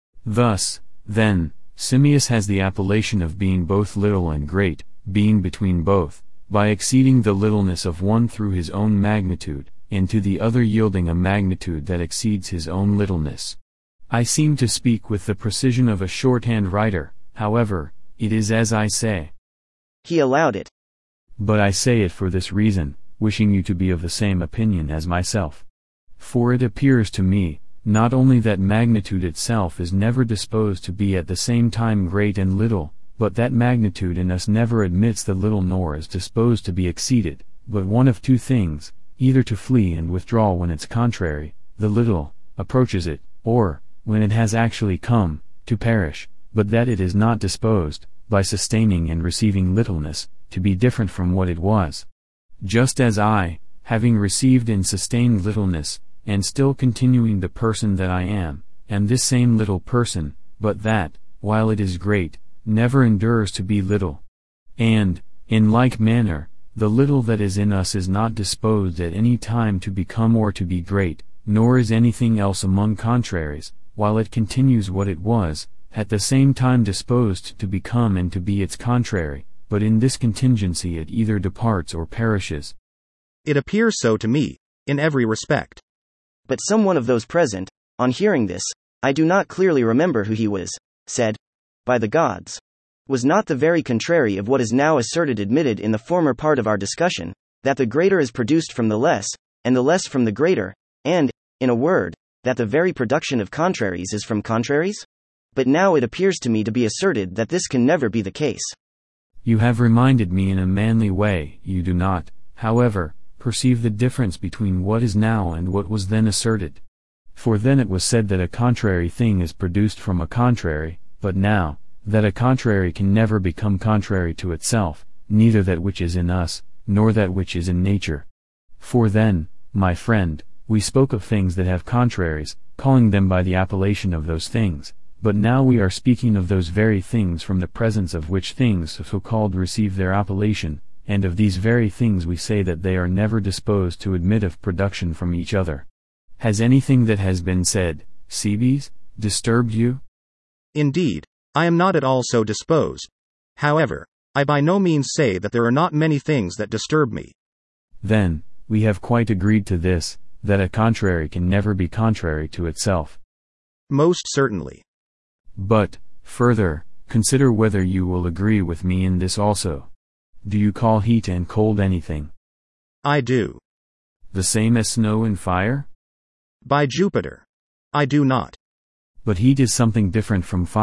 Thus, then, Simmias has the appellation of being both little and great, being between both, by exceeding the littleness of one through his own magnitude, and to the other yielding a magnitude that exceeds his own littleness. I seem to speak with the precision of a shorthand writer, however, it is as I say. He allowed it. But I say it for this reason, wishing you to be of the same opinion as myself. For it appears to me, not only that magnitude itself is never disposed to be at the same time great and little, but that magnitude in us never admits the little nor is disposed to be exceeded, but one of two things, either to flee and withdraw when its contrary, the little, approaches it, or, when it has actually come, to perish, but that it is not disposed, by sustaining and receiving littleness, to be different from what it was. Just as I, having received and sustained littleness, and still continuing the person that I am this same little person, but that, while it is great, never endures to be little. And, in like manner, the little that is in us is not disposed at any time to become or to be great, nor is anything else among contraries, while it continues what it was, at the same time disposed to become and to be its contrary, but in this contingency it either departs or perishes. It appears so to me, in every respect. But some one of those present, on hearing this, I do not clearly remember who he was, said, by the gods. Was not the very contrary of what is now asserted admitted in the former part of our discussion, that the greater is produced from the less, and the less from the greater, and, in a word, that the very production of contraries is from contraries? But now it appears to me to be asserted that this can never be the case. You have reminded me in a manly way. You do not, however, perceive the difference between what is now and what was then asserted. For then it was said that a contrary thing is produced from a contrary, but now, that a contrary can never become contrary to itself, neither that which is in us, nor that which is in nature. For then, my friend, we spoke of things that have contraries, calling them by the appellation of those things, but now we are speaking of those very things from the presence of which things so called receive their appellation, and of these very things we say that they are never disposed to admit of production from each other. Has anything that has been said, Cebes, disturbed you? Indeed, I am not at all so disposed. However, I by no means say that there are not many things that disturb me. Then, we have quite agreed to this, that a contrary can never be contrary to itself. Most certainly. But, further, consider whether you will agree with me in this also. Do you call heat and cold anything? I do. The same as snow and fire? By Jupiter, I do not. But heat is something different from fire,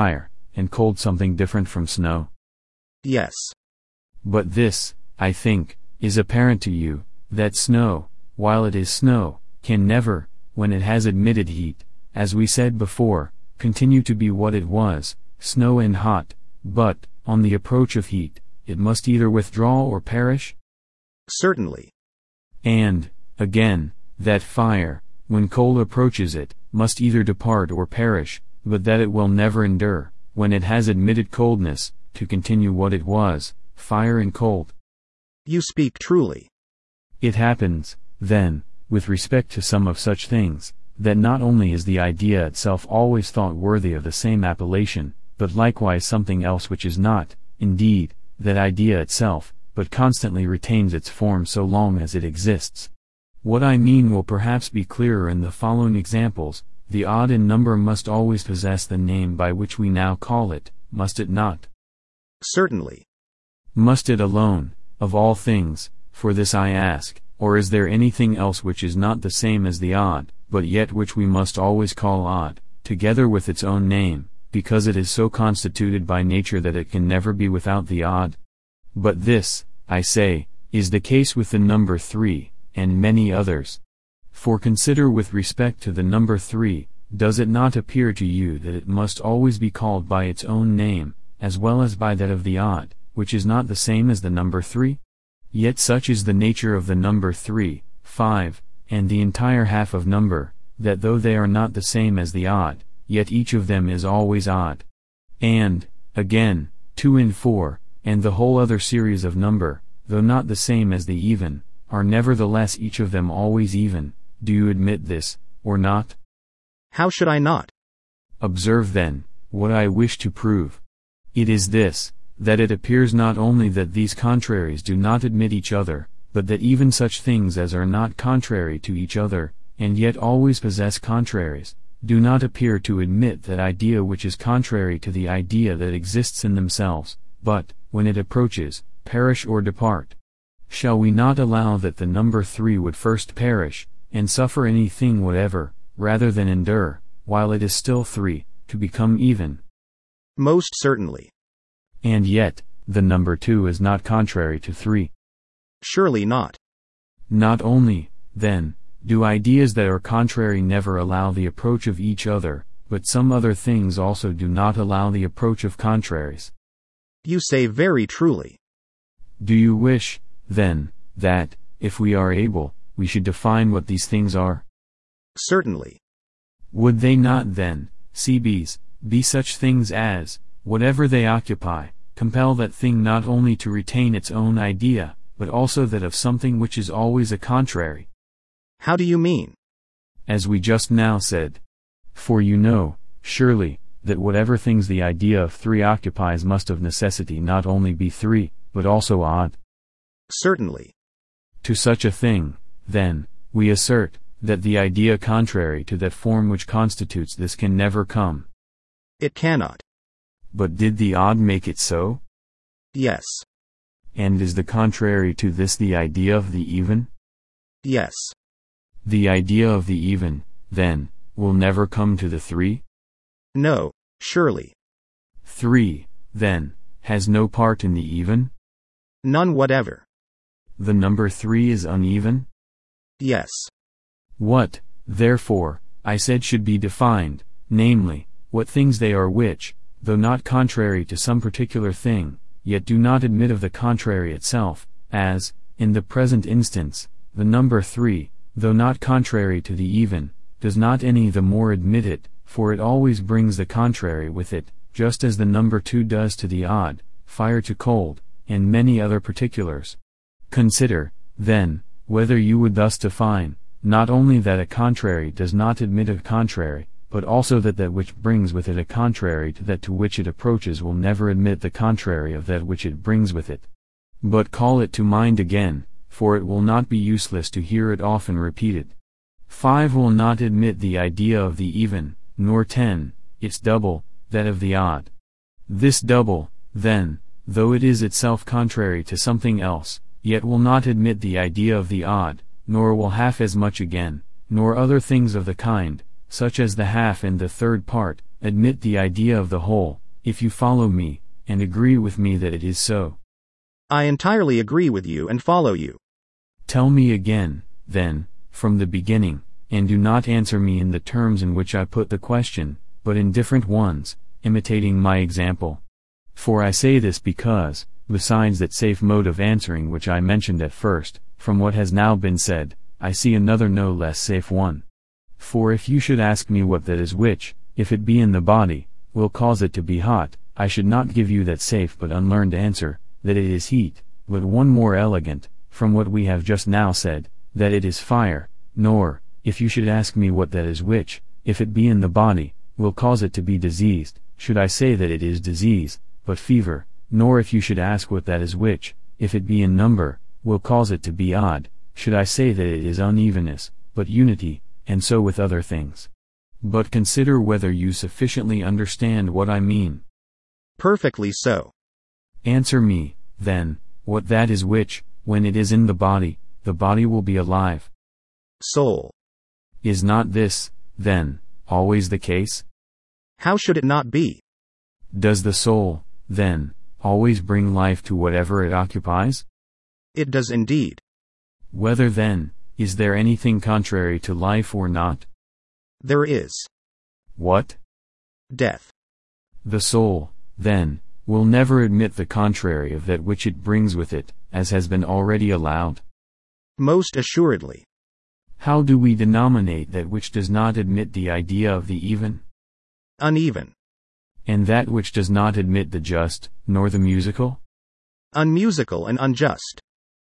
and cold something different from snow? Yes. But this, I think, is apparent to you, that snow, while it is snow, can never, when it has admitted heat, as we said before, continue to be what it was, snow and hot, but, on the approach of heat, it must either withdraw or perish? Certainly. And, again, that fire, when cold approaches it, must either depart or perish, but that it will never endure, when it has admitted coldness, to continue what it was, fire and cold. You speak truly. It happens, then, with respect to some of such things, that not only is the idea itself always thought worthy of the same appellation, but likewise something else which is not, indeed, that idea itself, but constantly retains its form so long as it exists. What I mean will perhaps be clearer in the following examples. The odd in number must always possess the name by which we now call it, must it not? Certainly. Must it alone, of all things, for this I ask, or is there anything else which is not the same as the odd, but yet which we must always call odd, together with its own name, because it is so constituted by nature that it can never be without the odd? But this, I say, is the case with the number 3, and many others. For consider with respect to the number 3, does it not appear to you that it must always be called by its own name, as well as by that of the odd, which is not the same as the number 3? Yet such is the nature of the number 3, 5, and the entire half of number, that though they are not the same as the odd, yet each of them is always odd. And, again, 2 and 4, and the whole other series of number, though not the same as the even, are nevertheless each of them always even. Do you admit this, or not? How should I not? Observe then, what I wish to prove. It is this, that it appears not only that these contraries do not admit each other, but that even such things as are not contrary to each other, and yet always possess contraries, do not appear to admit that idea which is contrary to the idea that exists in themselves, but, when it approaches, perish or depart. Shall we not allow that the number 3 would first perish, and suffer anything whatever, rather than endure, while it is still 3, to become even? Most certainly. And yet, the number 2 is not contrary to 3. Surely not. Not only, then, do ideas that are contrary never allow the approach of each other, but some other things also do not allow the approach of contraries. You say very truly. Do you wish, then, that, if we are able, we should define what these things are? Certainly. Would they not then, CBs, be such things as, whatever they occupy, compel that thing not only to retain its own idea, but also that of something which is always a contrary? How do you mean? As we just now said. For you know, surely, that whatever things the idea of 3 occupies must of necessity not only be 3, but also odd. Certainly. To such a thing, then, we assert, that the idea contrary to that form which constitutes this can never come. It cannot. But did the odd make it so? Yes. And is the contrary to this the idea of the even? Yes. The idea of the even, then, will never come to the 3? No, surely. 3, then, has no part in the even? None whatever. The number 3 is uneven? Yes. What, therefore, I said should be defined, namely, what things they are which, though not contrary to some particular thing, yet do not admit of the contrary itself, as, in the present instance, the number 3, though not contrary to the even, does not any the more admit it, for it always brings the contrary with it, just as the number 2 does to the odd, fire to cold, and many other particulars. Consider, then, whether you would thus define, not only that a contrary does not admit a contrary, but also that that which brings with it a contrary to that to which it approaches will never admit the contrary of that which it brings with it. But call it to mind again, for it will not be useless to hear it often repeated. 5 will not admit the idea of the even, nor 10, its double, that of the odd. This double, then, though it is itself contrary to something else, yet will not admit the idea of the odd, nor will half as much again, nor other things of the kind, such as the half and the third part, admit the idea of the whole, if you follow me, and agree with me that it is so. I entirely agree with you and follow you. Tell me again, then, from the beginning, and do not answer me in the terms in which I put the question, but in different ones, imitating my example. For I say this because, besides that safe mode of answering which I mentioned at first, from what has now been said, I see another no less safe one. For if you should ask me what that is which, if it be in the body, will cause it to be hot, I should not give you that safe but unlearned answer, that it is heat, but one more elegant, from what we have just now said, that it is fire, nor, if you should ask me what that is which, if it be in the body, will cause it to be diseased, should I say that it is disease, but fever, nor if you should ask what that is which, if it be in number, will cause it to be odd, should I say that it is unevenness, but unity, and so with other things. But consider whether you sufficiently understand what I mean. Perfectly so. Answer me, then, what that is which, when it is in the body will be alive. Soul. Is not this, then, always the case? How should it not be? Does the soul, then, always bring life to whatever it occupies? It does indeed. Whether then, is there anything contrary to life or not? There is. What? Death. The soul, then, will never admit the contrary of that which it brings with it, as has been already allowed? Most assuredly. How do we denominate that which does not admit the idea of the even? Uneven. And that which does not admit the just, nor the musical? Unmusical and unjust.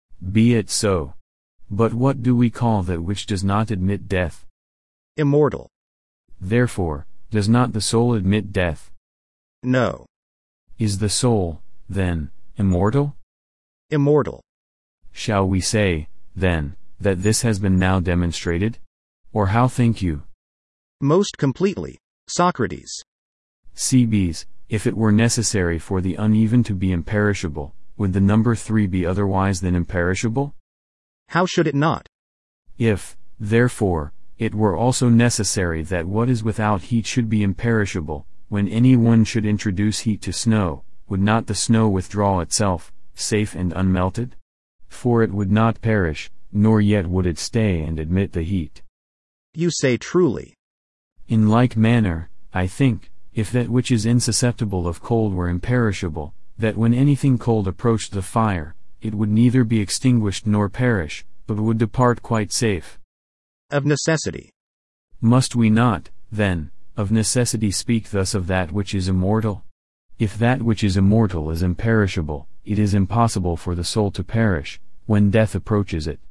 Be it so. But what do we call that which does not admit death? Immortal. Therefore, does not the soul admit death? No. Is the soul, then, immortal? Immortal. Shall we say, then, that this has been now demonstrated? Or how think you? Most completely, Socrates. Cebes, if it were necessary for the uneven to be imperishable, would the number 3 be otherwise than imperishable? How should it not? If, therefore, it were also necessary that what is without heat should be imperishable, when any one should introduce heat to snow, would not the snow withdraw itself, safe and unmelted? For it would not perish, nor yet would it stay and admit the heat. You say truly. In like manner, I think, if that which is insusceptible of cold were imperishable, that when anything cold approached the fire, it would neither be extinguished nor perish, but would depart quite safe. Of necessity. Must we not, then, of necessity speak thus of that which is immortal? If that which is immortal is imperishable, it is impossible for the soul to perish, when death approaches it.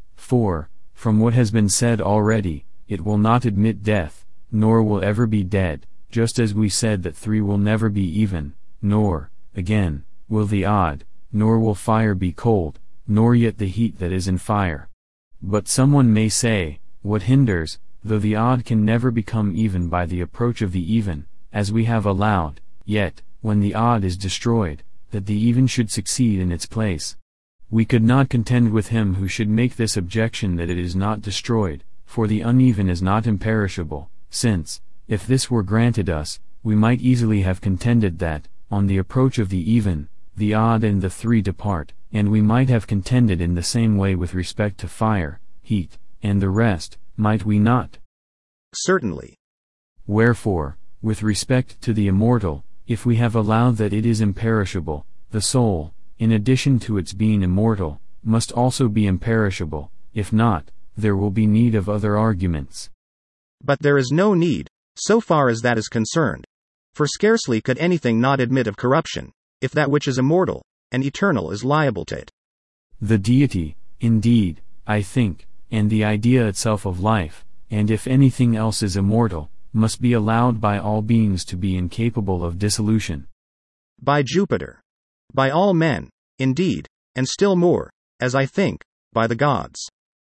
For, from what has been said already, it will not admit death, nor will ever be dead, just as we said that 3 will never be even, nor, again, will the odd, nor will fire be cold, nor yet the heat that is in fire. But someone may say, what hinders, though the odd can never become even by the approach of the even, as we have allowed, yet, when the odd is destroyed, that the even should succeed in its place? We could not contend with him who should make this objection that it is not destroyed, for the uneven is not imperishable, since, if this were granted us, we might easily have contended that, on the approach of the even, the odd and the 3 depart, and we might have contended in the same way with respect to fire, heat, and the rest, might we not? Certainly. Wherefore, with respect to the immortal, if we have allowed that it is imperishable, the soul, in addition to its being immortal, must also be imperishable. If not, there will be need of other arguments. But there is no need, so far as that is concerned. For scarcely could anything not admit of corruption, if that which is immortal and eternal is liable to it. The deity, indeed, I think, and the idea itself of life, and if anything else is immortal, must be allowed by all beings to be incapable of dissolution. By Jupiter. By all men, indeed, and still more, as I think, by the gods.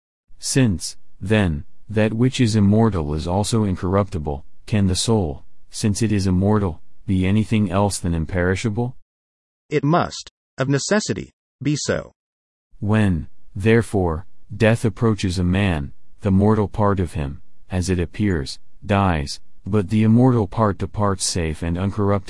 Since, then, that which is immortal is also incorruptible, can the soul, since it is immortal, be anything else than imperishable? It must, of necessity, be so. When, therefore, death approaches a man, the mortal part of him, as it appears, dies, but the immortal part departs safe and uncorrupted.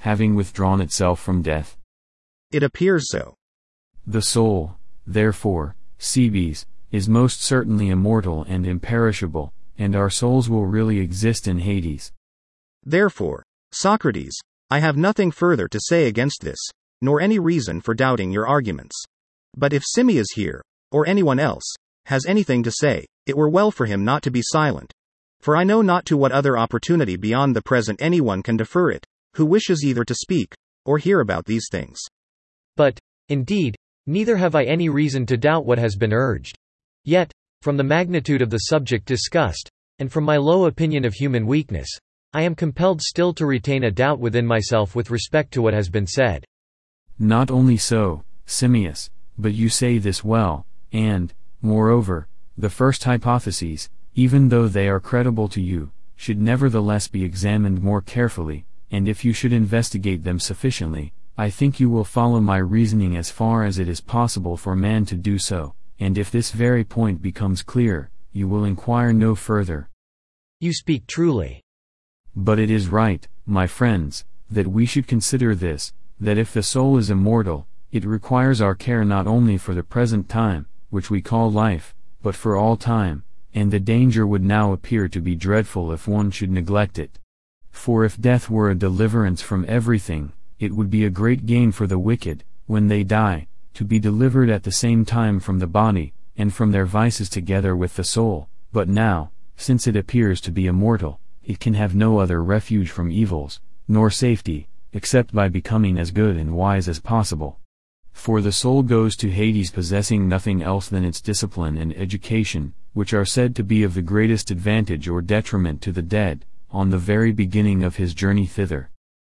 having withdrawn itself from death? It appears so. The soul, therefore, Cebes, is most certainly immortal and imperishable, and our souls will really exist in Hades. Therefore, Socrates, I have nothing further to say against this, nor any reason for doubting your arguments. But if Simmias here, or anyone else, has anything to say, it were well for him not to be silent. For I know not to what other opportunity beyond the present anyone can defer it, who wishes either to speak, or hear about these things. But, indeed, neither have I any reason to doubt what has been urged. Yet, from the magnitude of the subject discussed, and from my low opinion of human weakness, I am compelled still to retain a doubt within myself with respect to what has been said. Not only so, Simmias, but you say this well, and, moreover, the first hypotheses, even though they are credible to you, should nevertheless be examined more carefully, and if you should investigate them sufficiently, I think you will follow my reasoning as far as it is possible for man to do so, and if this very point becomes clear, you will inquire no further. You speak truly. But it is right, my friends, that we should consider this, that if the soul is immortal, it requires our care not only for the present time, which we call life, but for all time, and the danger would now appear to be dreadful if one should neglect it. For if death were a deliverance from everything, it would be a great gain for the wicked, when they die, to be delivered at the same time from the body, and from their vices together with the soul, but now, since it appears to be immortal, it can have no other refuge from evils, nor safety, except by becoming as good and wise as possible. For the soul goes to Hades possessing nothing else than its discipline and education, which are said to be of the greatest advantage or detriment to the dead, on the very beginning of his journey thither.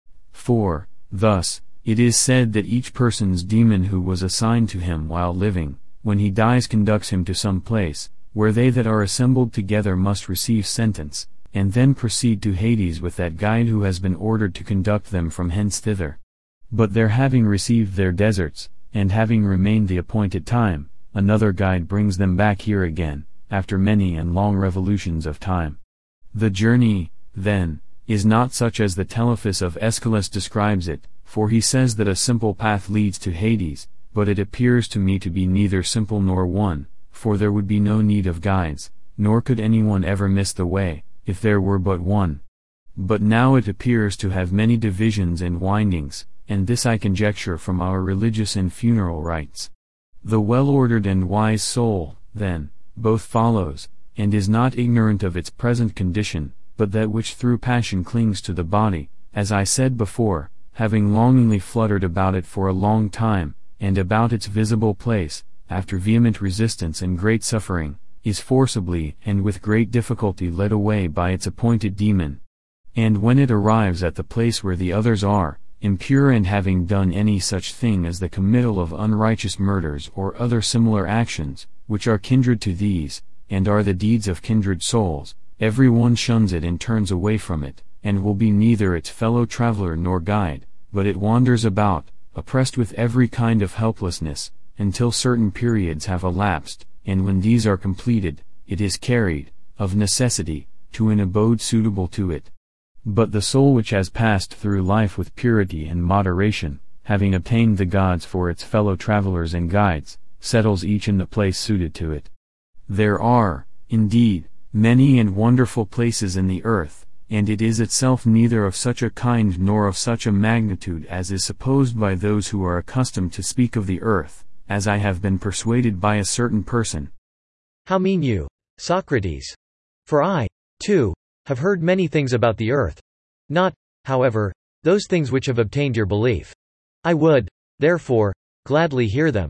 For, thus, it is said that each person's demon who was assigned to him while living, when he dies conducts him to some place, where they that are assembled together must receive sentence, and then proceed to Hades with that guide who has been ordered to conduct them from hence thither. But there having received their deserts, and having remained the appointed time, another guide brings them back here again, after many and long revolutions of time. The journey, then, is not such as the Telephus of Aeschylus describes it, for he says that a simple path leads to Hades, but it appears to me to be neither simple nor one, for there would be no need of guides, nor could anyone ever miss the way, if there were but one. But now it appears to have many divisions and windings, and this I conjecture from our religious and funeral rites. The well-ordered and wise soul, then, both follows, and is not ignorant of its present condition, but that which through passion clings to the body, as I said before, having longingly fluttered about it for a long time, and about its visible place, after vehement resistance and great suffering, is forcibly and with great difficulty led away by its appointed demon. And when it arrives at the place where the others are, impure and having done any such thing as the committal of unrighteous murders or other similar actions, which are kindred to these, and are the deeds of kindred souls, every one shuns it and turns away from it, and will be neither its fellow traveler nor guide, but it wanders about, oppressed with every kind of helplessness, until certain periods have elapsed, and when these are completed, it is carried, of necessity, to an abode suitable to it. But the soul which has passed through life with purity and moderation, having obtained the gods for its fellow travelers and guides, settles each in the place suited to it. There are, indeed, many and wonderful places in the earth, and it is itself neither of such a kind nor of such a magnitude as is supposed by those who are accustomed to speak of the earth, as I have been persuaded by a certain person. How mean you, Socrates? For I, too, have heard many things about the earth. Not, however, those things which have obtained your belief. I would, therefore, gladly hear them.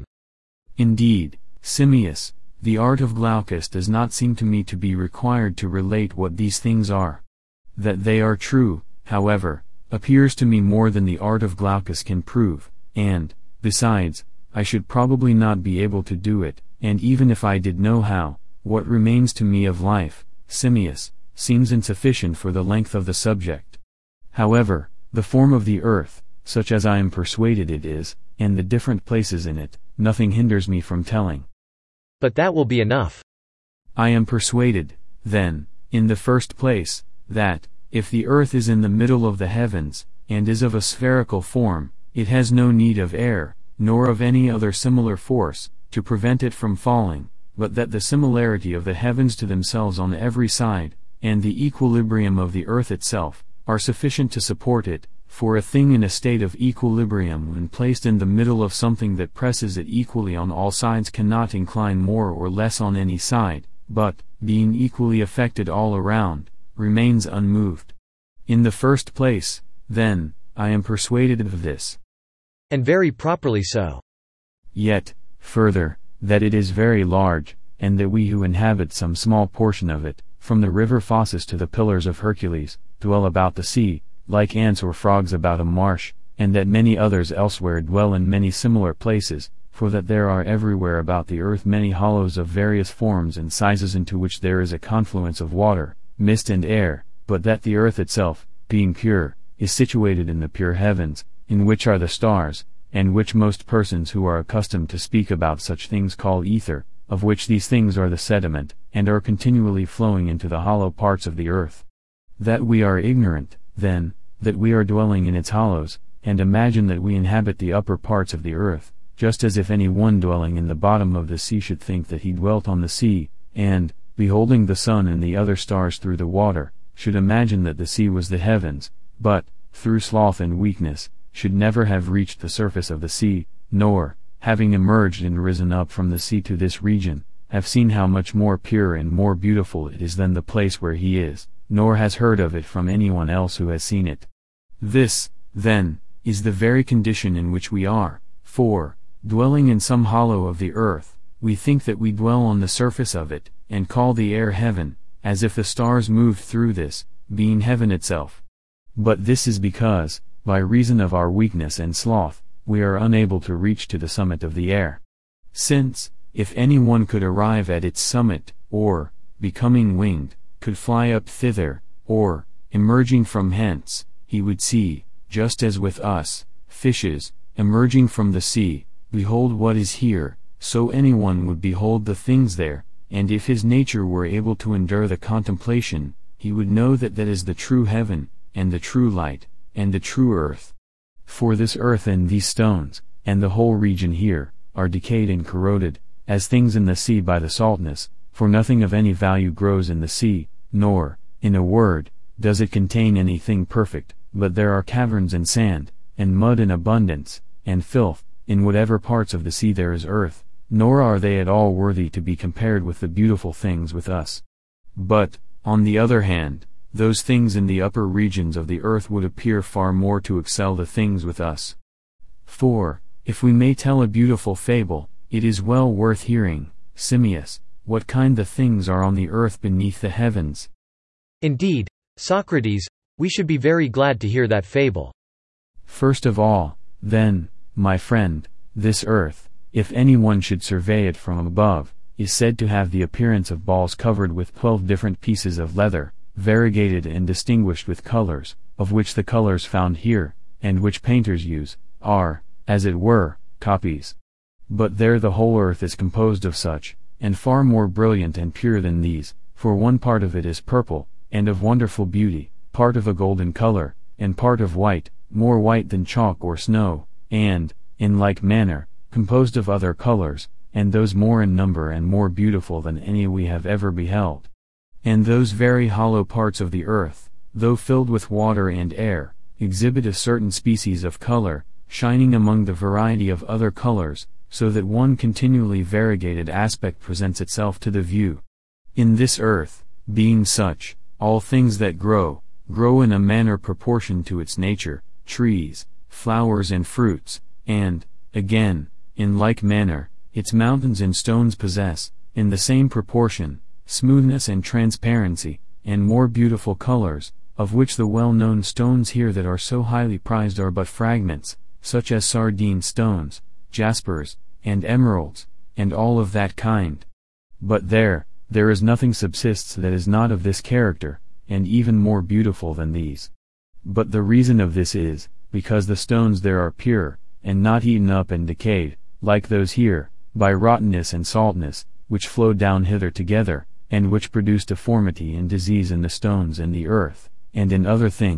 Indeed, Simmias, the art of Glaucus does not seem to me to be required to relate what these things are. That they are true, however, appears to me more than the art of Glaucus can prove, and, besides, I should probably not be able to do it, and even if I did know how, what remains to me of life, Simmias, seems insufficient for the length of the subject. However, the form of the earth, such as I am persuaded it is, and the different places in it, nothing hinders me from telling. But that will be enough. I am persuaded, then, in the first place, that, if the earth is in the middle of the heavens, and is of a spherical form, it has no need of air, nor of any other similar force, to prevent it from falling, but that the similarity of the heavens to themselves on every side, and the equilibrium of the earth itself, are sufficient to support it, for a thing in a state of equilibrium when placed in the middle of something that presses it equally on all sides cannot incline more or less on any side, but, being equally affected all around, remains unmoved. In the first place, then, I am persuaded of this. And very properly so. Yet, further, that it is very large, and that we who inhabit some small portion of it, from the river Phasis to the Pillars of Hercules, dwell about the sea, like ants or frogs about a marsh, and that many others elsewhere dwell in many similar places, for that there are everywhere about the earth many hollows of various forms and sizes into which there is a confluence of water, mist and air, but that the earth itself, being pure, is situated in the pure heavens, in which are the stars, and which most persons who are accustomed to speak about such things call ether, of which these things are the sediment, and are continually flowing into the hollow parts of the earth. That we are ignorant, then, that we are dwelling in its hollows, and imagine that we inhabit the upper parts of the earth, just as if any one dwelling in the bottom of the sea should think that he dwelt on the sea, and, beholding the sun and the other stars through the water, should imagine that the sea was the heavens, but, through sloth and weakness, should never have reached the surface of the sea, nor, having emerged and risen up from the sea to this region, have seen how much more pure and more beautiful it is than the place where he is, nor has heard of it from anyone else who has seen it. This, then, is the very condition in which we are, for, dwelling in some hollow of the earth, we think that we dwell on the surface of it, and call the air heaven, as if the stars moved through this, being heaven itself. But this is because, by reason of our weakness and sloth, we are unable to reach to the summit of the air. Since, if any one could arrive at its summit, or, becoming winged, could fly up thither, or, emerging from hence, he would see, just as with us, fishes, emerging from the sea, behold what is here, so anyone would behold the things there, and if his nature were able to endure the contemplation, he would know that that is the true heaven, and the true light, and the true earth. For this earth and these stones, and the whole region here, are decayed and corroded, as things in the sea by the saltness, for nothing of any value grows in the sea, nor, in a word, does it contain anything perfect, but there are caverns and sand, and mud in abundance, and filth, in whatever parts of the sea there is earth, nor are they at all worthy to be compared with the beautiful things with us. But, on the other hand, those things in the upper regions of the earth would appear far more to excel the things with us. For, if we may tell a beautiful fable, it is well worth hearing, Simmias, what kind the things are on the earth beneath the heavens. Indeed, Socrates, we should be very glad to hear that fable. First of all, then, my friend, this earth, if anyone should survey it from above, is said to have the appearance of balls covered with 12 different pieces of leather, variegated and distinguished with colors, of which the colors found here, and which painters use, are, as it were, copies. But there the whole earth is composed of such, and far more brilliant and pure than these, for one part of it is purple, and of wonderful beauty, part of a golden color, and part of white, more white than chalk or snow, and, in like manner, composed of other colors, and those more in number and more beautiful than any we have ever beheld. And those very hollow parts of the earth, though filled with water and air, exhibit a certain species of color, shining among the variety of other colors, so that one continually variegated aspect presents itself to the view. In this earth, being such, all things that grow in a manner proportioned to its nature, trees, flowers and fruits, and, again, in like manner, its mountains and stones possess, in the same proportion, smoothness and transparency, and more beautiful colors, of which the well-known stones here that are so highly prized are but fragments, such as sardine stones, jaspers, and emeralds, and all of that kind. But there is nothing subsists that is not of this character, and even more beautiful than these. But the reason of this is, because the stones there are pure, and not eaten up and decayed, like those here, by rottenness and saltness, which flowed down hither together, and which produce deformity and disease in the stones and the earth, and in other things,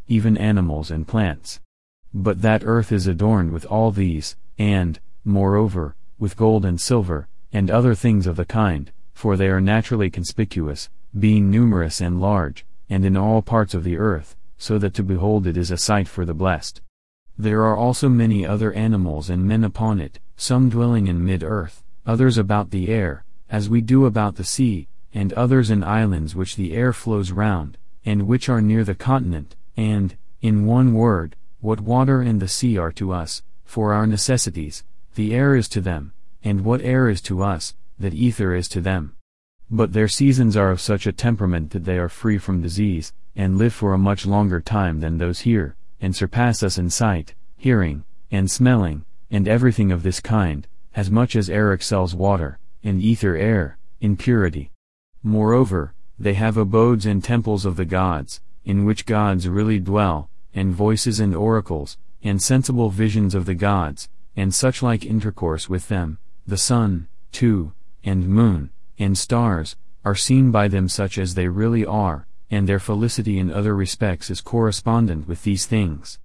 even animals and plants. But that earth is adorned with all these, and, moreover, with gold and silver, and other things of the kind, for they are naturally conspicuous, being numerous and large, and in all parts of the earth, so that to behold it is a sight for the blessed. There are also many other animals and men upon it, some dwelling in mid-earth, others about the air, as we do about the sea, and others in islands which the air flows round, and which are near the continent, and, in one word, what water and the sea are to us, for our necessities, the air is to them, and what air is to us, that ether is to them. But their seasons are of such a temperament that they are free from disease, and live for a much longer time than those here, and surpass us in sight, hearing, and smelling, and everything of this kind, as much as air excels water, and ether air, in purity. Moreover, they have abodes and temples of the gods, in which gods really dwell, and voices and oracles, and sensible visions of the gods, and such like intercourse with them. The sun, too, and moon, and stars, are seen by them such as they really are, and their felicity in other respects is correspondent with these things.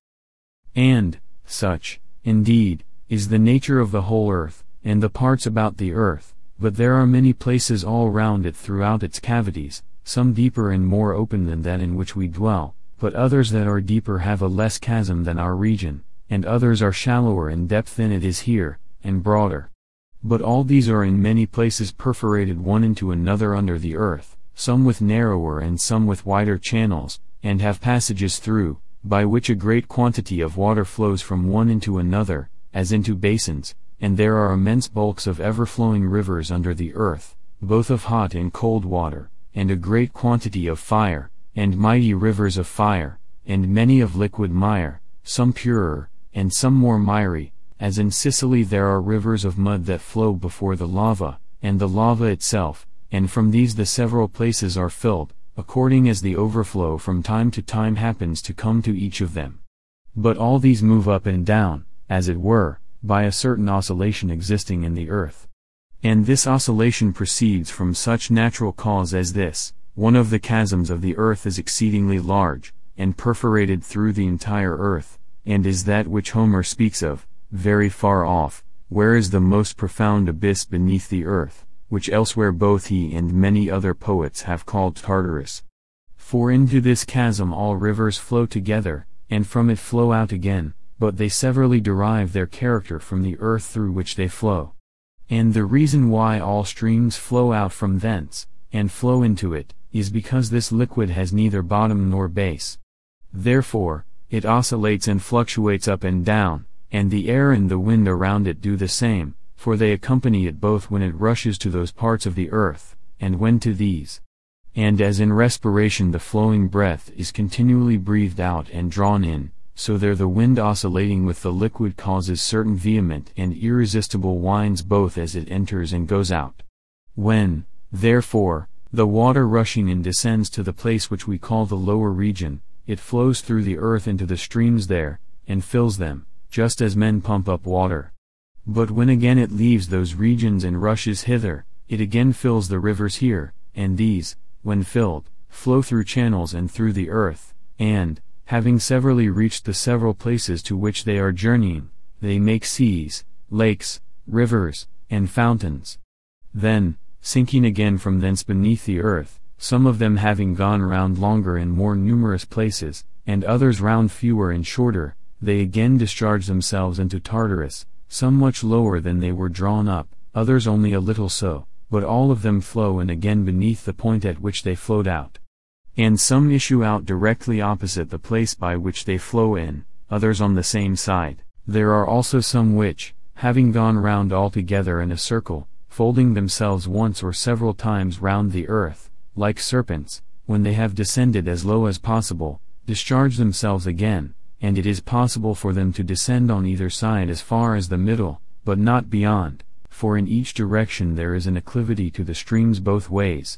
And, such, indeed, is the nature of the whole earth, and the parts about the earth, but there are many places all round it throughout its cavities, some deeper and more open than that in which we dwell, but others that are deeper have a less chasm than our region, and others are shallower in depth than it is here, and broader. But all these are in many places perforated one into another under the earth, some with narrower and some with wider channels, and have passages through, by which a great quantity of water flows from one into another, as into basins, and there are immense bulks of ever-flowing rivers under the earth, both of hot and cold water, and a great quantity of fire, and mighty rivers of fire, and many of liquid mire, some purer, and some more miry, as in Sicily there are rivers of mud that flow before the lava, and the lava itself, and from these the several places are filled, according as the overflow from time to time happens to come to each of them. But all these move up and down, as it were, by a certain oscillation existing in the earth. And this oscillation proceeds from such natural cause as this: one of the chasms of the earth is exceedingly large, and perforated through the entire earth, and is that which Homer speaks of, very far off, where is the most profound abyss beneath the earth, which elsewhere both he and many other poets have called Tartarus. For into this chasm all rivers flow together, and from it flow out again, but they severally derive their character from the earth through which they flow. And the reason why all streams flow out from thence, and flow into it, is because this liquid has neither bottom nor base. Therefore, it oscillates and fluctuates up and down, and the air and the wind around it do the same, for they accompany it both when it rushes to those parts of the earth, and when to these. And as in respiration the flowing breath is continually breathed out and drawn in, so there the wind oscillating with the liquid causes certain vehement and irresistible winds both as it enters and goes out. When, therefore, the water rushing in descends to the place which we call the lower region, it flows through the earth into the streams there, and fills them, just as men pump up water. But when again it leaves those regions and rushes hither, it again fills the rivers here, and these, when filled, flow through channels and through the earth, and, having severally reached the several places to which they are journeying, they make seas, lakes, rivers, and fountains. Then, sinking again from thence beneath the earth, some of them having gone round longer and more numerous places, and others round fewer and shorter, they again discharge themselves into Tartarus, some much lower than they were drawn up, others only a little so, but all of them flow in again beneath the point at which they flowed out. And some issue out directly opposite the place by which they flow in, others on the same side. There are also some which, having gone round altogether in a circle, folding themselves once or several times round the earth, like serpents, when they have descended as low as possible, discharge themselves again, and it is possible for them to descend on either side as far as the middle, but not beyond, for in each direction there is an acclivity to the streams both ways.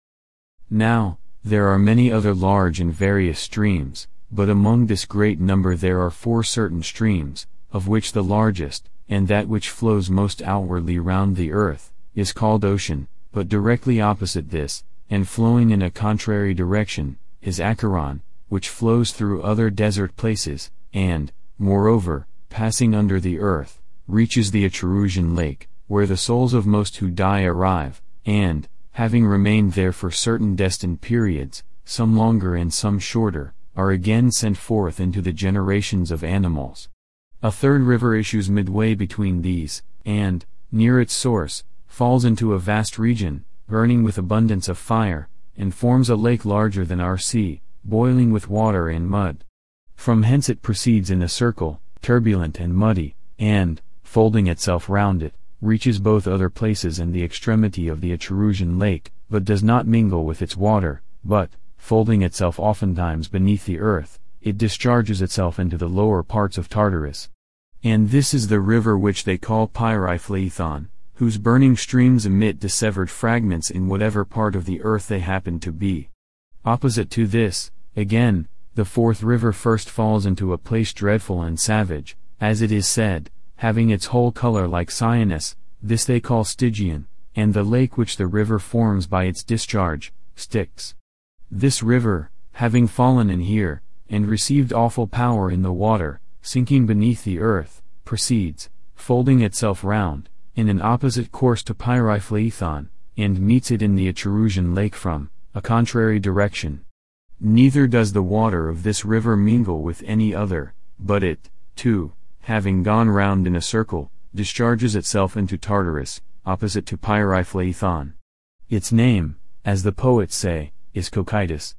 Now, there are many other large and various streams, but among this great number there are 4 certain streams, of which the largest, and that which flows most outwardly round the earth, is called Ocean, but directly opposite this, and flowing in a contrary direction, is Acheron, which flows through other desert places, and, moreover, passing under the earth, reaches the Etruscan lake, where the souls of most who die arrive, and, having remained there for certain destined periods, some longer and some shorter, are again sent forth into the generations of animals. A third river issues midway between these, and, near its source, falls into a vast region, burning with abundance of fire, and forms a lake larger than our sea, boiling with water and mud. From hence it proceeds in a circle, turbulent and muddy, and, folding itself round it, reaches both other places and the extremity of the Etruscan lake, but does not mingle with its water, but, folding itself oftentimes beneath the earth, it discharges itself into the lower parts of Tartarus. And this is the river which they call Pyriphleethon, whose burning streams emit dissevered fragments in whatever part of the earth they happen to be. Opposite to this, again, the fourth river first falls into a place dreadful and savage, as it is said, having its whole color like cyanus, this they call Stygian, and the lake which the river forms by its discharge, Styx. This river, having fallen in here, and received awful power in the water, sinking beneath the earth, proceeds, folding itself round, in an opposite course to Pyriphleethon, and meets it in the Etruscan lake from a contrary direction. Neither does the water of this river mingle with any other, but it, too, having gone round in a circle, discharges itself into Tartarus, opposite to Pyriphleethon. Its name, as the poets say, is Cocytus.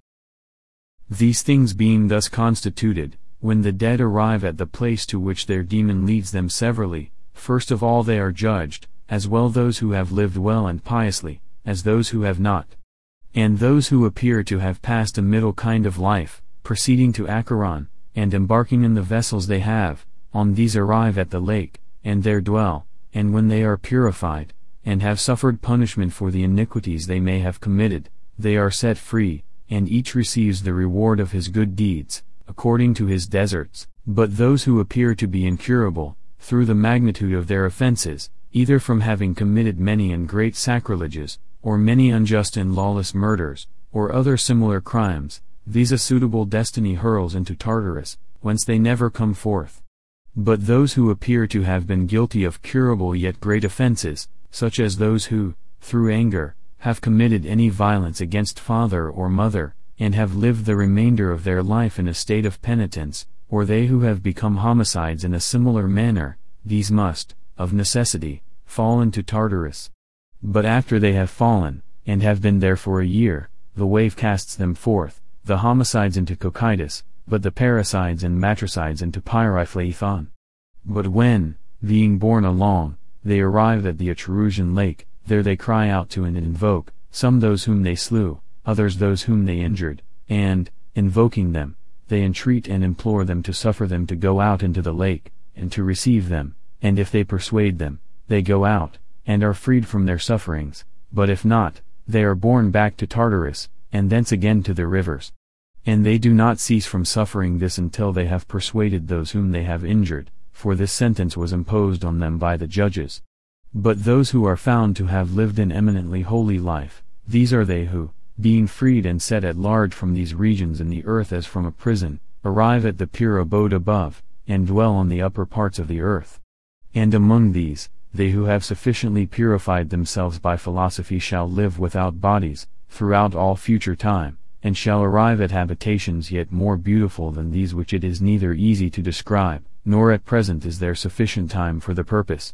These things being thus constituted, when the dead arrive at the place to which their demon leads them severally, first of all they are judged, as well those who have lived well and piously, as those who have not. And those who appear to have passed a middle kind of life, proceeding to Acheron, and embarking in the vessels they have, on these arrive at the lake, and there dwell, and when they are purified, and have suffered punishment for the iniquities they may have committed, they are set free, and each receives the reward of his good deeds, according to his deserts. But those who appear to be incurable, through the magnitude of their offenses, either from having committed many and great sacrileges, or many unjust and lawless murders, or other similar crimes, these a suitable destiny hurls into Tartarus, whence they never come forth. But those who appear to have been guilty of curable yet great offenses, such as those who, through anger, have committed any violence against father or mother, and have lived the remainder of their life in a state of penitence, or they who have become homicides in a similar manner, these must, of necessity, fall into Tartarus. But after they have fallen, and have been there for a year, the wave casts them forth, the homicides into Cocytus, but the parricides and matricides into Pyriphleethon. But when, being borne along, they arrive at the Etruscan lake, there they cry out to and invoke, some those whom they slew, others those whom they injured, and, invoking them, they entreat and implore them to suffer them to go out into the lake, and to receive them, and if they persuade them, they go out, and are freed from their sufferings, but if not, they are borne back to Tartarus, and thence again to the rivers. And they do not cease from suffering this until they have persuaded those whom they have injured, for this sentence was imposed on them by the judges. But those who are found to have lived an eminently holy life, these are they who, being freed and set at large from these regions in the earth as from a prison, arrive at the pure abode above, and dwell on the upper parts of the earth. And among these, they who have sufficiently purified themselves by philosophy shall live without bodies, throughout all future time, and shall arrive at habitations yet more beautiful than these which it is neither easy to describe, nor at present is there sufficient time for the purpose.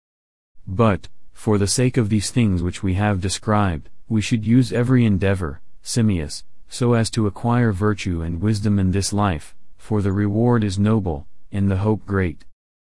But, for the sake of these things which we have described, we should use every endeavor, Simmias, so as to acquire virtue and wisdom in this life, for the reward is noble, and the hope great.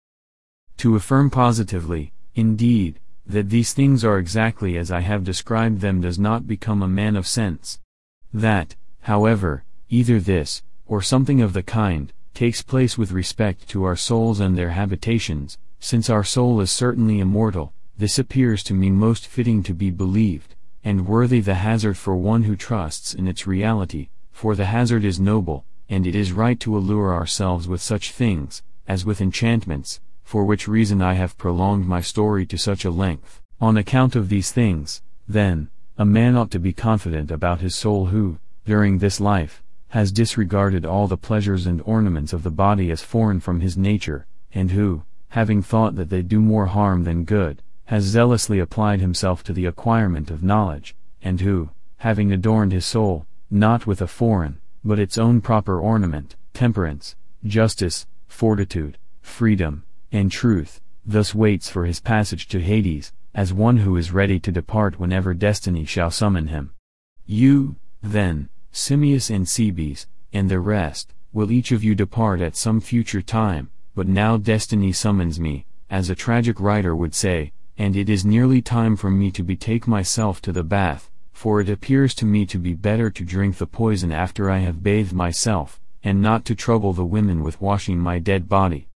To affirm positively, indeed, that these things are exactly as I have described them does not become a man of sense. That, however, either this, or something of the kind, takes place with respect to our souls and their habitations, since our soul is certainly immortal, this appears to me most fitting to be believed, and worthy the hazard for one who trusts in its reality, for the hazard is noble, and it is right to allure ourselves with such things, as with enchantments, for which reason I have prolonged my story to such a length. On account of these things, then, a man ought to be confident about his soul who, during this life, has disregarded all the pleasures and ornaments of the body as foreign from his nature, and who, having thought that they do more harm than good, has zealously applied himself to the acquirement of knowledge, and who, having adorned his soul, not with a foreign, but its own proper ornament, temperance, justice, fortitude, freedom, and truth, thus waits for his passage to Hades, as one who is ready to depart whenever destiny shall summon him. You, then, Simmias and Cebes, and the rest, will each of you depart at some future time, but now destiny summons me, as a tragic writer would say, and it is nearly time for me to betake myself to the bath, for it appears to me to be better to drink the poison after I have bathed myself, and not to trouble the women with washing my dead body.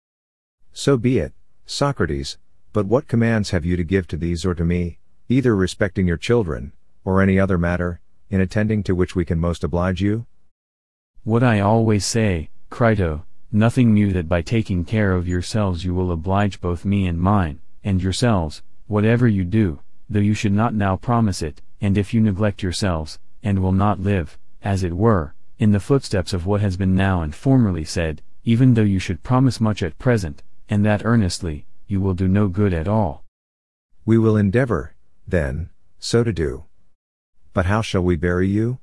So be it, Socrates, but what commands have you to give to these or to me, either respecting your children, or any other matter, in attending to which we can most oblige you? What I always say, Crito, nothing new that by taking care of yourselves you will oblige both me and mine, and yourselves, whatever you do, though you should not now promise it, and if you neglect yourselves, and will not live, as it were, in the footsteps of what has been now and formerly said, even though you should promise much at present, and that earnestly, you will do no good at all. We will endeavor, then, so to do. But how shall we bury you?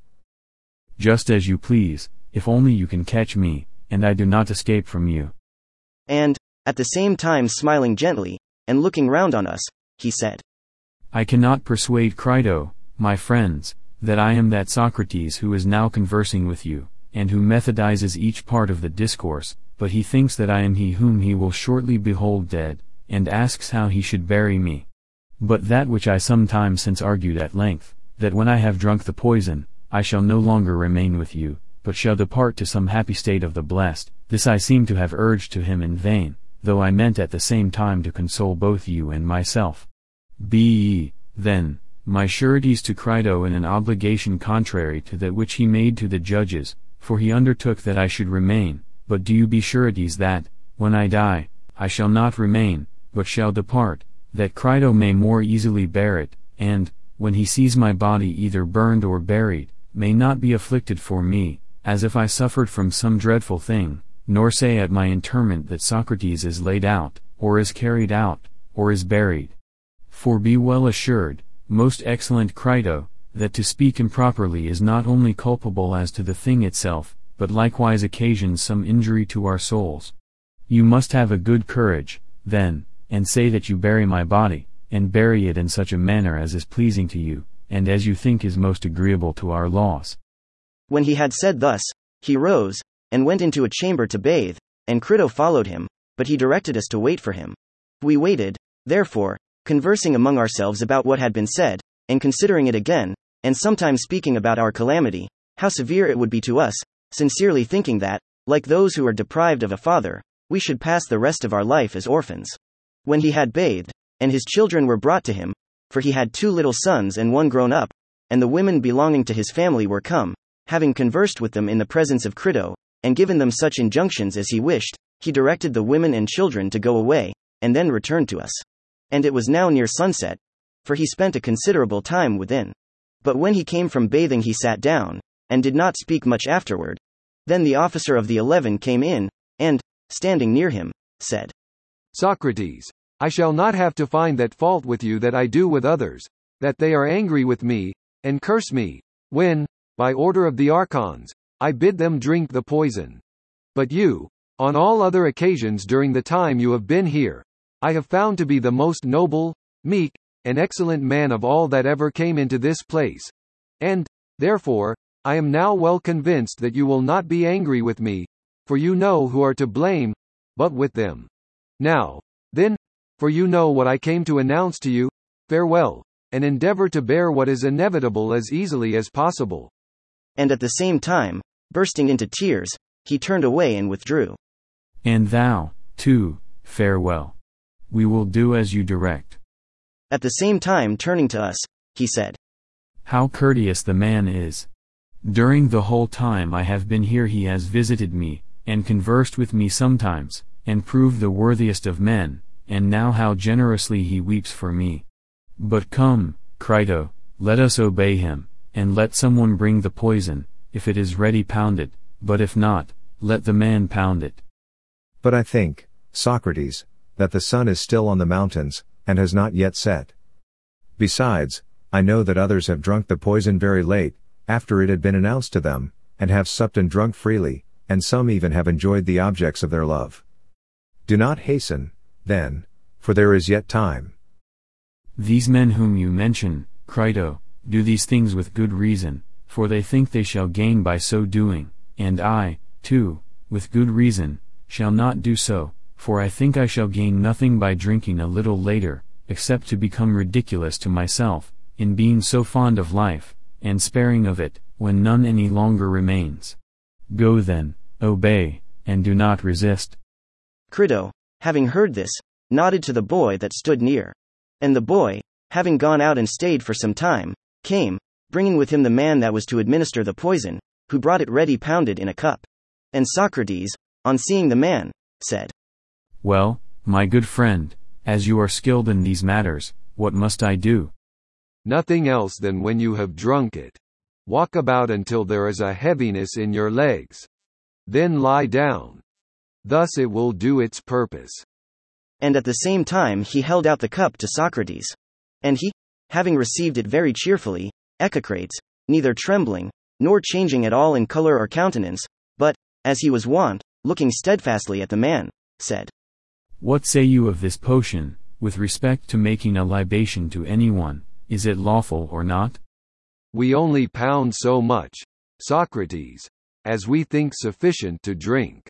Just as you please, if only you can catch me, and I do not escape from you. And, at the same time smiling gently, and looking round on us, he said, I cannot persuade Crito, my friends, that I am that Socrates who is now conversing with you, and who methodizes each part of the discourse, but he thinks that I am he whom he will shortly behold dead, and asks how he should bury me. But that which I some time since argued at length, that when I have drunk the poison, I shall no longer remain with you, but shall depart to some happy state of the blessed, this I seem to have urged to him in vain, though I meant at the same time to console both you and myself. Be ye, then, my sureties to Crito in an obligation contrary to that which he made to the judges, for he undertook that I should remain, but do you be sureties that, when I die, I shall not remain, but shall depart, that Crito may more easily bear it, and, when he sees my body either burned or buried, may not be afflicted for me, as if I suffered from some dreadful thing, nor say at my interment that Socrates is laid out, or is carried out, or is buried. For be well assured, most excellent Crito, that to speak improperly is not only culpable as to the thing itself, but likewise occasions some injury to our souls. You must have a good courage, then, and say that you bury my body, and bury it in such a manner as is pleasing to you, and as you think is most agreeable to our laws. When he had said thus, he rose, and went into a chamber to bathe, and Crito followed him, but he directed us to wait for him. We waited, therefore, conversing among ourselves about what had been said, and considering it again, and sometimes speaking about our calamity, how severe it would be to us, sincerely thinking that, like those who are deprived of a father, we should pass the rest of our life as orphans. When he had bathed, and his children were brought to him, for he had 2 little sons and 1 grown up, and the women belonging to his family were come, having conversed with them in the presence of Crito, and given them such injunctions as he wished, he directed the women and children to go away, and then returned to us. And it was now near sunset, for he spent a considerable time within. But when he came from bathing he sat down, and did not speak much afterward. Then the officer of the 11 came in, and, standing near him, said, Socrates, I shall not have to find that fault with you that I do with others, that they are angry with me, and curse me, when, by order of the archons, I bid them drink the poison. But you, on all other occasions during the time you have been here, I have found to be the most noble, meek, and excellent man of all that ever came into this place. And, therefore, I am now well convinced that you will not be angry with me, for you know who are to blame, but with them. Now, then, for you know what I came to announce to you, farewell, and endeavor to bear what is inevitable as easily as possible. And at the same time, bursting into tears, he turned away and withdrew. And thou, too, farewell. We will do as you direct. At the same time turning to us, he said, How courteous the man is. During the whole time I have been here he has visited me, and conversed with me sometimes, and proved the worthiest of men, and now how generously he weeps for me. But come, Crito, let us obey him, and let someone bring the poison, if it is ready pound it, but if not, let the man pound it. But I think, Socrates, that the sun is still on the mountains, and has not yet set. Besides, I know that others have drunk the poison very late, after it had been announced to them, and have supped and drunk freely, and some even have enjoyed the objects of their love. Do not hasten, then, for there is yet time. These men whom you mention, Crito, do these things with good reason, for they think they shall gain by so doing, and I, too, with good reason, shall not do so, for I think I shall gain nothing by drinking a little later, except to become ridiculous to myself, in being so fond of life, and sparing of it, when none any longer remains. Go then, obey, and do not resist. Crito, having heard this, nodded to the boy that stood near. And the boy, having gone out and stayed for some time, came, bringing with him the man that was to administer the poison, who brought it ready pounded in a cup. And Socrates, on seeing the man, said, Well, my good friend, as you are skilled in these matters, what must I do? Nothing else than when you have drunk it. Walk about until there is a heaviness in your legs. Then lie down. Thus it will do its purpose. And at the same time he held out the cup to Socrates. And he, having received it very cheerfully, Echecrates, neither trembling, nor changing at all in color or countenance, but, as he was wont, looking steadfastly at the man, said, What say you of this potion, with respect to making a libation to anyone, is it lawful or not? We only pound so much, Socrates, as we think sufficient to drink.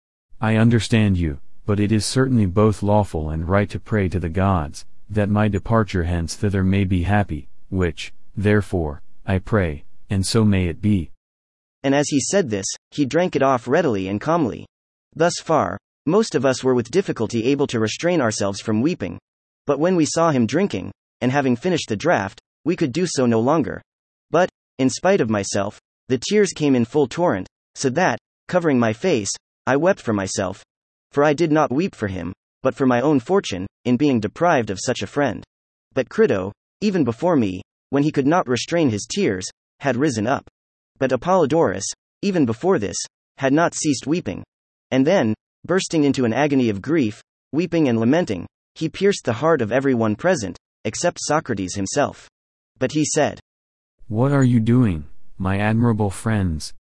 I understand you, but it is certainly both lawful and right to pray to the gods, that my departure hence thither may be happy, which, therefore, I pray, and so may it be. And as he said this, he drank it off readily and calmly. Thus far, most of us were with difficulty able to restrain ourselves from weeping. But when we saw him drinking, and having finished the draught, we could do so no longer. But, in spite of myself, the tears came in full torrent, so that, covering my face, I wept for myself. For I did not weep for him, but for my own fortune, in being deprived of such a friend. But Crito, even before me, when he could not restrain his tears, had risen up. But Apollodorus, even before this, had not ceased weeping. And then, bursting into an agony of grief, weeping and lamenting, he pierced the heart of every one present, except Socrates himself. But he said, What are you doing, my admirable friends?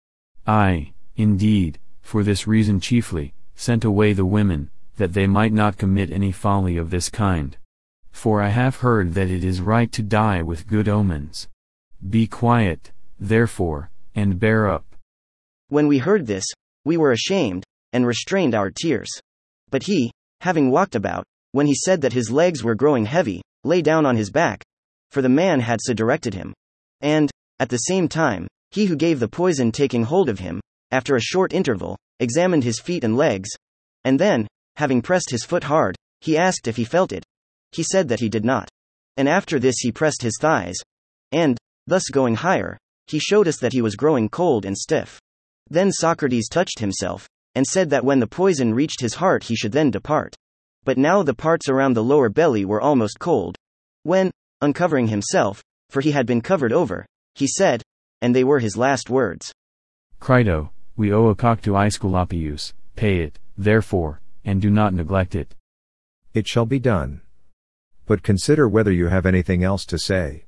I, indeed, for this reason chiefly, sent away the women, that they might not commit any folly of this kind. For I have heard that it is right to die with good omens. Be quiet, therefore, and bear up. When we heard this, we were ashamed, and restrained our tears. But he, having walked about, when he said that his legs were growing heavy, lay down on his back, for the man had so directed him. And, at the same time, he who gave the poison taking hold of him, after a short interval, examined his feet and legs, and then, having pressed his foot hard, he asked if he felt it. He said that he did not. And after this he pressed his thighs, and, thus going higher, he showed us that he was growing cold and stiff. Then Socrates touched himself, and said that when the poison reached his heart he should then depart. But now the parts around the lower belly were almost cold. When, uncovering himself, for he had been covered over, he said, and they were his last words, Crito, we owe a cock to Aesculapius, pay it, therefore, and do not neglect it. It shall be done. But consider whether you have anything else to say.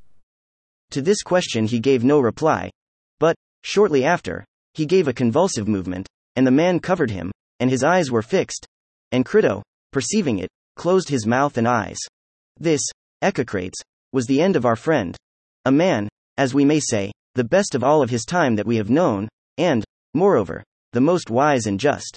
To this question he gave no reply. But, shortly after, he gave a convulsive movement, and the man covered him, and his eyes were fixed. And Crito, perceiving it, closed his mouth and eyes. This, Echecrates, was the end of our friend. A man, as we may say, the best of all of his time that we have known, and, moreover, the most wise and just.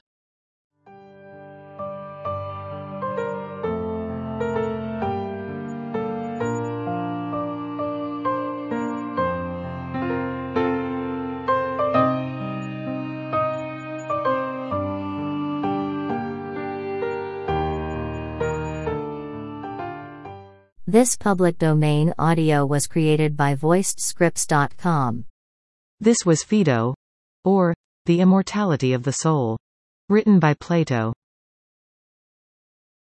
This public domain audio was created by voicedscripts.com. This was Phaedo, or The Immortality of the Soul. Written by Plato.